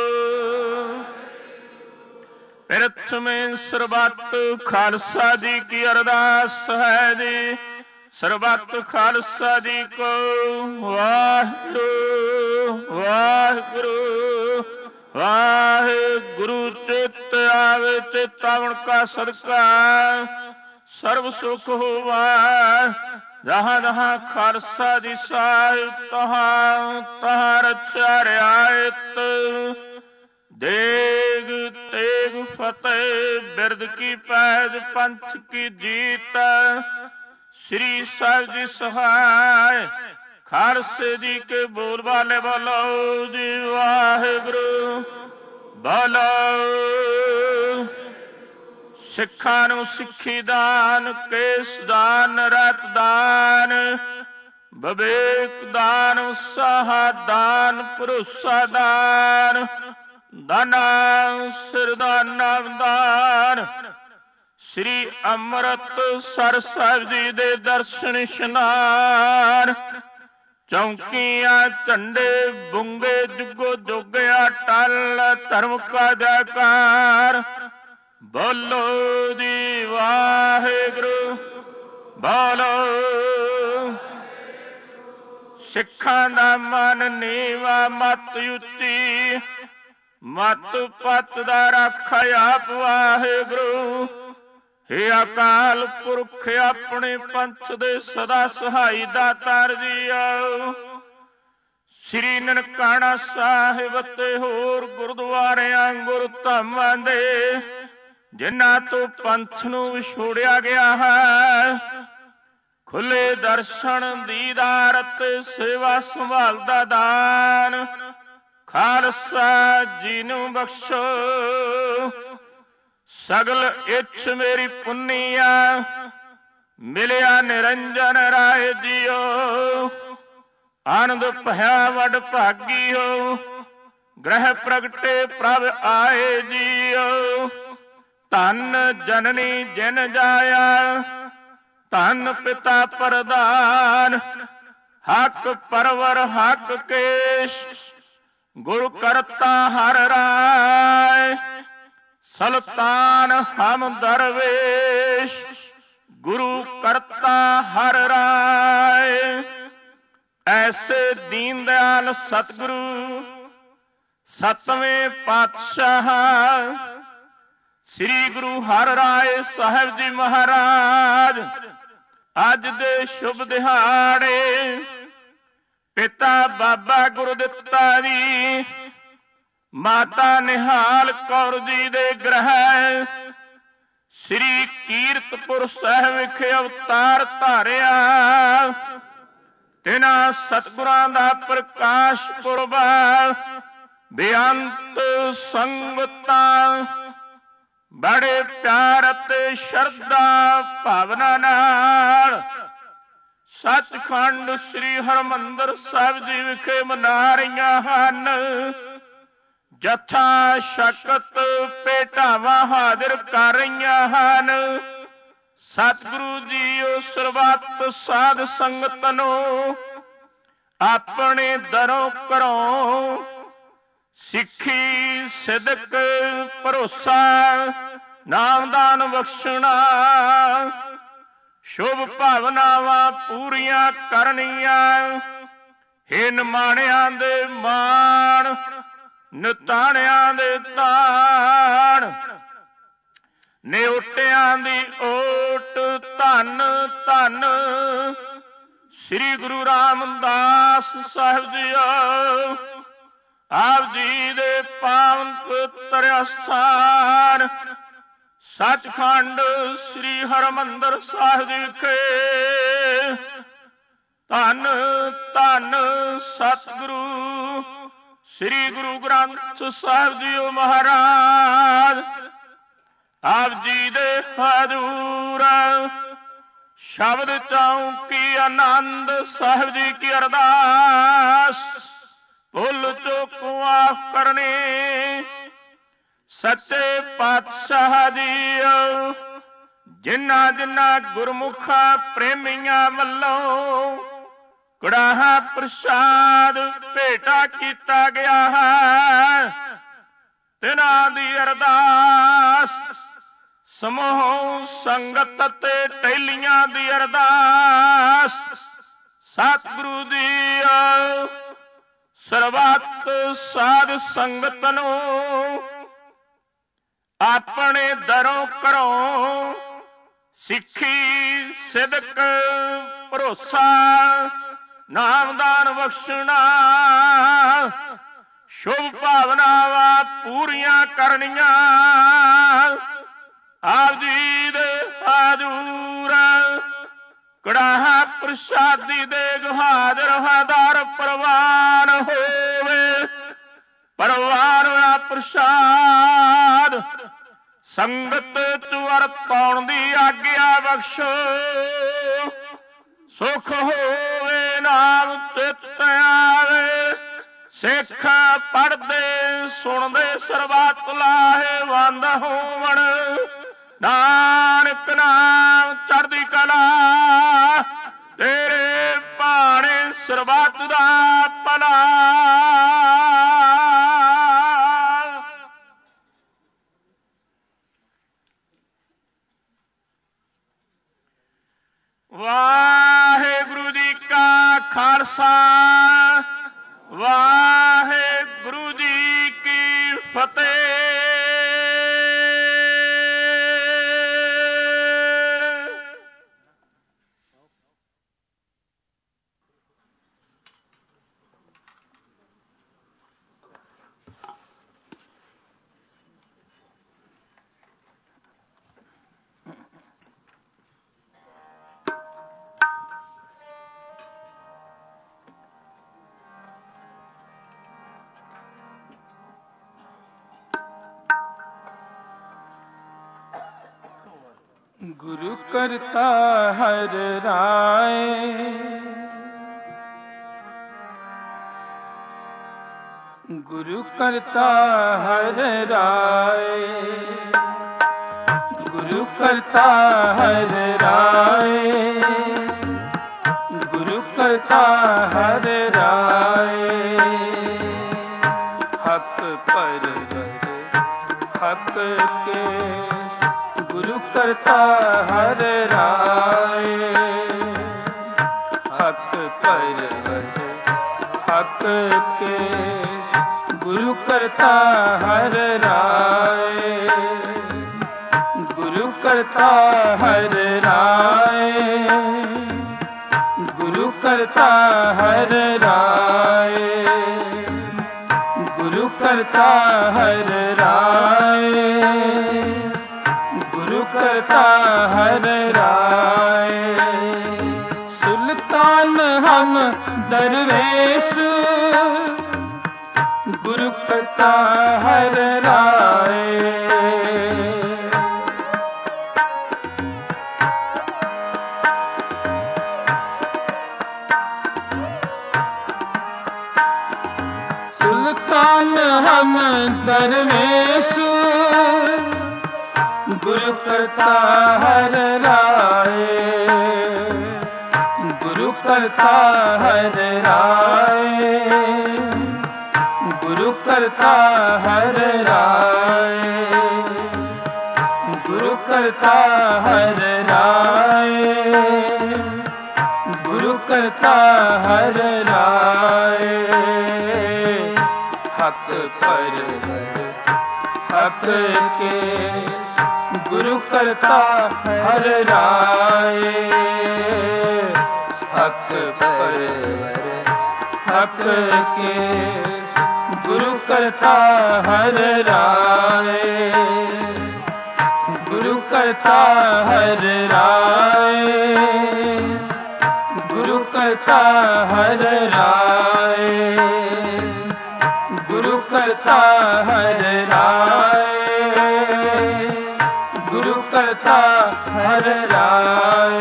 ਪ੍ਰਥਮੇ ਸਰਬੱਤ ਖਾਲਸਾ ਜੀ ਕੀ ਅਰਦਾਸ ਹੈ ਜੀ। ਸਰਬੱਤ ਖਾਲਸਾ ਜੀ ਕੋ ਵਾਹਿਗੁਰੂ ਵਾਹਿਗੁਰੂ ਵਾਹਿਗੁਰੂ। ਚਿਤ ਆਵੇ ਚਿਤਾਵਨ ਕਾ ਸਦਕਾ ਸਰਬ ਸੁਖ ਹੋਵਾ, ਜਹਾਂ ਜਹਾਂ ਖਾਲਸਾ ਜੀ ਸਾਹਿਬ ਤਹਾਂ ਤਹਾਂ ਰਚਿਆ ਰਿਆਇਤ। ਦੇਗ ਤੇਗ ਫਤਿਹ ਬਿਰਦ ਕੀ ਪੈਜ ਪੰਥ ਕੀ ਜੀਤ। श्री साहिब जी सहाय खालसे जी के बोल वाले बोलो जी वाहिगुरु। बोलो सिखां नूं सिक्खी दान, केस दान, रत दान, विवेक दान, उत्साह दान, भरोसा दान, दाना सिर दान, नाम दान। श्री अमृतसर साहिब जी दे दर्शन इशनान, चौकियां झंडे बुंगे जुगो जोगिया टल, धर्म का जयकार बोलो जी वाहिगुरु। बोलो सिखां दा मन नीवा, मत उच्ची, मत पत दा राखा आप वाहिगुरु। हे अकाल पुरख अपने पंथ दे सदा सहाई दातार जी आओ। श्री ननकाना साहिब ते होर गुरुद्वारियां गुरधामां दे जिन्हां तो पंथ नूं विछोड़िया गया है, खुले दर्शन दीदार ते सेवा संभाल दा दान खालसा जी नूं बख्शो। सगल इच्छ मेरी पुन्निया मिलिया निरंजन राय जियो। आनंद भया वड भागी हो, ग्रह प्रगटे प्रभ आए जियो। धन जननी जिन जाया, धन पिता प्रदान, हक परवर हक केश, गुरु करता हर राय। सल्तान हम दरवेश, गुरु करता हर राय। ऐसे दीन दयाल सतगुरु सतवें पातशाह श्री गुरु हर राय साहिब जी महाराज अज दे शुभ दिहाड़े पिता बाबा गुरदित्ता जी, माता निहाल कौर जी दे ग्रह श्री कीरतपुर साहिब विखे अवतार धारिया। तिन्हां सतगुरां दा प्रकाश पुरब बेअंत संगतां बड़े प्यार ते शरधा भावना नाल सचखंड श्री हरमंदर साहिब जी विखे मना रहीआं हन। जथा शकत भेटावां हाजिर कर रहीआं हन। ਸਤਿਗੁਰੂ ਜੀਓ ਸਰਬੱਤ ਸਾਧ ਸੰਗਤ ਨੂੰ ਆਪਣੇ ਦਰੋਂ ਘਰੋਂ ਸਿੱਖੀ ਸਿਦਕ ਭਰੋਸਾ ਨਾਮਦਾਨ ਬਖਸ਼ਣਾ ਸ਼ੁਭ ਭਾਵਨਾਵਾਂ ਪੂਰੀਆਂ ਕਰਨੀਆਂ ਹੇ ਨਿਮਾਣਿਆਂ ਦੇ ਮਾਣ ਨਿਤਾਣਿਆਂ ਦੇ ਤਾਣ ਨਿਉਟਿਆਂ ਦੀ ਓਟ ਧੰਨ ਧੰਨ ਸ੍ਰੀ ਗੁਰੂ ਰਾਮਦਾਸ ਸਾਹਿਬ ਜੀਓ ਆਪ ਜੀ ਦੇ ਪਾਵਨ ਪਵਿੱਤਰ ਅਸਥਾਨ ਸੱਚਖੰਡ ਸ੍ਰੀ ਹਰਿਮੰਦਰ ਸਾਹਿਬ ਵਿਖੇ ਧੰਨ ਧੰਨ ਸਤਿਗੁਰੂ ਸ੍ਰੀ ਗੁਰੂ ਗ੍ਰੰਥ ਸਾਹਿਬ ਜੀਓ ਮਹਾਰਾਜ ਆਪ ਜੀ ਦੇ ਹਜ਼ੂਰ ਸ਼ਬਦ ਚੌਂਕੀ ਆਨੰਦ ਸਾਹਿਬ ਜੀ ਕੀ ਅਰਦਾਸ ਭੁੱਲ ਚੁੱਕ ਮਾਫ਼ ਕਰਨੀ ਸੱਚੇ ਪਾਤਸ਼ਾਹ ਜੀਓ ਜਿਨ੍ਹਾਂ ਜਿਨ੍ਹਾਂ ਗੁਰਮੁਖਾਂ ਪ੍ਰੇਮੀਆਂ ਵੱਲੋਂ ਕੜਾਹਾ ਪ੍ਰਸ਼ਾਦ ਭੇਟਾ ਕੀਤਾ ਗਿਆ ਹੈ ਤਿਨਾਂ ਦੀ ਅਰਦਾਸ ਸਮੂਹ ਸੰਗਤ ਤੇ ਟਹਿਲੀਆਂ ਦੀ ਅਰਦਾਸ ਸਤਿਗੁਰੂ ਦੀ ਸਰਬੱਤ ਸਾਧ ਸੰਗਤ ਨੂੰ ਆਪਣੇ ਦਰੋਂ ਘਰੋਂ ਸਿੱਖੀ ਸਿਦਕ ਭਰੋਸਾ ਨਾਮਦਾਨ ਬਖਸ਼ਣਾ ਸ਼ੁਭ ਭਾਵਨਾਵਾਂ ਪੂਰੀਆਂ ਕਰਨੀਆਂ ਆਪ ਜੀ ਦੇ ਹਜ਼ੂਰ ਕੜਾਹਾ ਪ੍ਰਸ਼ਾਦੀ ਦੇਗ ਹਾਜ਼ਰ ਹਾਜ਼ਰ ਪ੍ਰਵਾਨ ਹੋਵੇ ਪ੍ਰਵਾਨ ਹੋਇਆ ਪ੍ਰਸ਼ਾਦ ਸੰਗਤ ਚ ਪਾਉਣ ਦੀ ਆਗਿਆ ਬਖਸ਼ੋ ਸੁਖ ਹੋਵੇ ਨਾਮ ਚਿੱਤ ਆਵੇ ਸਿੱਖ ਪੜ੍ਹਦੇ ਸੁਣਦੇ ਸਰਬੱਤ ਲਾਹੇਵੰਦ ਹੋਵਣ ਨਾਨਕ ਨਾਮ ਚੜ੍ਹਦੀ ਕਲਾ ਤੇਰੇ ਭਾਣੇ ਸਰਬੱਤ ਦਾ ਭਲਾ ਵਾਹਿਗੁਰੂ ਜੀ ਕਾ ਖਾਲਸਾ ਵਾਹਿਗੁਰੂ ਜੀ ਕੀ ਫਤਿਹ। गुरु करता हर राय गुरु करता हर राय गुरु करता हर राय गुरु करता हर राय हक परवर हक के गुरु करता हर राय हक परवर हक के गुरु करता हर राय गुरु करता हर राय गुरु करता हर राय गुरु करता हर राय गुरु करता हर राय सुल्तान हम दरवेश गुरु करता हर राय सुल्तान हम दरवेश गुरु करता हर राय, गुरु करता हर राय, गुरु करता हर राय, गुरु करता हर राय, गुरु करता हर राय। हक परवर हक के गुरु करता हर राय, हक परवर हक के गुरु करता हर राय, गुरु करता हर राय, गुरु करता हर राय, गुरु करता हर राय, गुरु करता हर राय।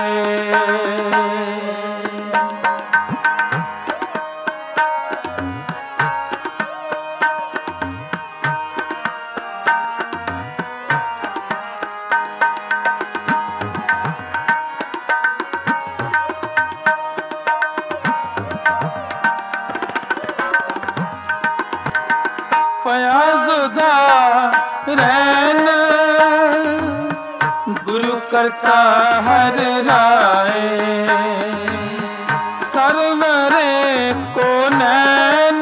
फयाजुदा रैन गुरु करता हर राय, सरवरे को नैन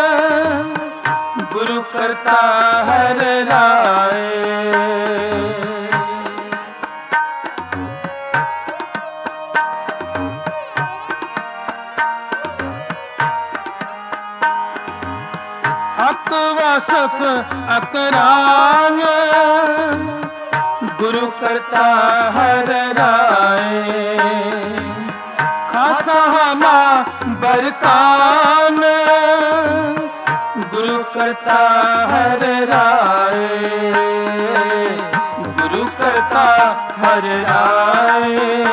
गुरु करता हर राय। हक वसफ अकराम गुरु करता हर राय, खासा हमा बरकान गुरु करता हर राय, गुरु करता हर राय,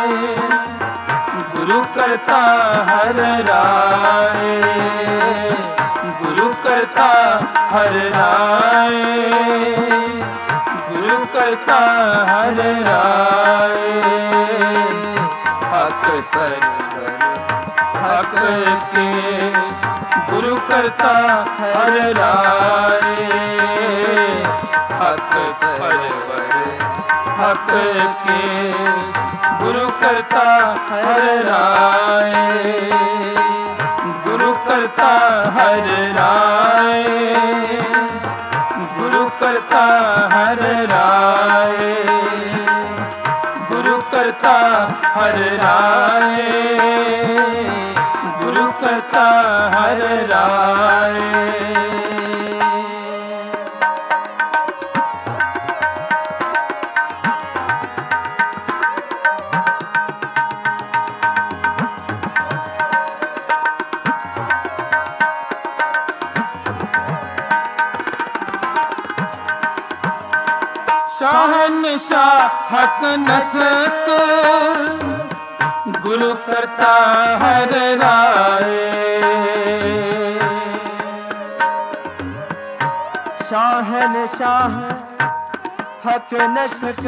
गुरु करता हर राय, गुरु करता हर राय, गुरु करता हर राय। हक सरवर हक के गुरु करता हर राय, हक परवर हक के गुरु करता हर राय, गुरु करता हर राय, गुरु करता हर राय, गुरु करता हर राय, गुरु करता हर राय। शाहनशाह हक नसक गुरु करता हर राय, शाहनशाह हक नसक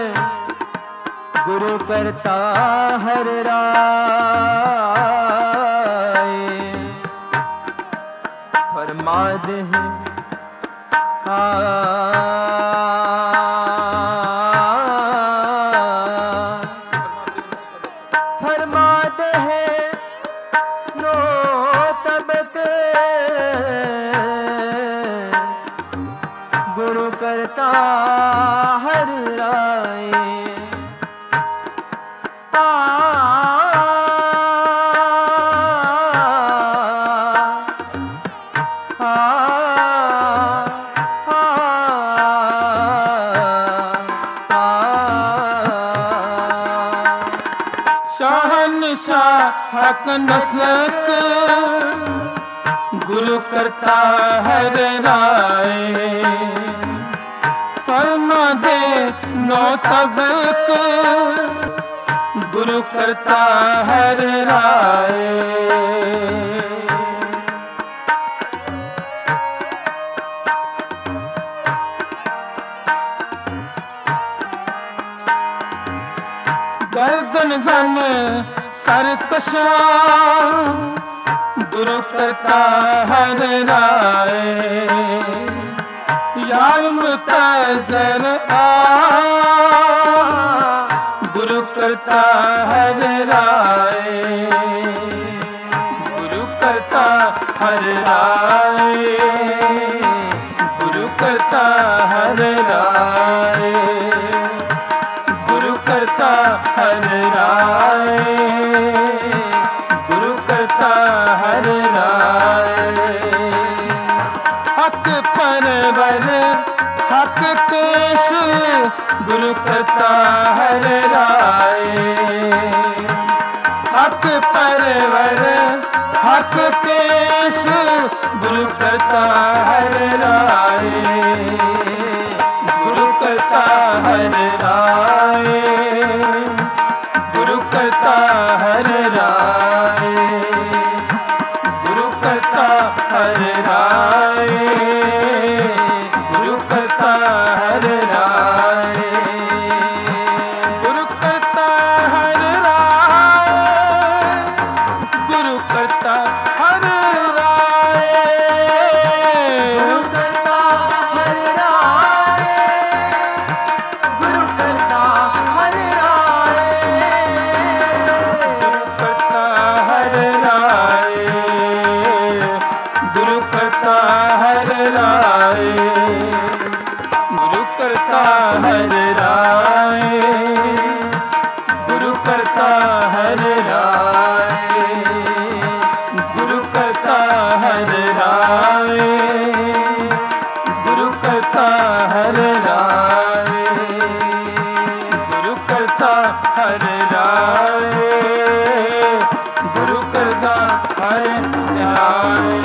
गुरु करता हर राय। फरमा दे फरमाते हैं नो तबक गुरु करता हर राय। हक नसक गुरु करता हर राय। फरमा दे नौ तबक गुरु करता हर राय। साधन घन सरकशा गुरु करता हर राय यार मुतज़र आ गुरु करता हर राय गुरु करता हर राय गुरु करता हर राय गुरु करता हर राय गुरु करता हर राय हक परवर हक केश गुरु करता हर राय हक परवर हक केश गुरु करता हर राय गुरु करता हर राय गुरु करता हर राय गुरु करता हर राय गुरु करता हर राय गुरु करता हर राय गुरु करता हर राय गुरु करता हर राय गुरु करता हर राय गुरु करता हर राय गुरु करता हर राय गुरु करता हर राय गुरु करता हर राय गुरु करता हर राय गुरु करता हर राय गुरु करता हर राय गुरु करता हर राय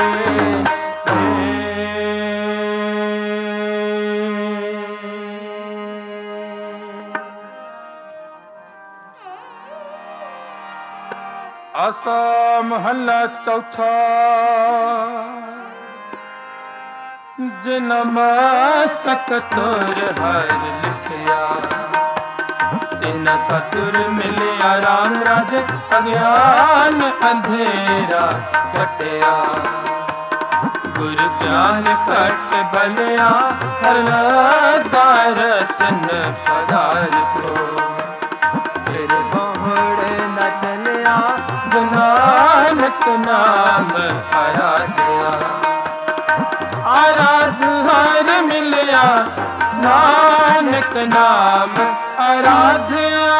आसा महला चौथा जिन मस्तक तोर हर लिखिया तिन सतुर मिलिया राम राज अज्ञान अंधेरा कटिया गुरु ज्ञान कट बलिया हर दारतन पदार को फिर बहुड़े न चलिया नानक नाम आराध्या आराध हर मिलिया नानक नाम आराध्या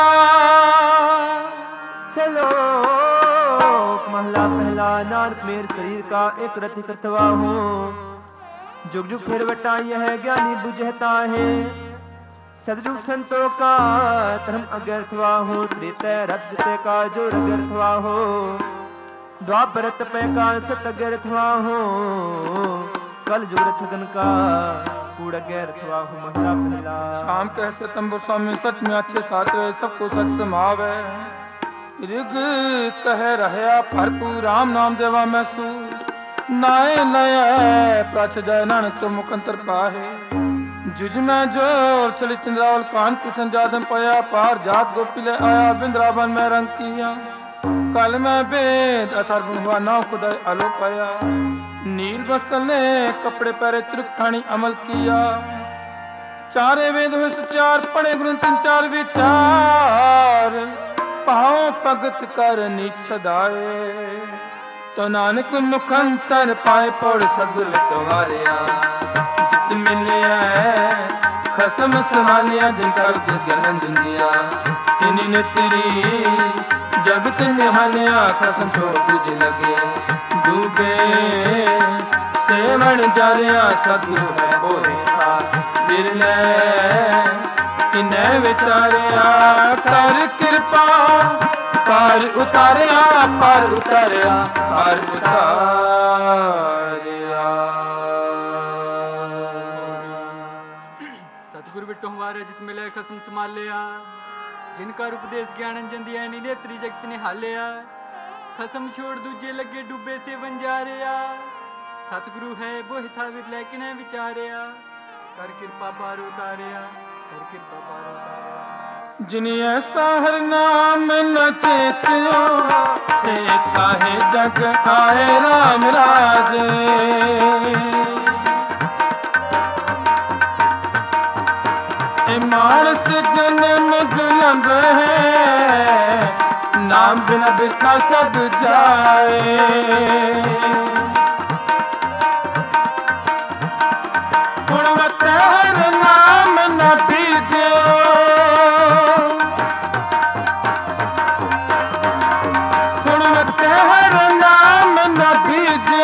श्लोक महला पहला नानक मेर शरीर का एक रथ करतवा हूँ जुग जुग फिर बटा यह ज्ञानी बुझता है सदयुग संतों का धर्म अग्रथवा हो त्रेता रथ सत्य का जो अग्रथवा हो द्वापर तपय का सत अग्रथवा हो कल जुग रथगन का कूड़ अग्रथवा हो महला पहला शाम कह सितंबर स्वामी सच में अच्छे साथ रहे सबको सच समावे ऋग कह रहया भरपूर राम नाम देवा मैं सू नाय नय प्रच जय नानक तो मुकंतर पाहे जुज में जोर चली चंद्रावल कान किशन जादम पाया पार जात गोपी ले आया बिंद्रावन में रंग किया कल में वेद अथर हुआ नाव खुदाई आलो पाया नील वस्त्र ने कपड़े पहरे त्रिकठानी अमल किया चारे वेद हुए सुचार पढ़े गुरु तीन चार विचार पाओ भगत कर नीच सदाए तो नानक मुखंतर पाए पौड़ सदगुर तुम्हारिया मिलिया खसम संभालिया जिनका उपदेश ज्ञान जिन दिया तिनी ने तेरी जब तिन हालिया खसम छोड़ तुझे लगे डूबे सेवन जारिया सदगुरु है बोहे था बिरले इन्हें विचारिया कर कृपा पार उतारिया पार उतारिया पार उतारिया सतगुरु बिट्टो हमारे जित मिले खसम संभाल लिया जिनका उपदेश ज्ञान जन दिया नेत्री जगत ने हालिया खसम छोड़ दूजे लगे डूबे से बन जा रहा सतगुरु है वो था विरले किने विचारिया कर कृपा पार उतारिया कर कृपा पार उतारिया जिनी ऐसा हर नाम न चेत्यो से काहे जग आए राम राजे। मानस जन्म दुलंब है नाम बिना बिरखा सब जाए। गुणवत हर नाम न बीजो गुणवत हर नाम न बीजो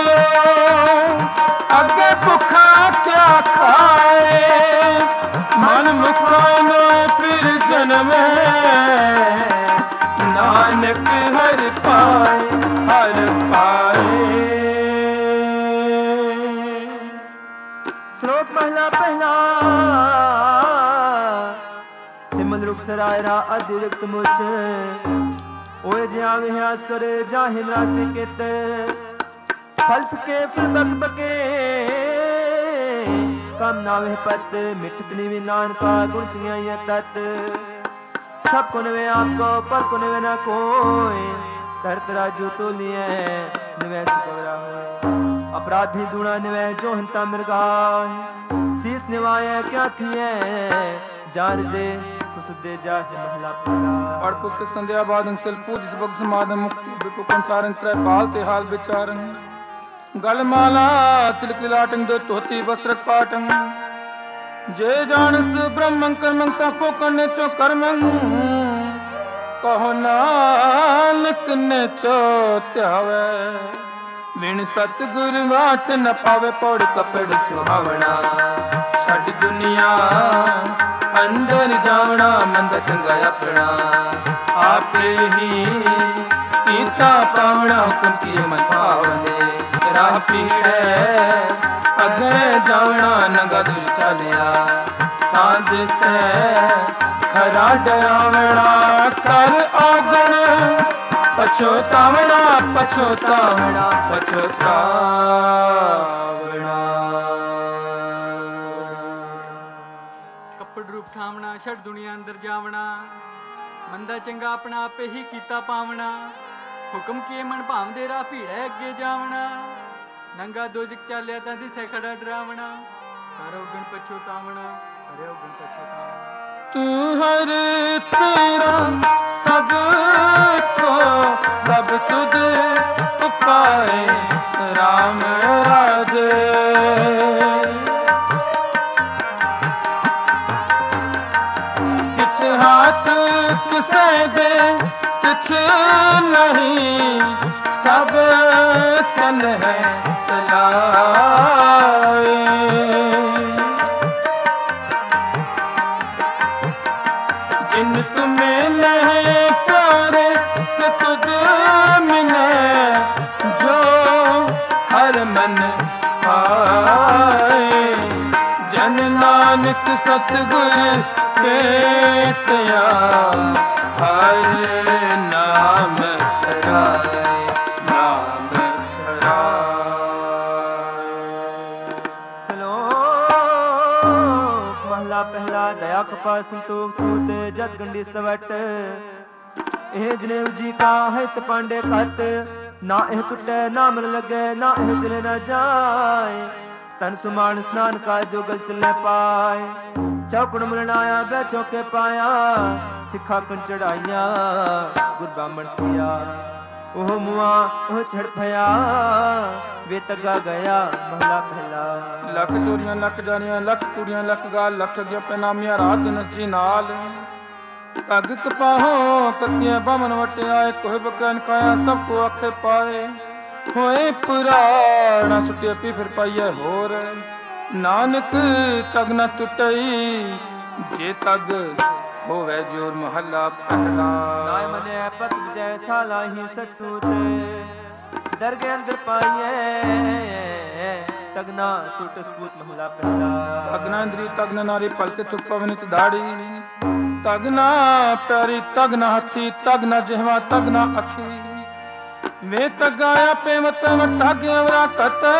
अगे भुखा क्या खाए। मन मुकानो फिर जन्म नानक हर पाए हर पाए। श्लोक महला पहला सिमल रूप सरायरा अतिरिक्त मुच ओए ज्या विहास करे जाहि राशि कित फल के फिर बक बके कम नावे पत मिठत निवि नानका गुण चिया तत सब को नवे आपको पर को नवे न कोय करत राजू तो लिए निवे सुकवरा होय। अपराधी दूना निवे जो हंता मृगाय शीस निवाय क्या थिए जार दे कुसुदे जा महला पहला। पढ़ पुस्तक संध्या बादं सिल पूज सबक समादं मुक्ति बिपुकन सारंग त्रय पाल ते हाल विचारं गलमाला तिलक लाटंग दो तोती वस्त्रक पाटंग जे जानस ब्रह्मं कर्मं साफो करने चो कर्मं कहो नानक ने चो त्यावे। विण सतगुर वाट न पावे पौड़ कपड़ सुहावना छड़ दुनिया अंदर जावना मंद चंगा अपना आपे ही कीता पावना हुक्म किए मन पावने। राह पीड़े अगे जावना नंगा दुर चलिया तांद से खरा डरावना कर आगन पछोतावना पछोतावना पछोतावना। कपड़ रूप थावना छड़ दुनिया अंदर जावना मंदा चंगा अपना आपे ही कीता पावना हुक्म किए मन भावदे राह भीड़े अगे जावना नंगा दोजक चालिया तां दिसे खड़ा डरावना करो गण पछोतावना करो गण पछोतावना। तू हर तेरा सब को सब तुझ पाए राम राजे। किछ हाथ किसे दे किछ नहीं सब चल है चलाए। जिन तुम्हें नहीं प्यारे से खुद मिले जो हर मन पाए। जन नानक सतगुर बेटिया हर नाम हराए नाम महला पहला दया कपा संतोख सूत जत गंडी स्तवट एह जनेऊ जी का हित पांडे खत ना एह टुटे ना मन लगे ना एह चले न जाए। तन सुमान स्नान का जो गल चलने पाए चौकड़ मिलन आया बैठो के पाया सिखा कन चढ़ाइया गुर ब्राह्मण किया ओह मुआ ओह छड़ फया वे तगा गया महला पहला। लख चोरियां लख जानियां लख कुड़ियां लख गाल लख ठगियां पैनामियां रात दिन जी नाल पग कपाहो कतियां बामन वटे आए कोहे बकरन खाया सबको आखे पाए। होए पुराना सुटिया पी फिर पाइए होर नानक तग न टुटई जे तग होवे जोर महला पहला। नाय मने पत जय साला ही सटसूत दरगे अंदर पाइए तगना टूट स्पूत महला पहला। तगना इंद्री तगना नारी पलके तुक पवनित दाढ़ी तगना प्यारी तगना हथी तगना जिहवा तगना अखी वे तगाया पेमत वटागे वरा कते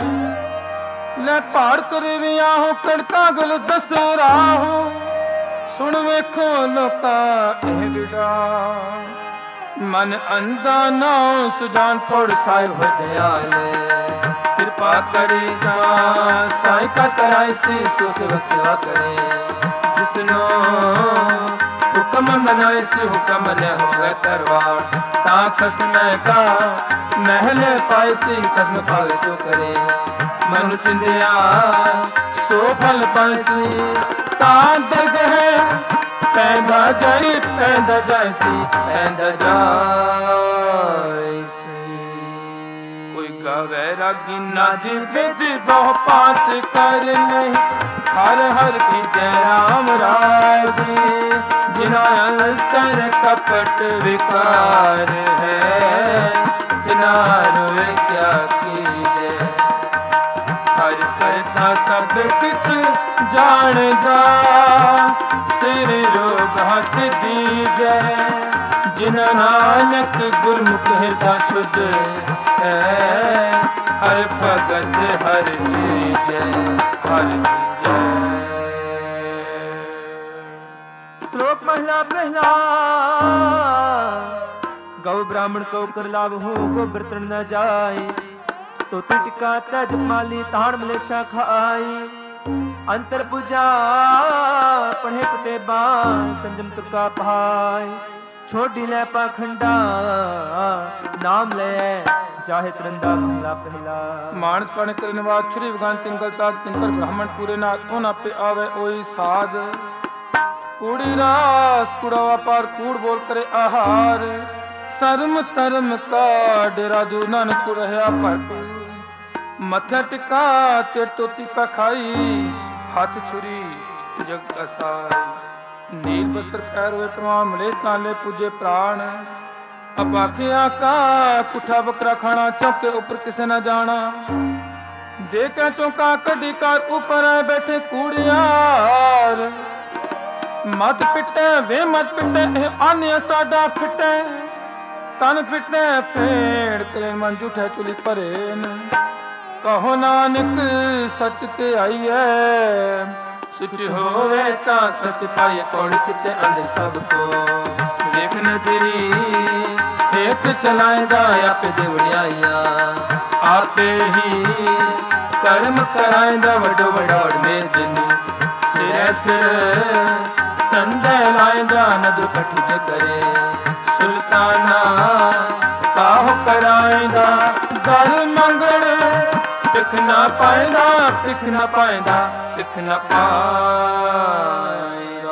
ले पार करे वे आहो कड़का गुल दसराहो सुन वेखो लोका एह विड़ा मन अंधा ना सुजान थोड़ साहिब दयाले कृपा करेगा साई का कराए से सो सेवा करे जिसनो हुक्म मनाए से हुक्म न होवे करवार ता खसम का महल पाए से खसम पावे सो करे मनु चिंदिया सो फल पाए से ता दरगह पैदा जाए सी पैदा जाए सी कोई गावे रागी नादी विधि बहु पात कर नहीं हर हर की जय राम राज जिना अंतर कपट विकार है बिना रोए क्या कीजे हर करता सब कुछ जानदा सिर रोग हाथ दीजे जिन नानक गुरमुख हृदय शुद्ध है हर भगत हर लीजे हर लीजे। श्लोक पहला पहला गौ ब्राह्मण को कर लाभ हो गोबर तृण न जाए तो टिका तज माली ताण मलेशा खाई अंतर पूजा पढ़े कुटे बाण संजम तुका पाए छोड़ी ले पाखंडा नाम ले चाहे तरंदा महला पहला मानस पाने करने बाद छुरी विगान तिनकर ताक तिनकर ब्राह्मण पूरे नाथ ओना पे आवे ओई साध कूड़ी रास कूड़ा व्यापार कूड़ बोल करे आहार सर्म धर्म का डेरा दू नानक रहा पर मथा टिका ते टोती का खाई हाथ छुरी जग कसाई नील बस्त्र पैर हुए प्रमाण मिले ताले पूजे प्राण अब आखिया का कुठा बकरा खाना चौके ऊपर किसे न जाना देखा चौका कड़ी कार ऊपर आए बैठे कूड़ियार मत पिटे वे मत पिटे आने साडा फिटे तन पिटे फेड़ करे मन जूठे चुली परे कहो नानक सच ते आई है सच होवे ता सच पाए कौन चिते अंदर सबको देखने तेरी एक चलाएगा आपे देवड़िया आपे ही कर्म कराएगा वडो वडोड़ में दिन सिर सिर तंदे लाएगा नदर कठिज करे सुल्ताना काहो कराएगा दर मंगड़ पिख ना पाएगा पिख ना पाएगा पिख ना पाएगा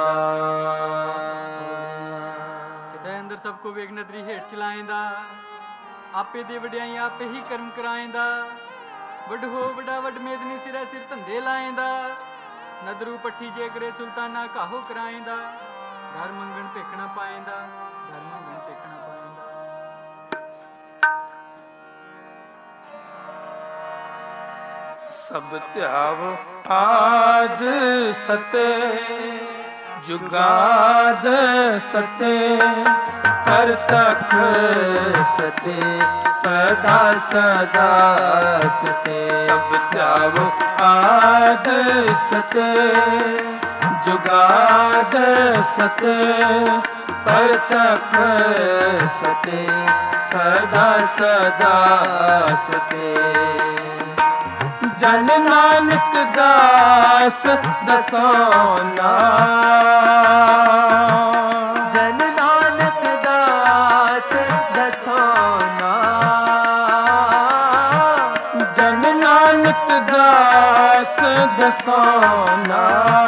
किते अंदर सबको वेग नदरी हेठ चलाएंदा आपे दे वड्याई आपे ही कर्म कराएंदा वड हो वडा वड मेदनी सिरा सिर धंधे लाएंदा नदरू पट्ठी जे करे सुल्ताना काहो कराएंदा घर मंगण पेखना पाएंदा घर मंगण पेखना पाएंदा। सब त्याव आद सते जुगाद सते पर तक सते सदा सदा सते सब त्याव आद सते जुगाद सते पर तक सते सदा सदा सते जन नानक दास दसोना जन नानक दास दसोना जन नानक दास दसोना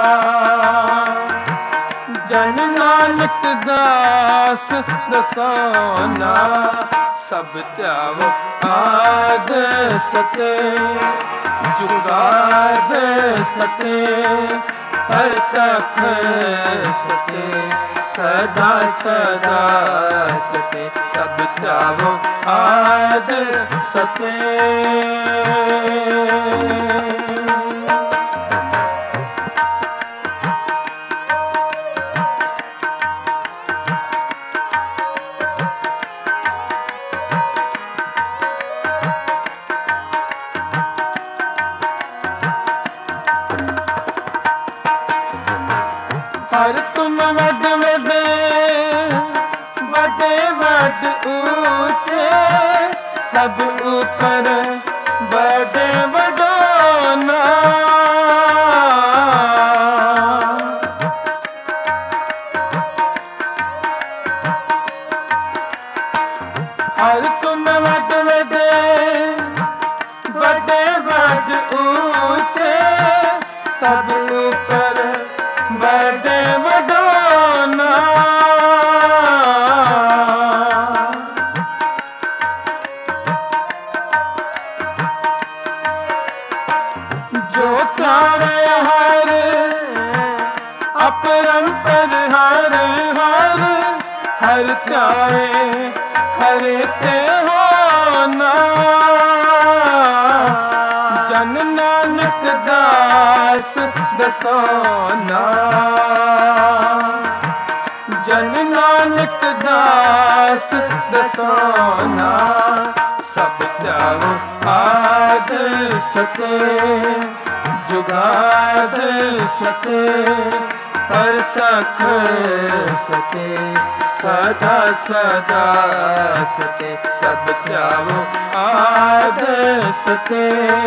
जन नानक दास दसोना सब त्याव आद सते जुगाद सते हर तक सते सदा सदा सते सब त्याव आद सते। हर तुम वड वडे वडे वड ऊंचे सब ऊपर बड़े बड़ोना हर तुम वड वडे वडे वड ऊंचे सब ऊपर बड़े बड़ोना जो प्यारे हर अपरंपर हर हर हर प्यारे हरे ते होना जन नानक दास दसोना जन नानक दास दसोना सब त्यागो आद सके जुगाद सके पर तक सके सदा सदा सके सब त्यागो आद सके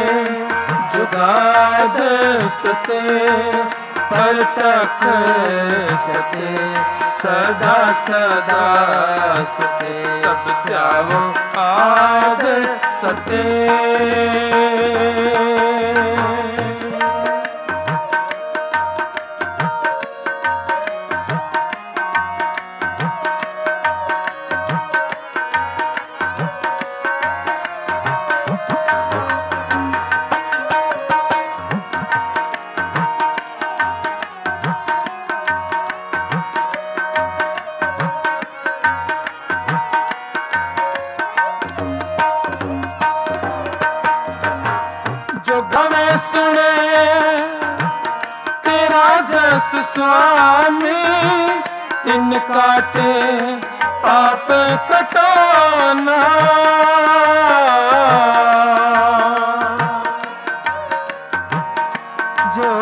जुगाद सके पर तक सके सदा सदा सके सब त्यागो आद सके स्वामी तिन काटे पाप कटोना जो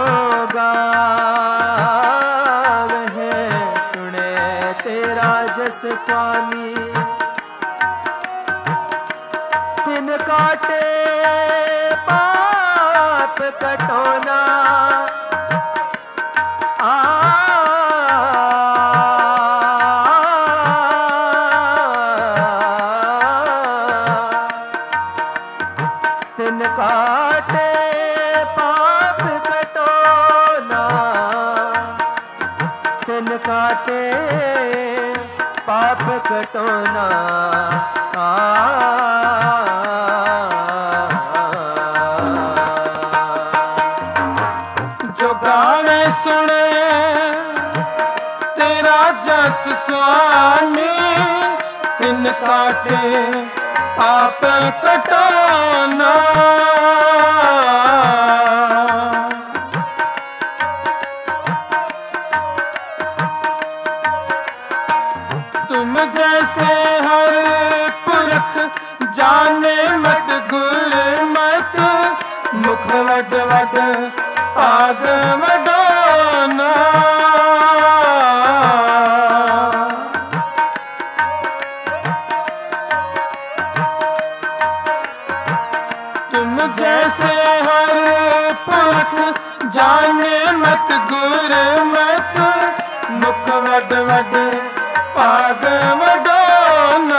गावे सुने तेरा जस स्वामी तिन काटे पाप कटोना तिन काटे पाप कटोना तिन काटे पाप कटोना जो गाने सुने तेरा जस स्वामी तिन काटे पाप कटोना तुम जैसे हर पुरख जाने मत गुर मत मुख वड वड आग वडोना जैसे हर पुरख जाने मत गुर मत मुख वड वड पाग वडोना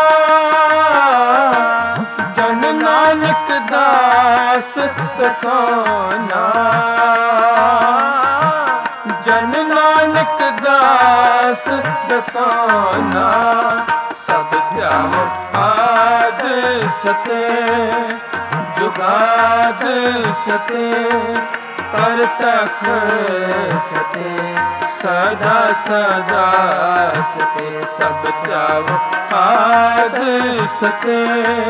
जन नानक दास दसोना जन नानक दास दसोना सब त्यागो आद सके जुगाद सके पर तक सके सदा सदा सके सब त्याग आद सके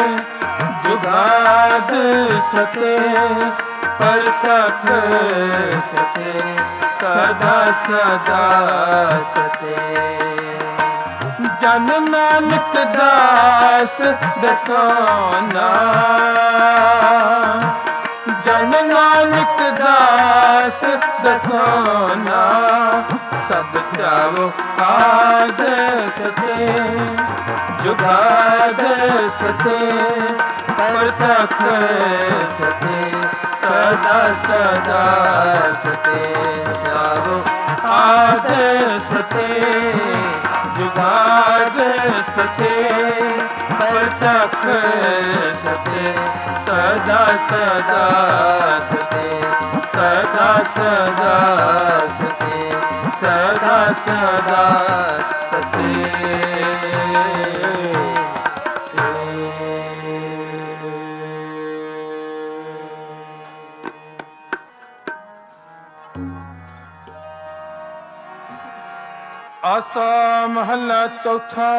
जुगाद सके पर तक सके सदा सदा सके जन नानक दास दसोना ਧੰਨ ਨਾਨਕ ਦਾਸ ਦਸਾਨਾ ਸਦ ਧਿਆਵੋ ਆਦ ਸਤੇ ਜੁਗਾਦ ਸਤੇ ਪਰਤਖ ਸਤੇ ਸਦਾ ਸਦਾ ਸਤੇ ਧਿਆਵੋ ਆਦ ਸਤੇ ਜੁਗਾਦ ਸਤੇ ਪਰਤਖ ਸਤੇ ਸਦਾ ਸਦਾ ਸਤੇ ਸਦਾ ਸਦਾ ਸਤੇ ਸਦਾ ਸਦਾ ਸਤੇ ਆਸਾ ਮਹੱਲਾ ਚੌਥਾ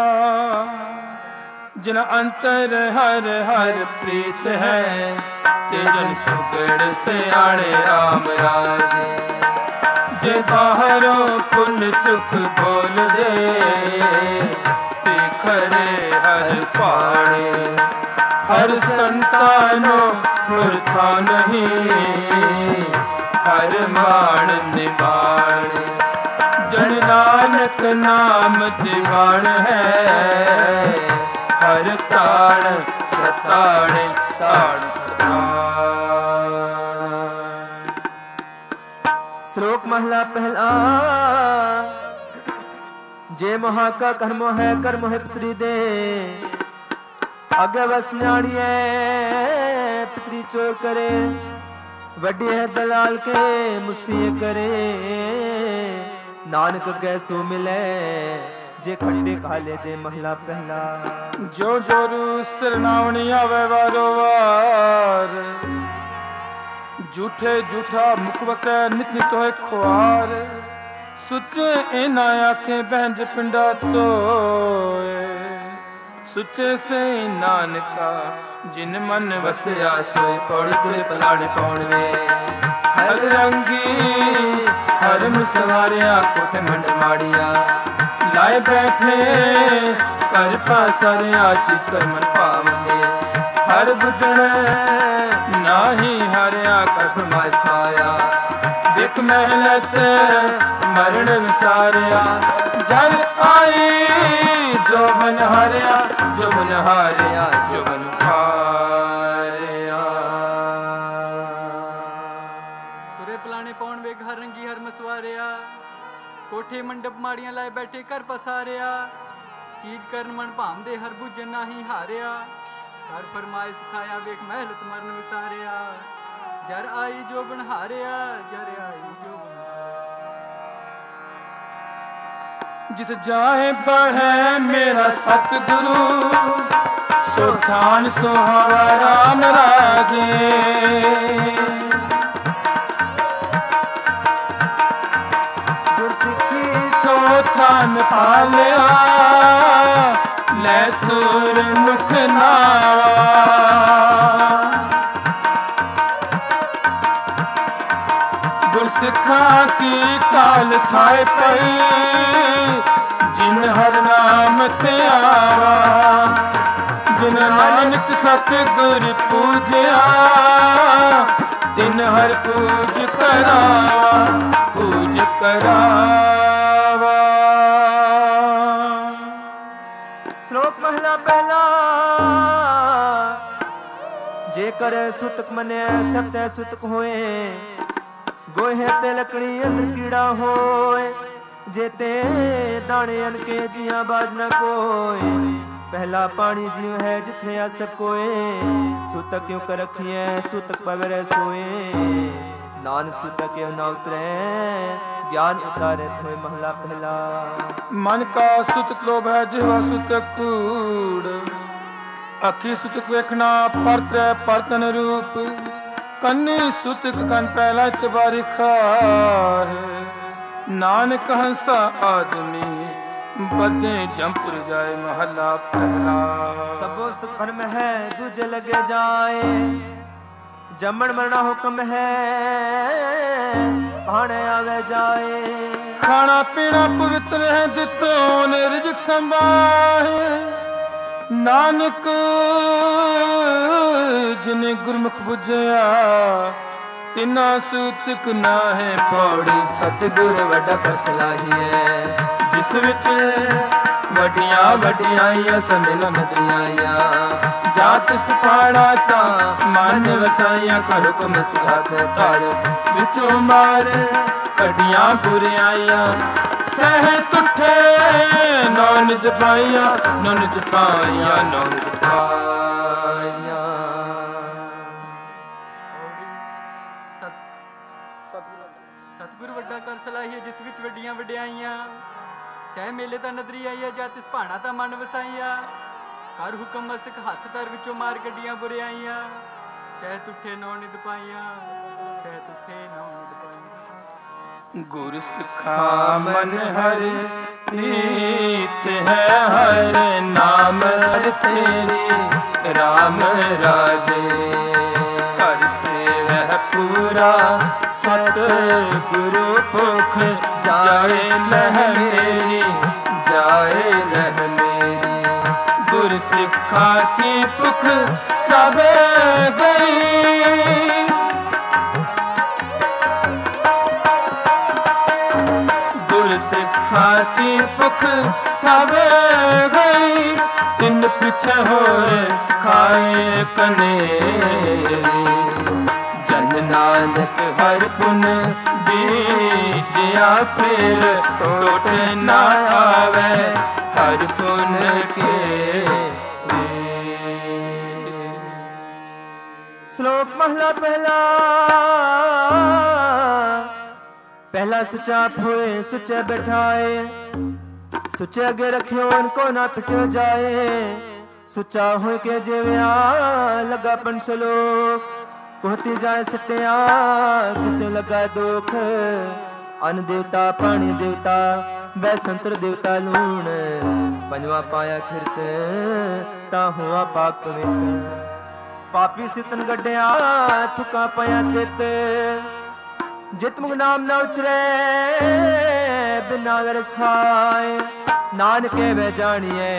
ਜਿਨ ਅੰਤਰ ਹਰ ਹਰ ਪ੍ਰੀਤ ਹੈ ਤੇ ਜਨ ਸੁਕੜ ਸਿਆਣੇ ਰਾਮ ਰਾਜੇ ਜੇ ਬਾਹਰੋਂ ਪੁੰਨ ਚੁਖ ਬੋਲਦੇ ਤੇ ਖੜੇ ਹਰ ਪਾਣੇ ਹਰ ਸੰਤਾਨੋ ਮੁਰਖਾ ਨਹੀਂ ਹਰ ਮਾਣ ਨਿਬਾਣ ਜਨ ਨਾਨਕ ਨਾਮ ਦੀਵਾਨ ਹੈ ਹਰ ਤਾਣ ਸਤਾਣੇ ਤਾਣ श्लोक महला पहला। जे मोहा का कर्म है कर्म है पितरी दे आगे बस न्याणिए पितरी चोर करे वड्डी है दलाल के मुस्फिए करे नानक गैसो मिले जे खंडे खाले दे महला पहला। जो जोरू सरनावणी आवे वारो वार झूठे झूठा मुख वसै नित नित होए खुआर सुचे इना आखे बहंज पिंडा तोए सुचे से नानका जिन मन वसया सोए पौड़ी पुरे पलाने पौणवे हर रंगी हर मुसवारिया कोठ मंड माड़िया लाए बैठे कर पासरिया चित कर मन पावने हर बुझण नाही हरिया कर फरमाइश पाया दिख मेहनत मरण विसारिया जल आई जो मन हारिया जो मन हारिया जो मन हारिया। तुरे पलाने पौन वे घर रंगी हर मसवारिया कोठे मंडप माड़ियां लाए बैठे कर पसारिया चीज करन मन भाम दे हर बुझन नाही हारिया हर फरमाए सिखाया वेख महलत मरण विसारिया जर आई जो बन हारिया जर आई जो जित जाए बढ़े मेरा सतगुरु सुखान सुहावा राम राजे गुरसिखी सोथान पालिया ले तुर मुख नावा गुरसिखा की काल थाए पई जिन हर नाम ते आवा जिन नानक सतगुर पूजया तिन हर पूज करावा पूज करावा। श्लोक महला पहला। जे करे सुतक मने सब ते सुतक होए गोहे ते लकड़ी अंदर कीड़ा होए जेते दाने अनके जिया बाज न कोय पहला पानी जीव है जिथे आ सब कोय सुतक क्यों कर रखिए सुतक पवरे सोए नानक सुतक क्यों न उतरे ज्ञान उतारे थोए महला पहला। मन का सुतक लोभ है जिहवा सुतक कूड़ अखी सुतक वेखना परत परतन रूप कन्नी सुतक कन पहला इतबारी खार नानक हंसा आदमी बदे जमपुर जाए महला पहला। सबोस्त कर्म है दूजे लगे जाए जमन मरना हुक्म है भाणे आवे जाए खाना पीना पवित्र है दितो ने रिजक संभाए नानक जिने गुरमुख बुझया ਤਿਨਾ ਸੂਤਕ ਨਾਹੇ ਪੌੜੀ ਸਤਿਗੁਰ ਵੱਡਾ ਕਰ ਸਲਾਹੀਐ ਜਿਸ ਵਿੱਚ ਵੱਡੀਆਂ ਵਡਿਆਈਆਂ ਸਮਿਲ ਮਦਿਆਈਆਂ ਜਾਤ ਸੁਪਾੜਾ ਤਾਂ ਮਨ ਵਸਾਈਆਂ ਕਰ ਕਮਸਤ ਹੱਥ ਧਾਰ ਵਿੱਚੋਂ ਮਾਰ ਕੱਢੀਆਂ ਬੁਰਿਆਈਆਂ ਸਹਿ ਤੁਠੇ ਨੌ ਨਿਜ ਪਾਈਆਂ ਨੌ ਨਿਜ ਪਾਈਆਂ ਨੌ ਨਿਜ ਪਾਈਆਂ। ਸਤਿਗੁਰ ਵੱਡਾ ਕਰ ਸਲਾਹੀਏ ਜਿਸ ਵਿੱਚ ਵੱਡੀਆਂ ਵਡਿਆਈਆਂ ਸਹਿ ਮੇਲੇ ਤਾਂ ਨਦਰੀ ਆਈਆ ਜਾਂ ਤਿਸ ਭਾਣਾ ਤਾਂ ਮਨ ਵਸਾਈਆ ਕਰ ਹੁਕਮ ਮਸਤਕ ਹੱਥ ਧਰ ਵਿੱਚੋਂ ਮਾਰ ਗੱਡੀਆਂ ਬੁਰਿਆਈਆਂ ਸਹਿ ਤੁਠੇ ਨੌ ਨਿਦ ਪਾਈਆਂ ਸਹਿ ਤੁਠੇ ਨੌ ਨਿਦ ਪਾਈਆਂ। ਗੁਰ ਸਿੱਖਾ ਮਨ ਹਰ ਪ੍ਰੀਤ ਹੈ ਹਰ ਨਾਮ ਹਰ ਤੇਰੀ ਰਾਮ ਰਾਜੇ ਕਰ ਸੇਵਹਿ ਪੂਰਾ ਸਤ ਗੁਰੂ ਭੁਖ ਜਾਏ ਲਹਿ ਮੇਰੀ ਜਾਏ ਲਹਿ ਮੇਰੀ ਗੁਰ ਸਿੱਖਾ ਕੀ ਭੁਖ ਸਭ ਗਈ ਗੁਰ ਸਿੱਖਾ ਕੀ ਭੁਖ ਸਭ ਗਈ ਤਿੰਨ ਪਿਛੇ ਹੋਰ ਖਾਏ ਕਨੇਰੀ ਜਨ ਨਾਨਕ ਹਰ ਪੁਨ ਬੀਜਿਆ ਫਿਰ ਟੋਟ ਨਾ ਆਵੇ ਹਰ ਪੁਨ ਕੇ। ਸ਼ਲੋਕ ਮਹਲਾ ਪਹਿਲਾ ਪਹਿਲਾ ਸੁਚਾ ਹੋਏ ਸੁਚੇ ਬਿਠਾਏ ਸੁਚੇ ਅਗੇ ਰਖਿਓ ਇनको ਨਾ ਪਿਟਿਓ ਜਾਏ ਸੁਚਾ ਹੋਏ ਕੇ ਜਿਵਿਆ ਲਗਾ ਪਨ ਸ਼ਲੋਕ ਕੋਹਤੀ ਜਾਏ ਸਟਿਆ ਕਿਸੇ ਲਗਾ ਦੁਖ ਅਨ ਦੇਵਤਾ ਪਾਣੀ ਦੇਵਤਾ ਵੈ ਸੰਤਰ ਦੇਵਤਾ ਲੂਣ ਪੰਜਵਾ ਪਾਇਆ ਫਿਰਤ ਤਾਂ ਹੋਆ ਪਾਪ ਪਵਿੱਤ ਪਾਪੀ ਸਿਤਨ ਗੱਡਿਆ ਥੁਕਾ ਪਿਆ ਤਿਤ ਜਿਤ ਮੁਖ ਨਾਮ ਨਾ ਉਚਰੇ ਬਿਨਾ ਰਸ ਖਾਏ ਨਾਨਕੇ ਵੇ ਜਾਣੀਏ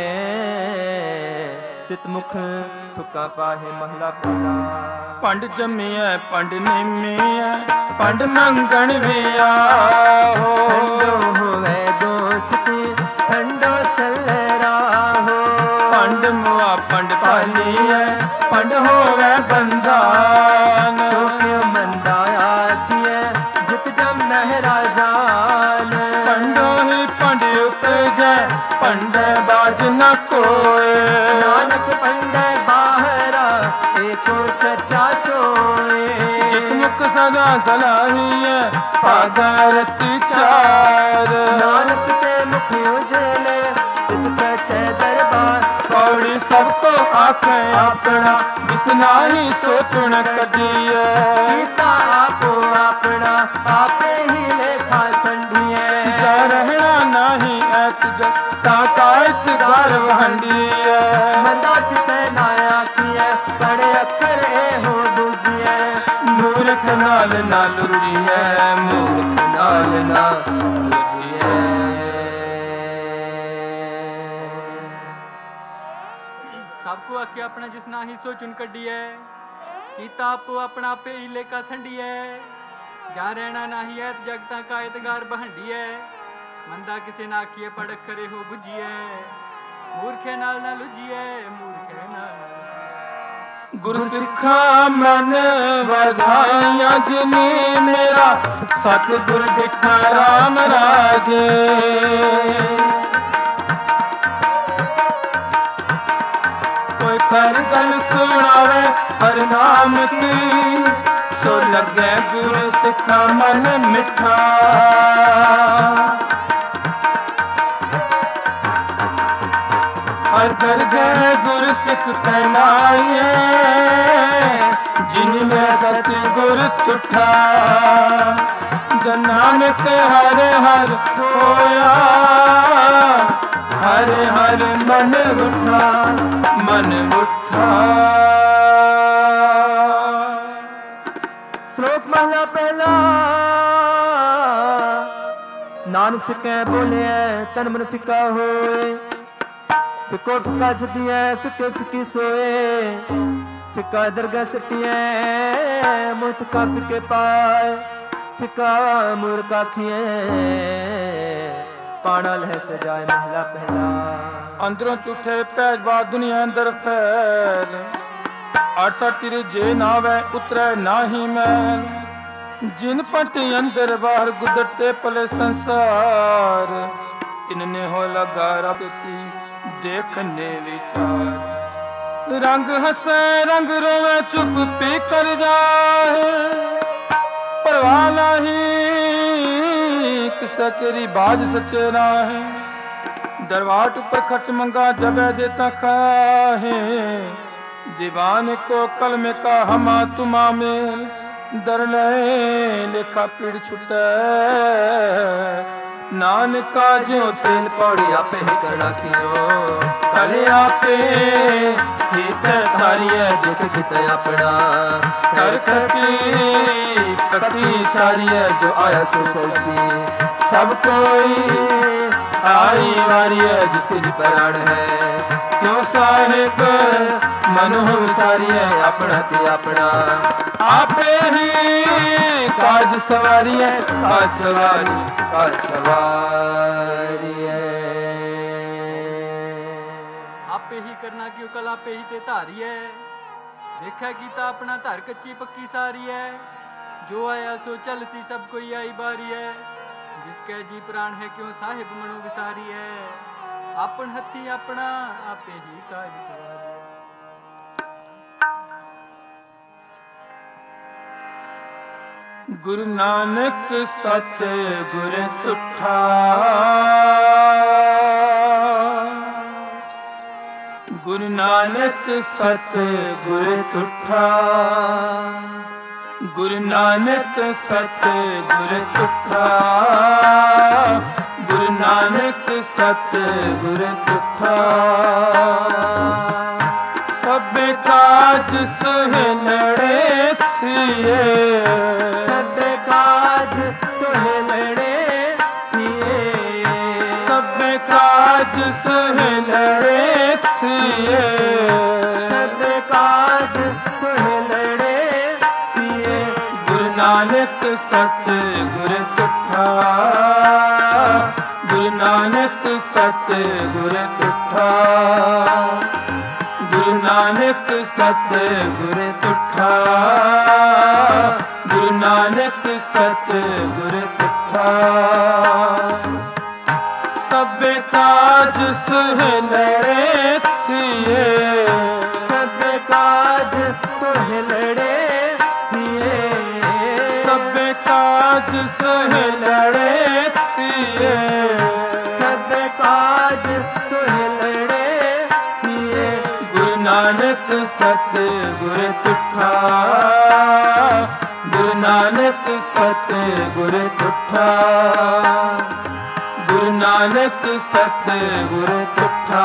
ਤਿਤ ਮੁਖ ਥੁਕਾ ਪਾਹੇ ਮਹਲਾ ਪਹਿਲਾ। ਪੰਡ ਜੰਮੀਐ ਪੰਡ ਨਿਮੀਐ ਪੰਡ ਮੰਗਣ ਵਿਆ ਠੰਡੋ ਹੋਵੇ ਦੋਸਤੀ ਠੰਡੋ ਚੱਲੇ ਰਾਹੋ ਪੰਡ ਮੁਆ ਪੰਡ ਪਾਲੀਐ ਪੰਡ ਹੋਵੇ ਬੰਧਾਨ ਸੋ ਕਿਉ ਮੰਦਾ ਆਖੀਐ ਜਿਤ ਜਮ ਨਹਿ ਰਾਜਾਨ ਪੰਡੋ ਹੀ ਪੰਡ ਉਪਜੈ ਪੰਡੈ ਬਾਜ ਨ ਕੋਏ ਨਾਨਕ ਪੰਡੈ ਬਾਹਰਾ ਏਕੋ ਸੱਚਾ ਸੋਏ ਜਿਤ ਮੁਖ ਸਦਾ ਸਲਾਹੀਐ ਭਾਗਰਤੀ ਚਾਰ ਨਾਨਕ ਤੇ ਮੁਖ ਉਜਲੇ ਤਿਤ ਸੱਚੇ ਦਰਬਾਰ ਪੌੜੀ ਸਭ ਕੋ ਆਖੇ ਆਪਣਾ ਜਿਸ ਨਾਹੀ ਸੋਚਣ ਕਦੀਐ ਕੀਤਾ ਆਪੋ ਆਪਣਾ ਆਪੇ ਹੀ ਲੇਖਾ ਸੰਢੀਐ ਜਾ ਰਹਿਣਾ ਨਾਹੀ ਐਤ ਜਗ ਤਾਂ ਕਾਇਤ ਗਰਵ ਹੰਡੀਐ ਮੰਦਾ ਕਿਸੇ ਨਾ ਆਖੀਐ ਪੜੇ ਅੱਖਰ ਇਹੋ ਬੁਝੀਐ ਮੂਰਖ ਨਾਲ ਨਾ ਲੁਝੀਐ ਮੂਰਖ ਨਾਲ ਨਾ ਲੁਝੀਐ। ਸਭ ਕੋ ਆਖਿਆ ਆਪਣਾ ਜਿਸ ਨਾਹੀ ਸੋ ਚੁਣ ਕੱਢੀਐ ਕੀਤਾ ਆਪੋ ਆਪਣਾ ਆਪੇ ਹੀ ਲੇਖਾ ਸੰਢੀਐ ਜਾ ਰਹਿਣਾ ਨਾਹੀ ਐਤ ਜਗ ਤਾਂ ਕਾਇਤ ਗਰ ਬਹੰਡੀਐ ਮੰਦਾ ਕਿਸੇ ਨਾ ਆਖੀਐ ਪੜ ਅੱਖਰ ਇਹੋ ਬੁਝੀਐ ਮੂਰਖੇ ਨਾਲ ਨਾ ਲੁਝੀਐ ਮੂਰਖੇ ਨਾਲ। ਗੁਰ ਸਿੱਖਾ ਮਨ ਵਧਾਈਆਂ ਜਿਨੀ ਮੇਰਾ ਸਤਿਗੁਰ ਡਿਠਾ ਰਾਮ ਰਾਜੇ ਕੋਈ ਕਰ ਗੱਲ ਸੁਣਾਵੇ ਹਰ ਨਾਮ ਕੀ ਸੋ ਲੱਗੇ ਗੁਰ ਸਿੱਖਾ ਮਨ ਮਿੱਠਾ ਹਰ ਦਰਗਹਿ ਗੁਰ ਸਿੱਖ ਪਹਿਨਾਈਏ ਜਿਨ ਮੈਂ ਸਤਿਗੁਰ ਤੁਠਾ ਜਨ ਨਾਨਕ ਹਰ ਹਰ ਹੋਇਆ ਹਰ ਹਰ ਮਨ ਉਠਾ ਮਨ ਉਠਾ। ਸ਼ਲੋਕ ਮਹਲਾ ਪਹਿਲਾ ਨਾਨਕ ਫਿਕੈ ਬੋਲਿਐ ਤਨ ਮਨ ਫਿਕਾ ਹੋਏ ਫਿਕੋ ਫਿਕਾ ਸਦੀਐ ਫਿਕੇ ਫਿਕੀ ਸੋਏ ਫਿੱਕਾ ਦਰਗਾਹ ਸਟਿਐ ਮੁੱਠ ਕੱਪ ਕੇ ਪਾਏ ਫਿੱਕਾ ਮੂਰਖ ਆਖੀਐ ਪਾਣਾ ਲਹਿ ਸਜਾਏ ਮਹਿਲਾ ਪਹਿਲਾ ਅੰਦਰੋਂ ਝੂਠੇ ਪੈਜਵਾ ਦੁਨੀਆ ਅੰਦਰ ਫੈਲ 68 ਤੇਰੇ ਜੇ ਨਾ ਵੈ ਉਤਰੈ ਨਾਹੀ ਮੈਲ ਜਿਨ ਪਟੀ ਅੰਦਰ ਬਾਹਰ ਗੁਦਰਤੇ ਪਲੇ ਸੰਸਾਰ ਇਨਨੇ ਹੋ ਲਗਾ ਰਖਤੀ ਦੇਖਨੇ ਵਿਚਾਰ ਰੰਗ ਹੱਸੇ ਰੰਗ ਰੋਵੇ ਚੁੱਪ ਪੀ ਕਰ ਜਾਏ ਪਰਵਾਹ ਨਹੀਂ ਕਿਸਾ ਤੇਰੀ ਬਾਜ ਸੱਚੇ ਰਾਹੇ दरवाट ऊपर खर्च मंगा जबे देता खाहे दीवान को कलमे का हमा तुमा में दर ले लेखा पीड़ छुटे नानका जो तेल पौड़ी आपे ही करना कियो कले आपे हित तारिये दुख कित अपना कर कटी पति सारिये जो आया सो चलसी सब कोई आई वारी है जिसके प्राण है क्यों साहिब मनोह सारी है अपना ते अपना आपे ही काज सवारी है काज सवारी है आपे ही करना क्यों कल आपे ही ते धारी है देखा कीता अपना धर कच्ची पक्की सारी है जो आया सो चल सी सब कोई आई बारी है जिसके जी प्राण है क्यों साहिब मनो विसारी है अपन हथी अपना आपे ही काज सवारी है गुरु नानक सत गुर तुठा गुरु नानक सत गुर तुठा गुरु नानक सत गुर तुठा गुरु नानक सत गुर तुठा सब काज सुहलड़े थिए सब काज सुहलड़े थिए सब काज सुहलड़े थिए सब काज सुहलड़े नानक सत गुर तुठा गुरु नानक सत गुर तुठा गुरु नानक सत गुर तुठा गुरु नानक सत गुर तुठा सब काज सुहलड़े थिए सब काज सुहलड़े काज सुहलड़े थिए सब काज सुहलड़े थिए गुरु नानक सत गुर तुठा गुरु नानक सत गुर तुठा गुरु नानक सत गुर तुठा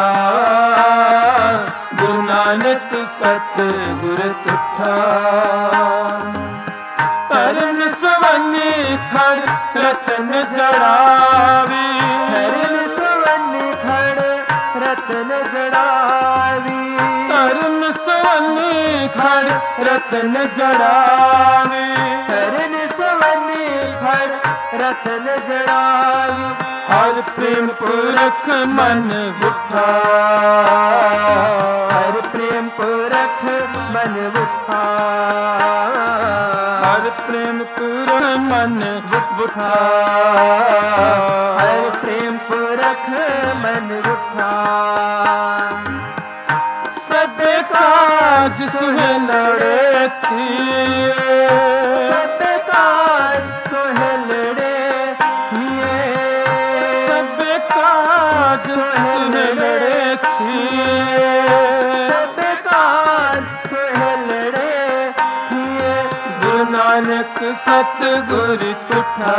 गुरु नानक सत गुर तुठा धर्म सवनी खड़ रतन जड़ावी धर्म सवनी खड़ रतन जड़ावी धर्म सवनी खड़ रतन जड़ावी धर्म सवनी खड़ रतन जड़ावी हर प्रेम पुरख मन उठा हर प्रेम पुरख मन उठा हर प्रेम पुरख मन उठा हर प्रेम पुरख मन उठा सब काज सुहलड़े थिए सब काज सुहलड़े थिए सब काज सुहलड़े थिए सब काज सुहलड़े थिए गुरु नानक सत गुर तुठा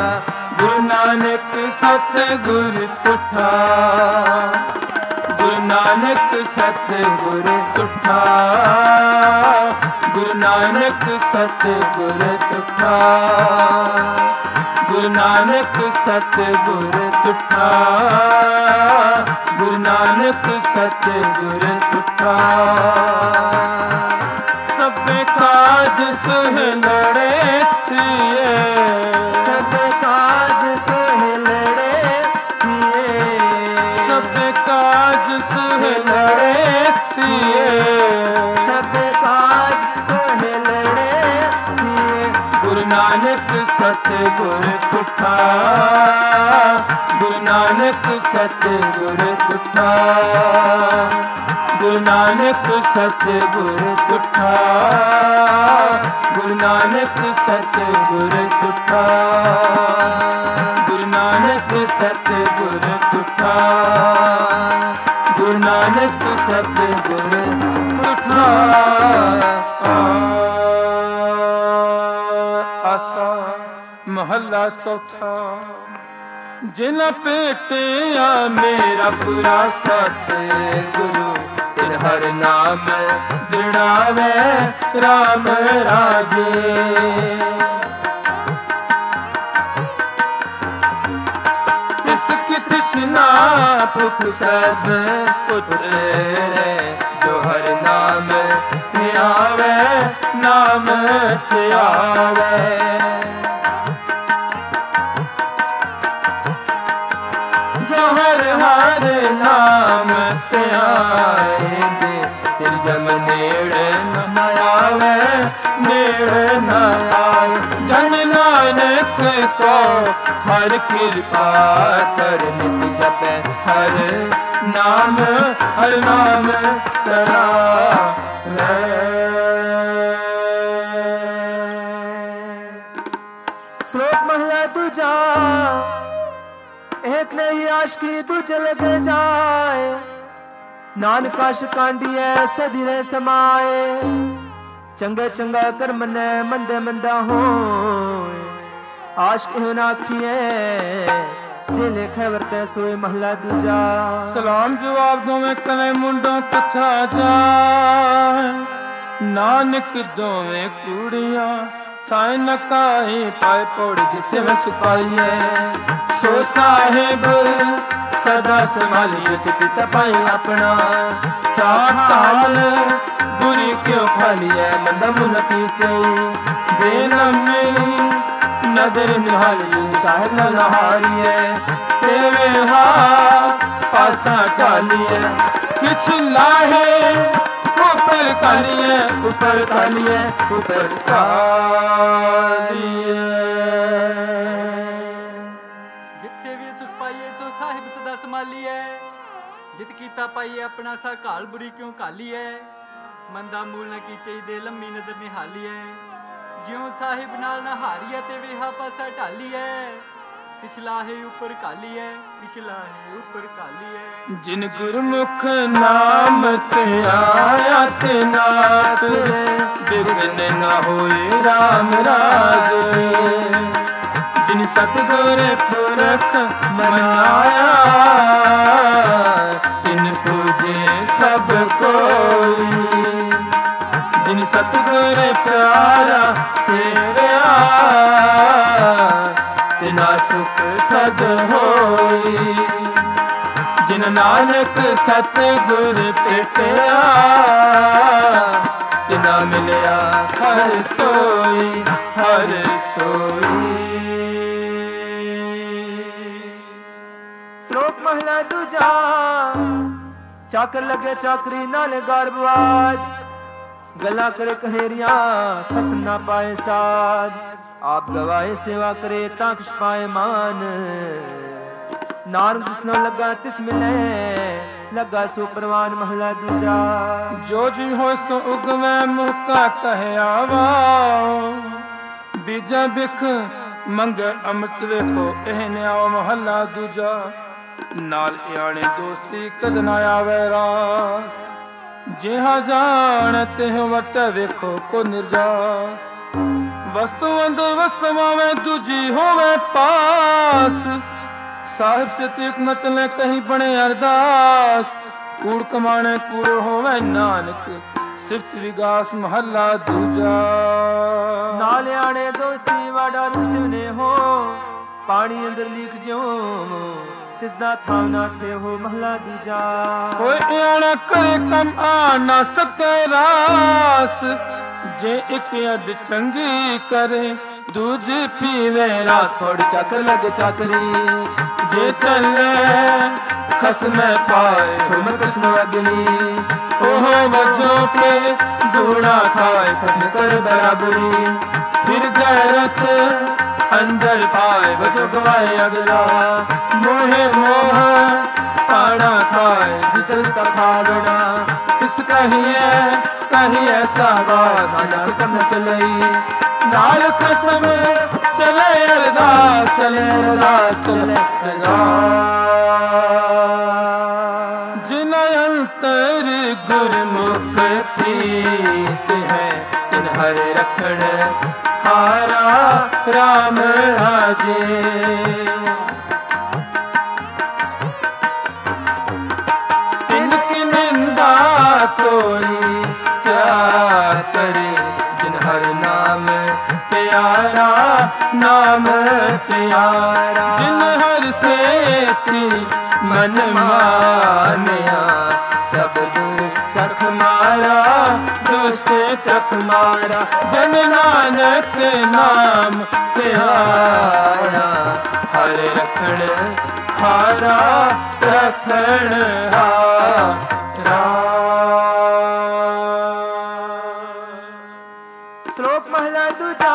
गुरु नानक सत गुर तुठा गुरु ਨਾਨਕ ਸਤਿਗੁਰ ਤੁਠਾ, ਗੁਰੂ ਨਾਨਕ ਸਤਿਗੁਰ ਤੁਠਾ, ਗੁਰੂ ਨਾਨਕ ਸਤਿਗੁਰ ਤੁਠਾ, ਗੁਰੂ ਨਾਨਕ ਸਤਿਗੁਰ ਤੁਠਾ। ਸਭੇ ਕਾਜ ਸੁਹਲੜੇ ਥੀਏ, ਸਭੇ ਕਾਜ ਸੁਹਲੜੇ ਥੀਏ, ਸਭੇ ਕਾਜ ਸੁਹਲੜੇ ਥੀਏ, ਸਭੇ ਕਾਜ ਸੁਹਲੜੇ ਥੀਏ। ਗੁਰੂ ਨਾਨਕ ਸਤਿਗੁਰ ਤੁਠਾ, ਗੁਰੂ ਨਾਨਕ ਸਤਿਗੁਰ ਤੁਠਾ, ਗੁਰੂ ਨਾਨਕ ਸਤਿਗੁਰ ਤੁਠਾ, ਗੁਰੂ ਨਾਨਕ ਸਤਿਗੁਰ ਤੁਠਾ, ਗੁਰੂ ਨਾਨਕ ਸਤਿਗੁਰ ਤੁਠਾ, ਗੁਰੂ ਨਾਨਕ ਸਤਿਗੁਰ ਤੁਠਾ। ਆਸਾ ਮਹੱਲਾ ਚੌਥਾ। ਜਿਨ ਭੇਟਿਆ ਮੇਰਾ ਪੂਰਾ ਸਤਿਗੁਰੂ, ਤਿਨ ਹਰ ਨਾਮ ਦ੍ਰਿੜਾਵੇ ਰਾਮ ਰਾਜੇ। ਤਿਸ ਕੀ ਤ੍ਰਿਸ਼ਨਾ ਭੁਖ ਸਭ ਉਤਰੇ, ਜੋ ਹਰ ਨਾਮ ਧਿਆਵੇ ਨਾਮ ਧਿਆਵੇ। ਜੋ ਹਰ ਹਰ ਨਾਮ ਧਿਆਏ, ਤਿਨ ਜਮ ਨੇੜੇ ਨ ਆਵੇ, ਨੇੜੇ ਨ ਆਵੇ। ਜਨ ਨਾਨਕ ਕੋ ਹਰ ਕਿਰਪਾ ਕਰ, ਨਿਤ ਜਪੈ ਹਰ ਨਾਮ, ਹਰ ਨਾਮ ਧਿਆਵੇ। श्लोक महला दूजा। एक नहीं आशकी दूजे लगे जाए, नानक आश कांडिए सदिरे समाए। चंगे चंगा कर्म ने मंदे मंदा हो, आशक हो नाखिए जे लेखे वरते सोए महला दूजा। सलाम जवाब दोवें कने मुंडों कथा जाए, नानक दोवें कुड़ियां थाए नकाई पाए पौड़ जिसे में सुपाइए। सो साहेब सदा संभालिए पिता पाई अपना, साथ ताल बुरी क्यों खालिए मंदा मुन पीछे। बेनम में नजर निहालिए साहेब न नहारिए, तेरे हाथ पासा डालिए किछ लाहे ऊपर कालिए, ऊपर कालिए, ऊपर कालिए। जित सेविए सुख पाइए सो साहिब सदा संभालिए, जित कीता पाइए अपना सा घाल बुरी क्यों कालिए। मंदा मूल न कीचे दे लंबी नजर निहालिए, ਜਿਉਂ ਸਾਹਿਬ ਨਾਲ ਨਹਾਰੀਏ ਤੇ ਵੇਹਾ ਪਾਸਾ ਢਾਲੀਏ। ਪਿਛਲਾ ਹੈ ਉੱਪਰ ਕਾਲੀਏ, ਪਿਛਲਾ ਹੈ ਉੱਪਰ ਕਾਲੀਏ। ਜਿਨ ਗੁਰਮੁਖ ਨਾਮ ਧਿਆਇਆ ਤੇ ਨਾਤ, ਬਿਘਨ ਨਾ ਹੋਏ ਰਾਮ ਰਾਜੇ। ਜਿਨ ਸਤਿਗੁਰ ਪੁਰਖ ਮਨਾਇਆ, ਤਿਨ ਪੂਜੇ ਸਭ ਕੋਈ। जिन सतगुर प्यारा सेवया, तिना सुख सद होई। जिन नानक सतगुर भेटया, तिना मिलया हर सोई, हर सोई। श्लोक महला दूजा। चाकर लगे चाकरी नाले गारबवाज, गला करे कहेरिया खसम ना पाए साध। आप गवाए सेवा करे ताकश पाए मान, नानक जिसनो लगा तिस मिले, लगा सो परवान महला दूजा। जो जी हो सो उगवे मुका कहे आवा, बीजा बिख मंग अमृत वेखो एह न्याओ महला दूजा। नाल याने दोस्ती कद ना आवे रास, जिहा जान तिह वट वेखो को निर्जास। वस्तु अंद वस्तुवावे दूजी होवे पास, साहिब से तीक न चले कहीं बने अरदास। ਕੂੜ ਕਮਾਣੇ ਕੂੜ ਹੋਵੇ ਨਾਨਕ ਸਿਫਤ ਵਿਗਾਸ ਮਹੱਲਾ ਦੂਜਾ। ਨਾਲ ਆਣੇ ਦੋਸਤੀ ਵਾਡਾ ਰੁਸਨੇ ਹੋ ਪਾਣੀ ਅੰਦਰ ਲੀਕ ਜਿਉਂ ਤਿਸ ਦਾ ਥਾਂ ਨਾ ਥੇ ਹੋ ਮਹਲਾ ਦੂਜਾ। ਕੋਈ ਆਣਾ ਕਰੇ ਕੰਮ ਆ ਨਾ ਸਕੇ ਰਾਸ ਜੇ ਇੱਕ ਅਧ ਚੰਗੀ ਕਰੇ ਦੂਜੀ ਪੀਵੇ ਰਾਸ ਥੋੜ ਚੱਕ ਲਗ ਚਾਕਰੀ ਜੇ ਚੱਲੇ ਖਸਮੇ ਪਾਏ ਹੁਮ ਕਸਮ ਅਗਨੀ ਉਹ ਵਜੋ ਕੇ ਦੂਣਾ ਖਾਏ ਖਸਮ ਕਰ ਬਰਾਬਰੀ ਫਿਰ ਗੈਰਤ अंदर पाए बचो गवाए अगला मोहे मोह पाना खाए जितन का खावना किस कहिए कहीं ऐसा बात कम चलई नाल कसम चले अरदास चले अरदास चले जिन अंतर गुरमुख प्रीत है तिन हर रखण हारा राम राजे। इनकी निंदा कोई क्या करे जिन हर नाम प्यारा नाम प्यारा जिन हर से मन मानिया सब चख मारा दुष्ट चख मारा जन नानक नाम प्यारा हर रखण हारा रखण हारा। श्लोक महला दूजा।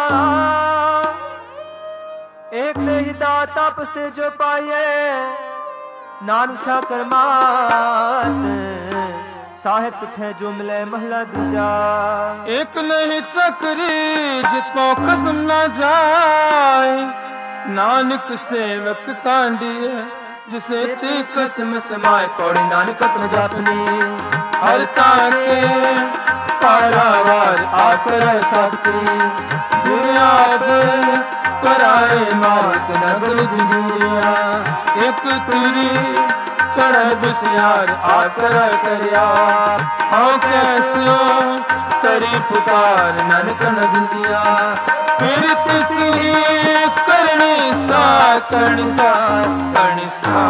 एक ने ही दाता पस्ते जो पाए नानक सा करमात साहित्य है जो मिले महला दूजा। एक नहीं चक्री जितो खसम न जाए नानक सेवक कांडिए जिसे ती खसम समाए कौड़ी नानक न जातनी हर ताके पारावार आकर शास्त्री दुनियाब कराए मालिक नगल जिंजिया एक तुरी चढ़ बिसियार आकर करिया हाँ कैसो करी पुकार नानक न जिंदिया फिर तिसकी करनी सा करनी सा करनी सा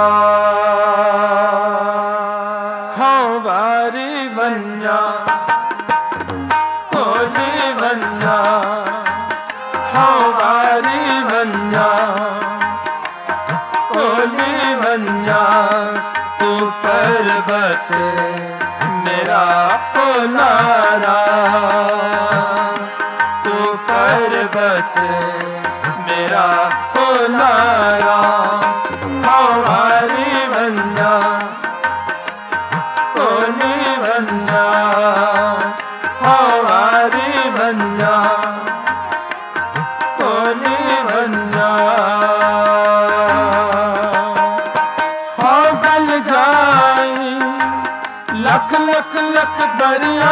हाँ वारी बंजा कोली बंजा हाँ वारी बंजा कोली बंजा तू पर्वत मेरा ओनारा तू पर्वत मेरा ओनारा हमारी बंजा कोली बंजा हमारी बंजा कोली बंजा लख लख लख बरिया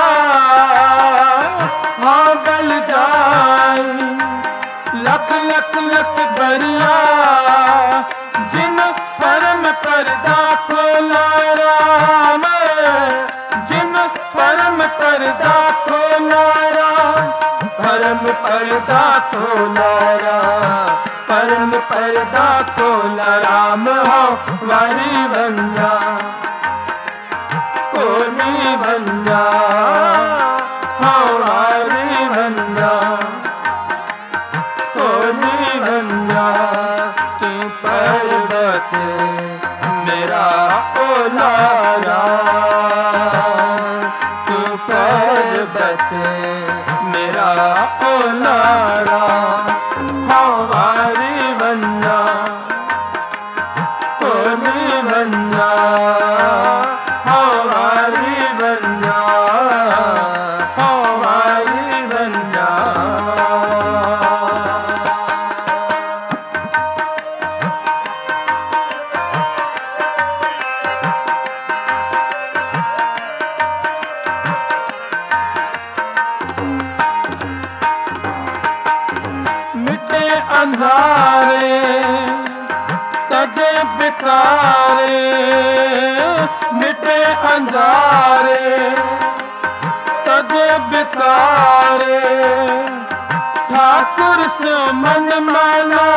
हाँ गल जाए लख लख लख बरिया जिन परम पर्दा खोला राम जिन परम पर्दा खोला राम परम पर्दा खोला राम परम पर्दा खोला राम हो वारी बंजा कोली बंजा हमारी बंजा कोली बंजा तू पर्वत मेरा ओनारा तू पर्वत मेरा ओनारा हमारी बंजा कोली बंजा हमारी बंजा हमारी बंजा। मिटे अंधारे तज तजे बिकारे मिटे अंजारे तजे बिकारे ठाकुर से मन माना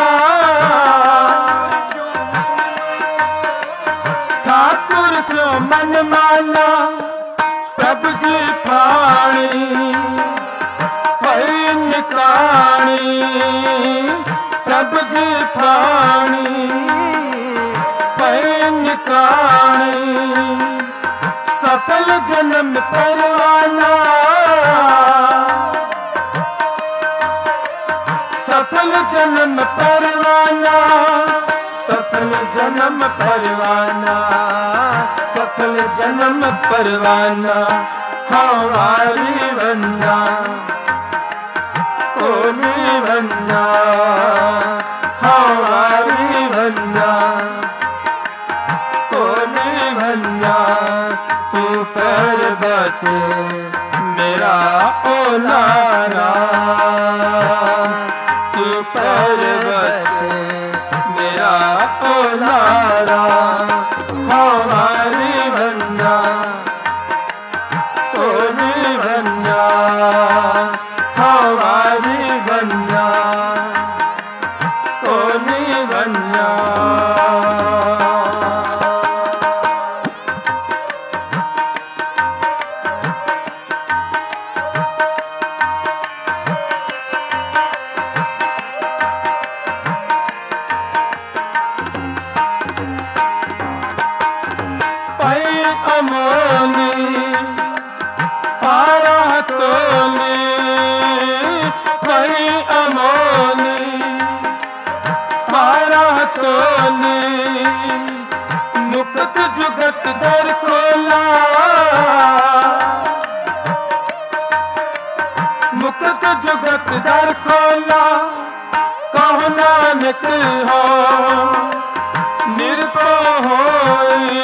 ठाकुर से मन माना प्रभु जी पाणी भई निकाणी प्रभु जी पाणी भई निकाणी सफल जन्म परवाना सफल जन्म परवाना सफल जन्म परवाना सफल जन्म परवाना हमारी बंजा ओली बंजा हमारी बंजा ओली बंजा तू पर्वत मेरा ओलारा तू पर्वत मेरा ओलारा हमारी बंजा ओली बंजा हमारी बंजा ओली बंजा मुक्त जुगत दर खोला मुक्त जुगत दर खोला कहो नानक हो निर्भय होई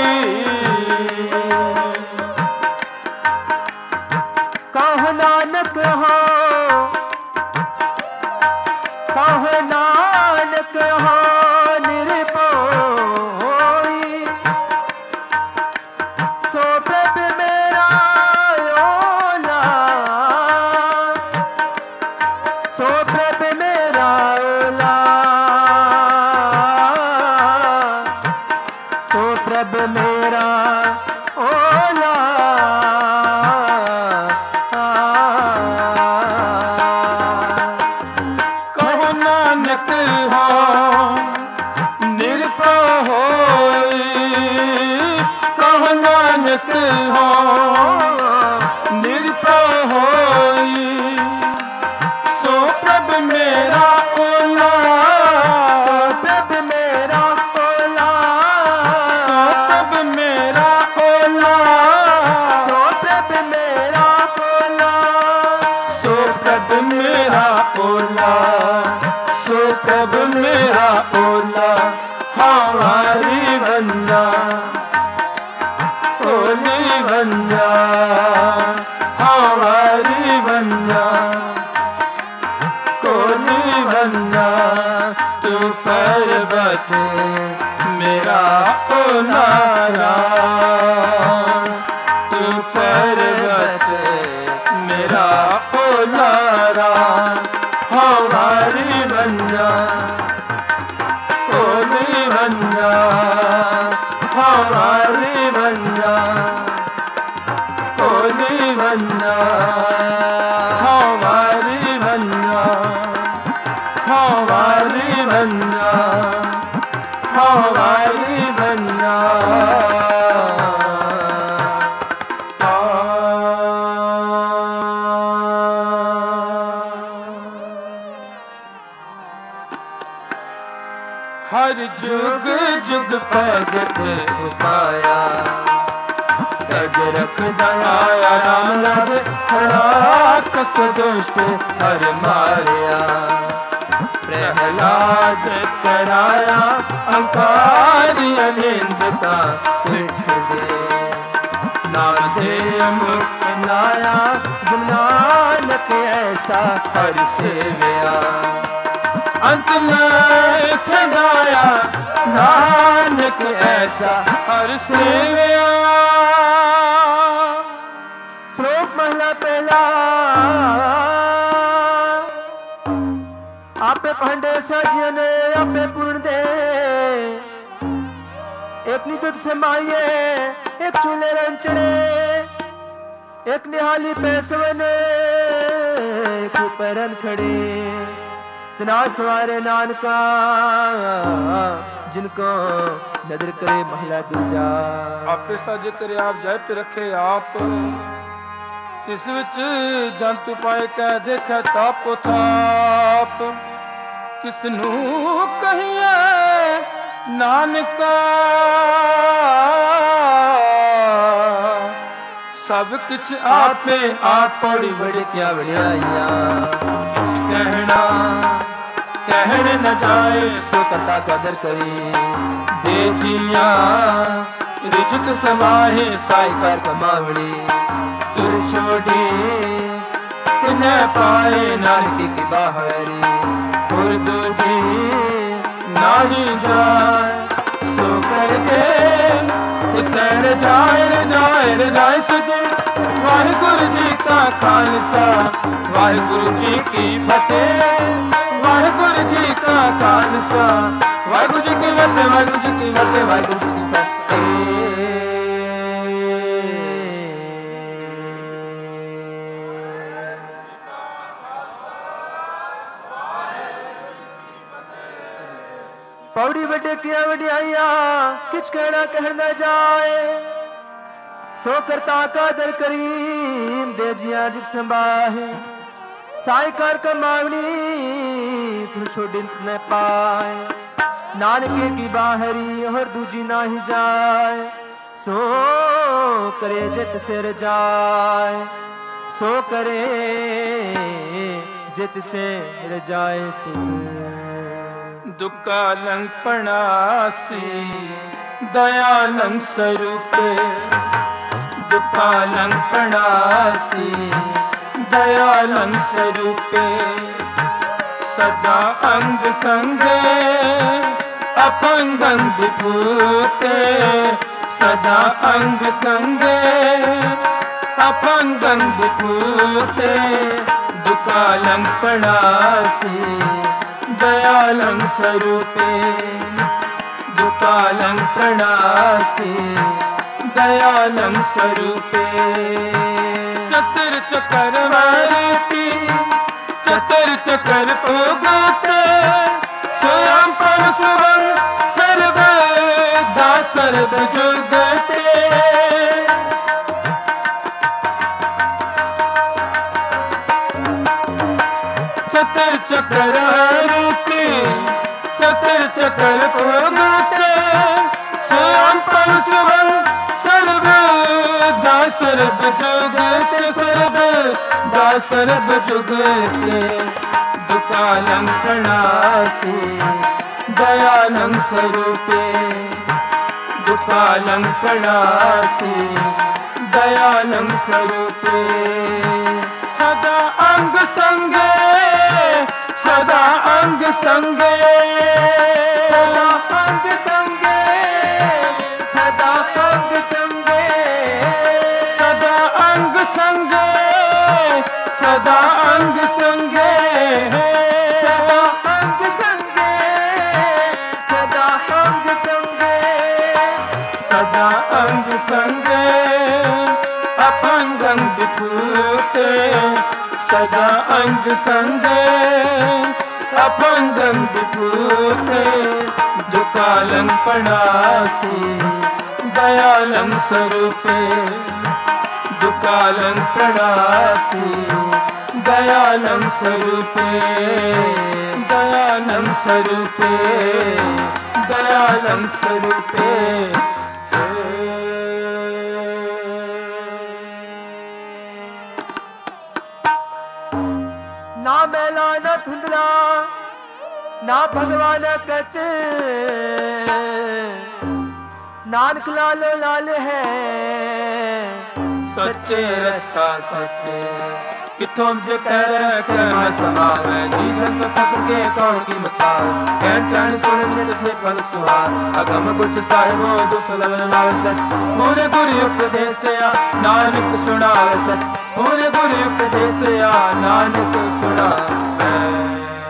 कहो नानक हो कहो नानक हो हर जुग जुग भगत उपाया तज रख दयाया राम राज खड़ा कस दुष्ट हर मारिया प्रहलाद कराया अंकारी अनिंदता पिठ दे नाम दे मुख नाया नानक ऐसा हर सेवया अंत में छंदाया नानक ऐसा हर सेवया। श्लोक महला पहला। आपे भांडे साजियन आपे पूर्ण दे, एक निदुत से माये एक चूल्हे रंचड़े, एक निहाली पैसवन एक पैरन खड़े, तना सवारे नानका जिनको नदर करे महला दूजा। आपे साज करे आप जाय पे रखे आप, इस विच जंतु पाए कह देखे तापो थाप। किसनू कहिए नानका सब कुछ आपे आप पौड़ी बड़े क्या बढ़िया। कुछ कहना कहने न जाए सो कता कदर करी, दे जिया रिजुक समाहे साई कर कमावड़ी। तुर छोड़ी तिने पाए नानकी की बाहरी, और दूजी नाही जाए सो कर जे सैर जाए सद। वाहिगुरु जी का खालसा वाहिगुरु जी की फतेह, वाहिगुरु जी का खालसा वाहिगुरु जी की फतेह, वाहिगुरु जी की फतेह, वाहिगुरु जी की फतेह। पौड़ी बड़े किया वडियाइया किच कहना कहना जाए, सो करता का दर करीम दे जिया जिक संबाहे। साई कार कमावनी तुम छोड़ी न पाए, नानके की बाहरी और दूजी ना ही जाए। सो करे जित सिर जाए, सो करे जित से रजाए सुस। दुकालंग पणासी दयालंग स्वरूपे, दुकालंग पणासी दयालंग स्वरूपे। सदा अंग संगे अपंगं विभूते, सदा अंग संगे अपंगं विभूते। दुकालंग पणासी दयालंग स्वरूपे, दुकालंग प्रणासी दयालंग स्वरूपे। चतुर चक्रवर्ती चतुर चक्र भोगते, स्वयं परशुराम सर्वदा सर्व जुगते। चतुर चक्रवर्ती चतुर चक्र भोगते, स्वयं परशुराम सर्वदा सर्व जुगते, सर्वदा सर्व जुगते। दुकालंग प्रणासी दयालंग स्वरूपे, दुकालंग प्रणासी दयालंग स्वरूपे। सदा अंग संगे सदा अंग संगे, सदा अंग संगे, सदा अंग संगे, सदा अंग संगे, सदा अंग संगे, सदा अंग संगे, सदा अंग संगे, सदा अंग संगे अपंगं विभूते। सदा अंग संगे अपंगं विभूते। दुकालंग पणासी दयालंग स्वरूपे, दुकालंग पणासी दयालंग स्वरूपे, दयालंग स्वरूपे, दयालंग स्वरूपे। ना मैला ना धुंधला ना भगवान कच, नानक लालो लाल है सच्चे रखा सच्चे। ਕਿਥੋਂ ਜੇ ਕਹਿ ਰਹਿ ਕਹਿ ਮੈਂ ਸਮਾਵੇ ਜੀ ਧਨ ਸਭ ਖਸਮ ਕੇ ਕੌਣ ਕੀ ਮਤਾਵੇ ਕਹਿਣ ਕਹਿਣ ਸੁਣ ਨਿਤ ਸੇ ਫਲ ਸੁਹਾਰ ਅਗਮ ਗੁਚ ਸਾਹਿਬੋ ਦੁਸ ਲਵਨ ਲਾਵੇ ਸਚ ਪੂਰੇ ਗੁਰੂ ਉਪਦੇਸਿਆ ਨਾਨਕ ਸੁਣਾਵੇ ਸਚ ਪੂਰੇ ਗੁਰੂ ਉਪਦੇਸਿਆ ਨਾਨਕ ਸੁਣਾਵੇ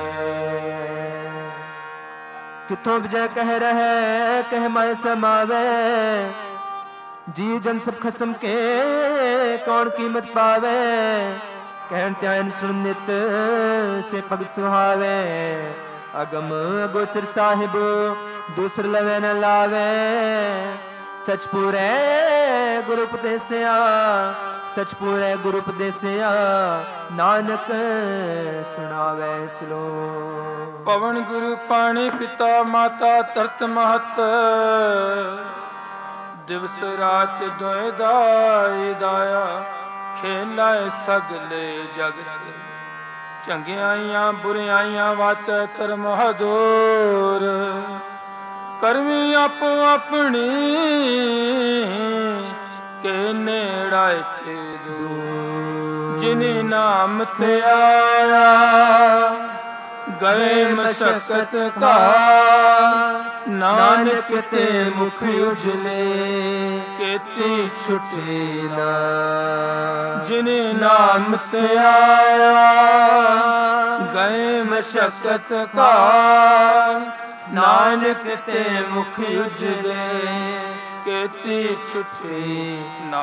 ਕਿਥੋਂ ਵਿਜੈ ਕਹਿ ਰਹਿ ਕਹਿ ਮੈਂ ਸਮਾਵੇ ਜੀ ਜਨ ਸਭ ਖਸਮ ਕੇ ਕੌਣ ਕੀਮਤ ਪਾਵੇ ਕਹਿਣ ਧਿਆਨ ਸੁਣ ਨਿਤ ਸੇ ਭਗਤ ਸੁਹਾਵੇ ਅਗਮ ਅਗੋਚਰ ਸਾਹਿਬ ਦੂਸਰ ਲਵੇ ਨ ਲਾਵੇ ਸਚ ਪੂਰੇ ਗੁਰੂ ਉਪਦੇਸਿਆ ਸਚ ਪੂਰੇ ਗੁਰੂ ਉਪਦੇਸਿਆ ਨਾਨਕ ਸੁਣਾਵੇ ਸਲੋਕ ਪਵਨ ਗੁਰੂ ਪਾਣੀ ਪਿਤਾ ਮਾਤਾ ਤਰਤ ਮਹਤ ਦਿਵਸ ਰਾਤ ਦੋਇ ਦਾਈ ਦਾਇਆ ਖੇਲਾ ਸਗਲੇ ਜਗਤ ਚੰਗਿਆਈਆਂ ਬੁਰਿਆਈਆਂ ਵਾਚੈ ਧਰਮ ਹਦੂਰ ਕਰਮੀ ਆਪੋ ਆਪਣੀ ਕੇ ਨੇੜਾ ਤੇ ਦੂਰ ਜਿਨੇ ਨਾਮ ਤੇ ਆਇਆ ਗਏ ਮਸ਼ਕਤ ਕਾ ਨਾਨਕ ਤੇ ਮੁਖ ਉਜਲੇ ਕੀਤੀ ਛੁਟੇ ਨਾ ਜਿਨੇ ਨਾਮ ਤੇ ਆਇਆ ਗਏ ਮਸ਼ਕਤ ਕਾ ਨਾਨਕ ਤੇ ਮੁਖ ਉਜਲੇ ਕੀਤੀ ਛੁਟੇ ਨਾ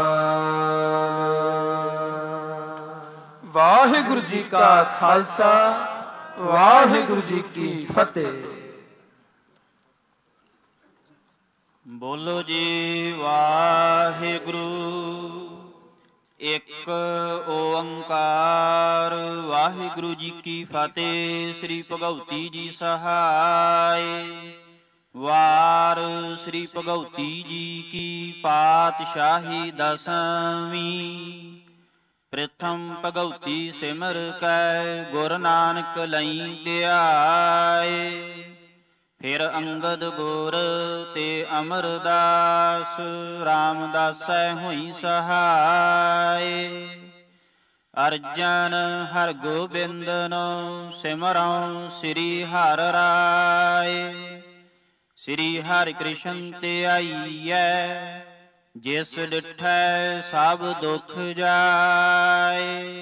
ਵਾਹਿਗੁਰੂ ਜੀ ਕਾ ਖਾਲਸਾ ਵਾਹਿਗੁਰੂ ਜੀ ਕੀ ਫਤਿਹ। ਬੋਲੋ ਜੀ ਵਾਹਿਗੁਰੂ ਇੱਕ ਓੰਕਾਰ ਵਾਹਿਗੁਰੂ ਜੀ ਕੀ ਫਤਿਹ। ਸ੍ਰੀ ਭਗਉਤੀ ਜੀ ਸਹਾਇ ਵਾਰ ਸ੍ਰੀ ਭਗਉਤੀ ਜੀ ਕੀ ਪਾਤਸ਼ਾਹੀ ਦਸਵੀਂ ਪ੍ਰਥਮ ਭਗਉਤੀ ਸਿਮਰ ਕੈ ਗੁਰ ਨਾਨਕ ਲਈ ਧਿਆਏ ਫਿਰ ਅੰਗਦ ਗੁਰ ਤੇ ਅਮਰਦਾਸ ਰਾਮਦਾਸੈ ਹੋਈ ਸਹਾਇ ਅਰਜਨ ਹਰ ਗੋਬਿੰਦਨੋ ਸਿਮਰਉ ਸ੍ਰੀ ਹਰਿ ਰਾਏ ਸ੍ਰੀ ਹਰਿ ਕ੍ਰਿਸ਼ਨ ਤੇ ਆਈਐ ਜਿਸ ਡਿਠੈ ਸਭ ਦੁਖ ਜਾਏ।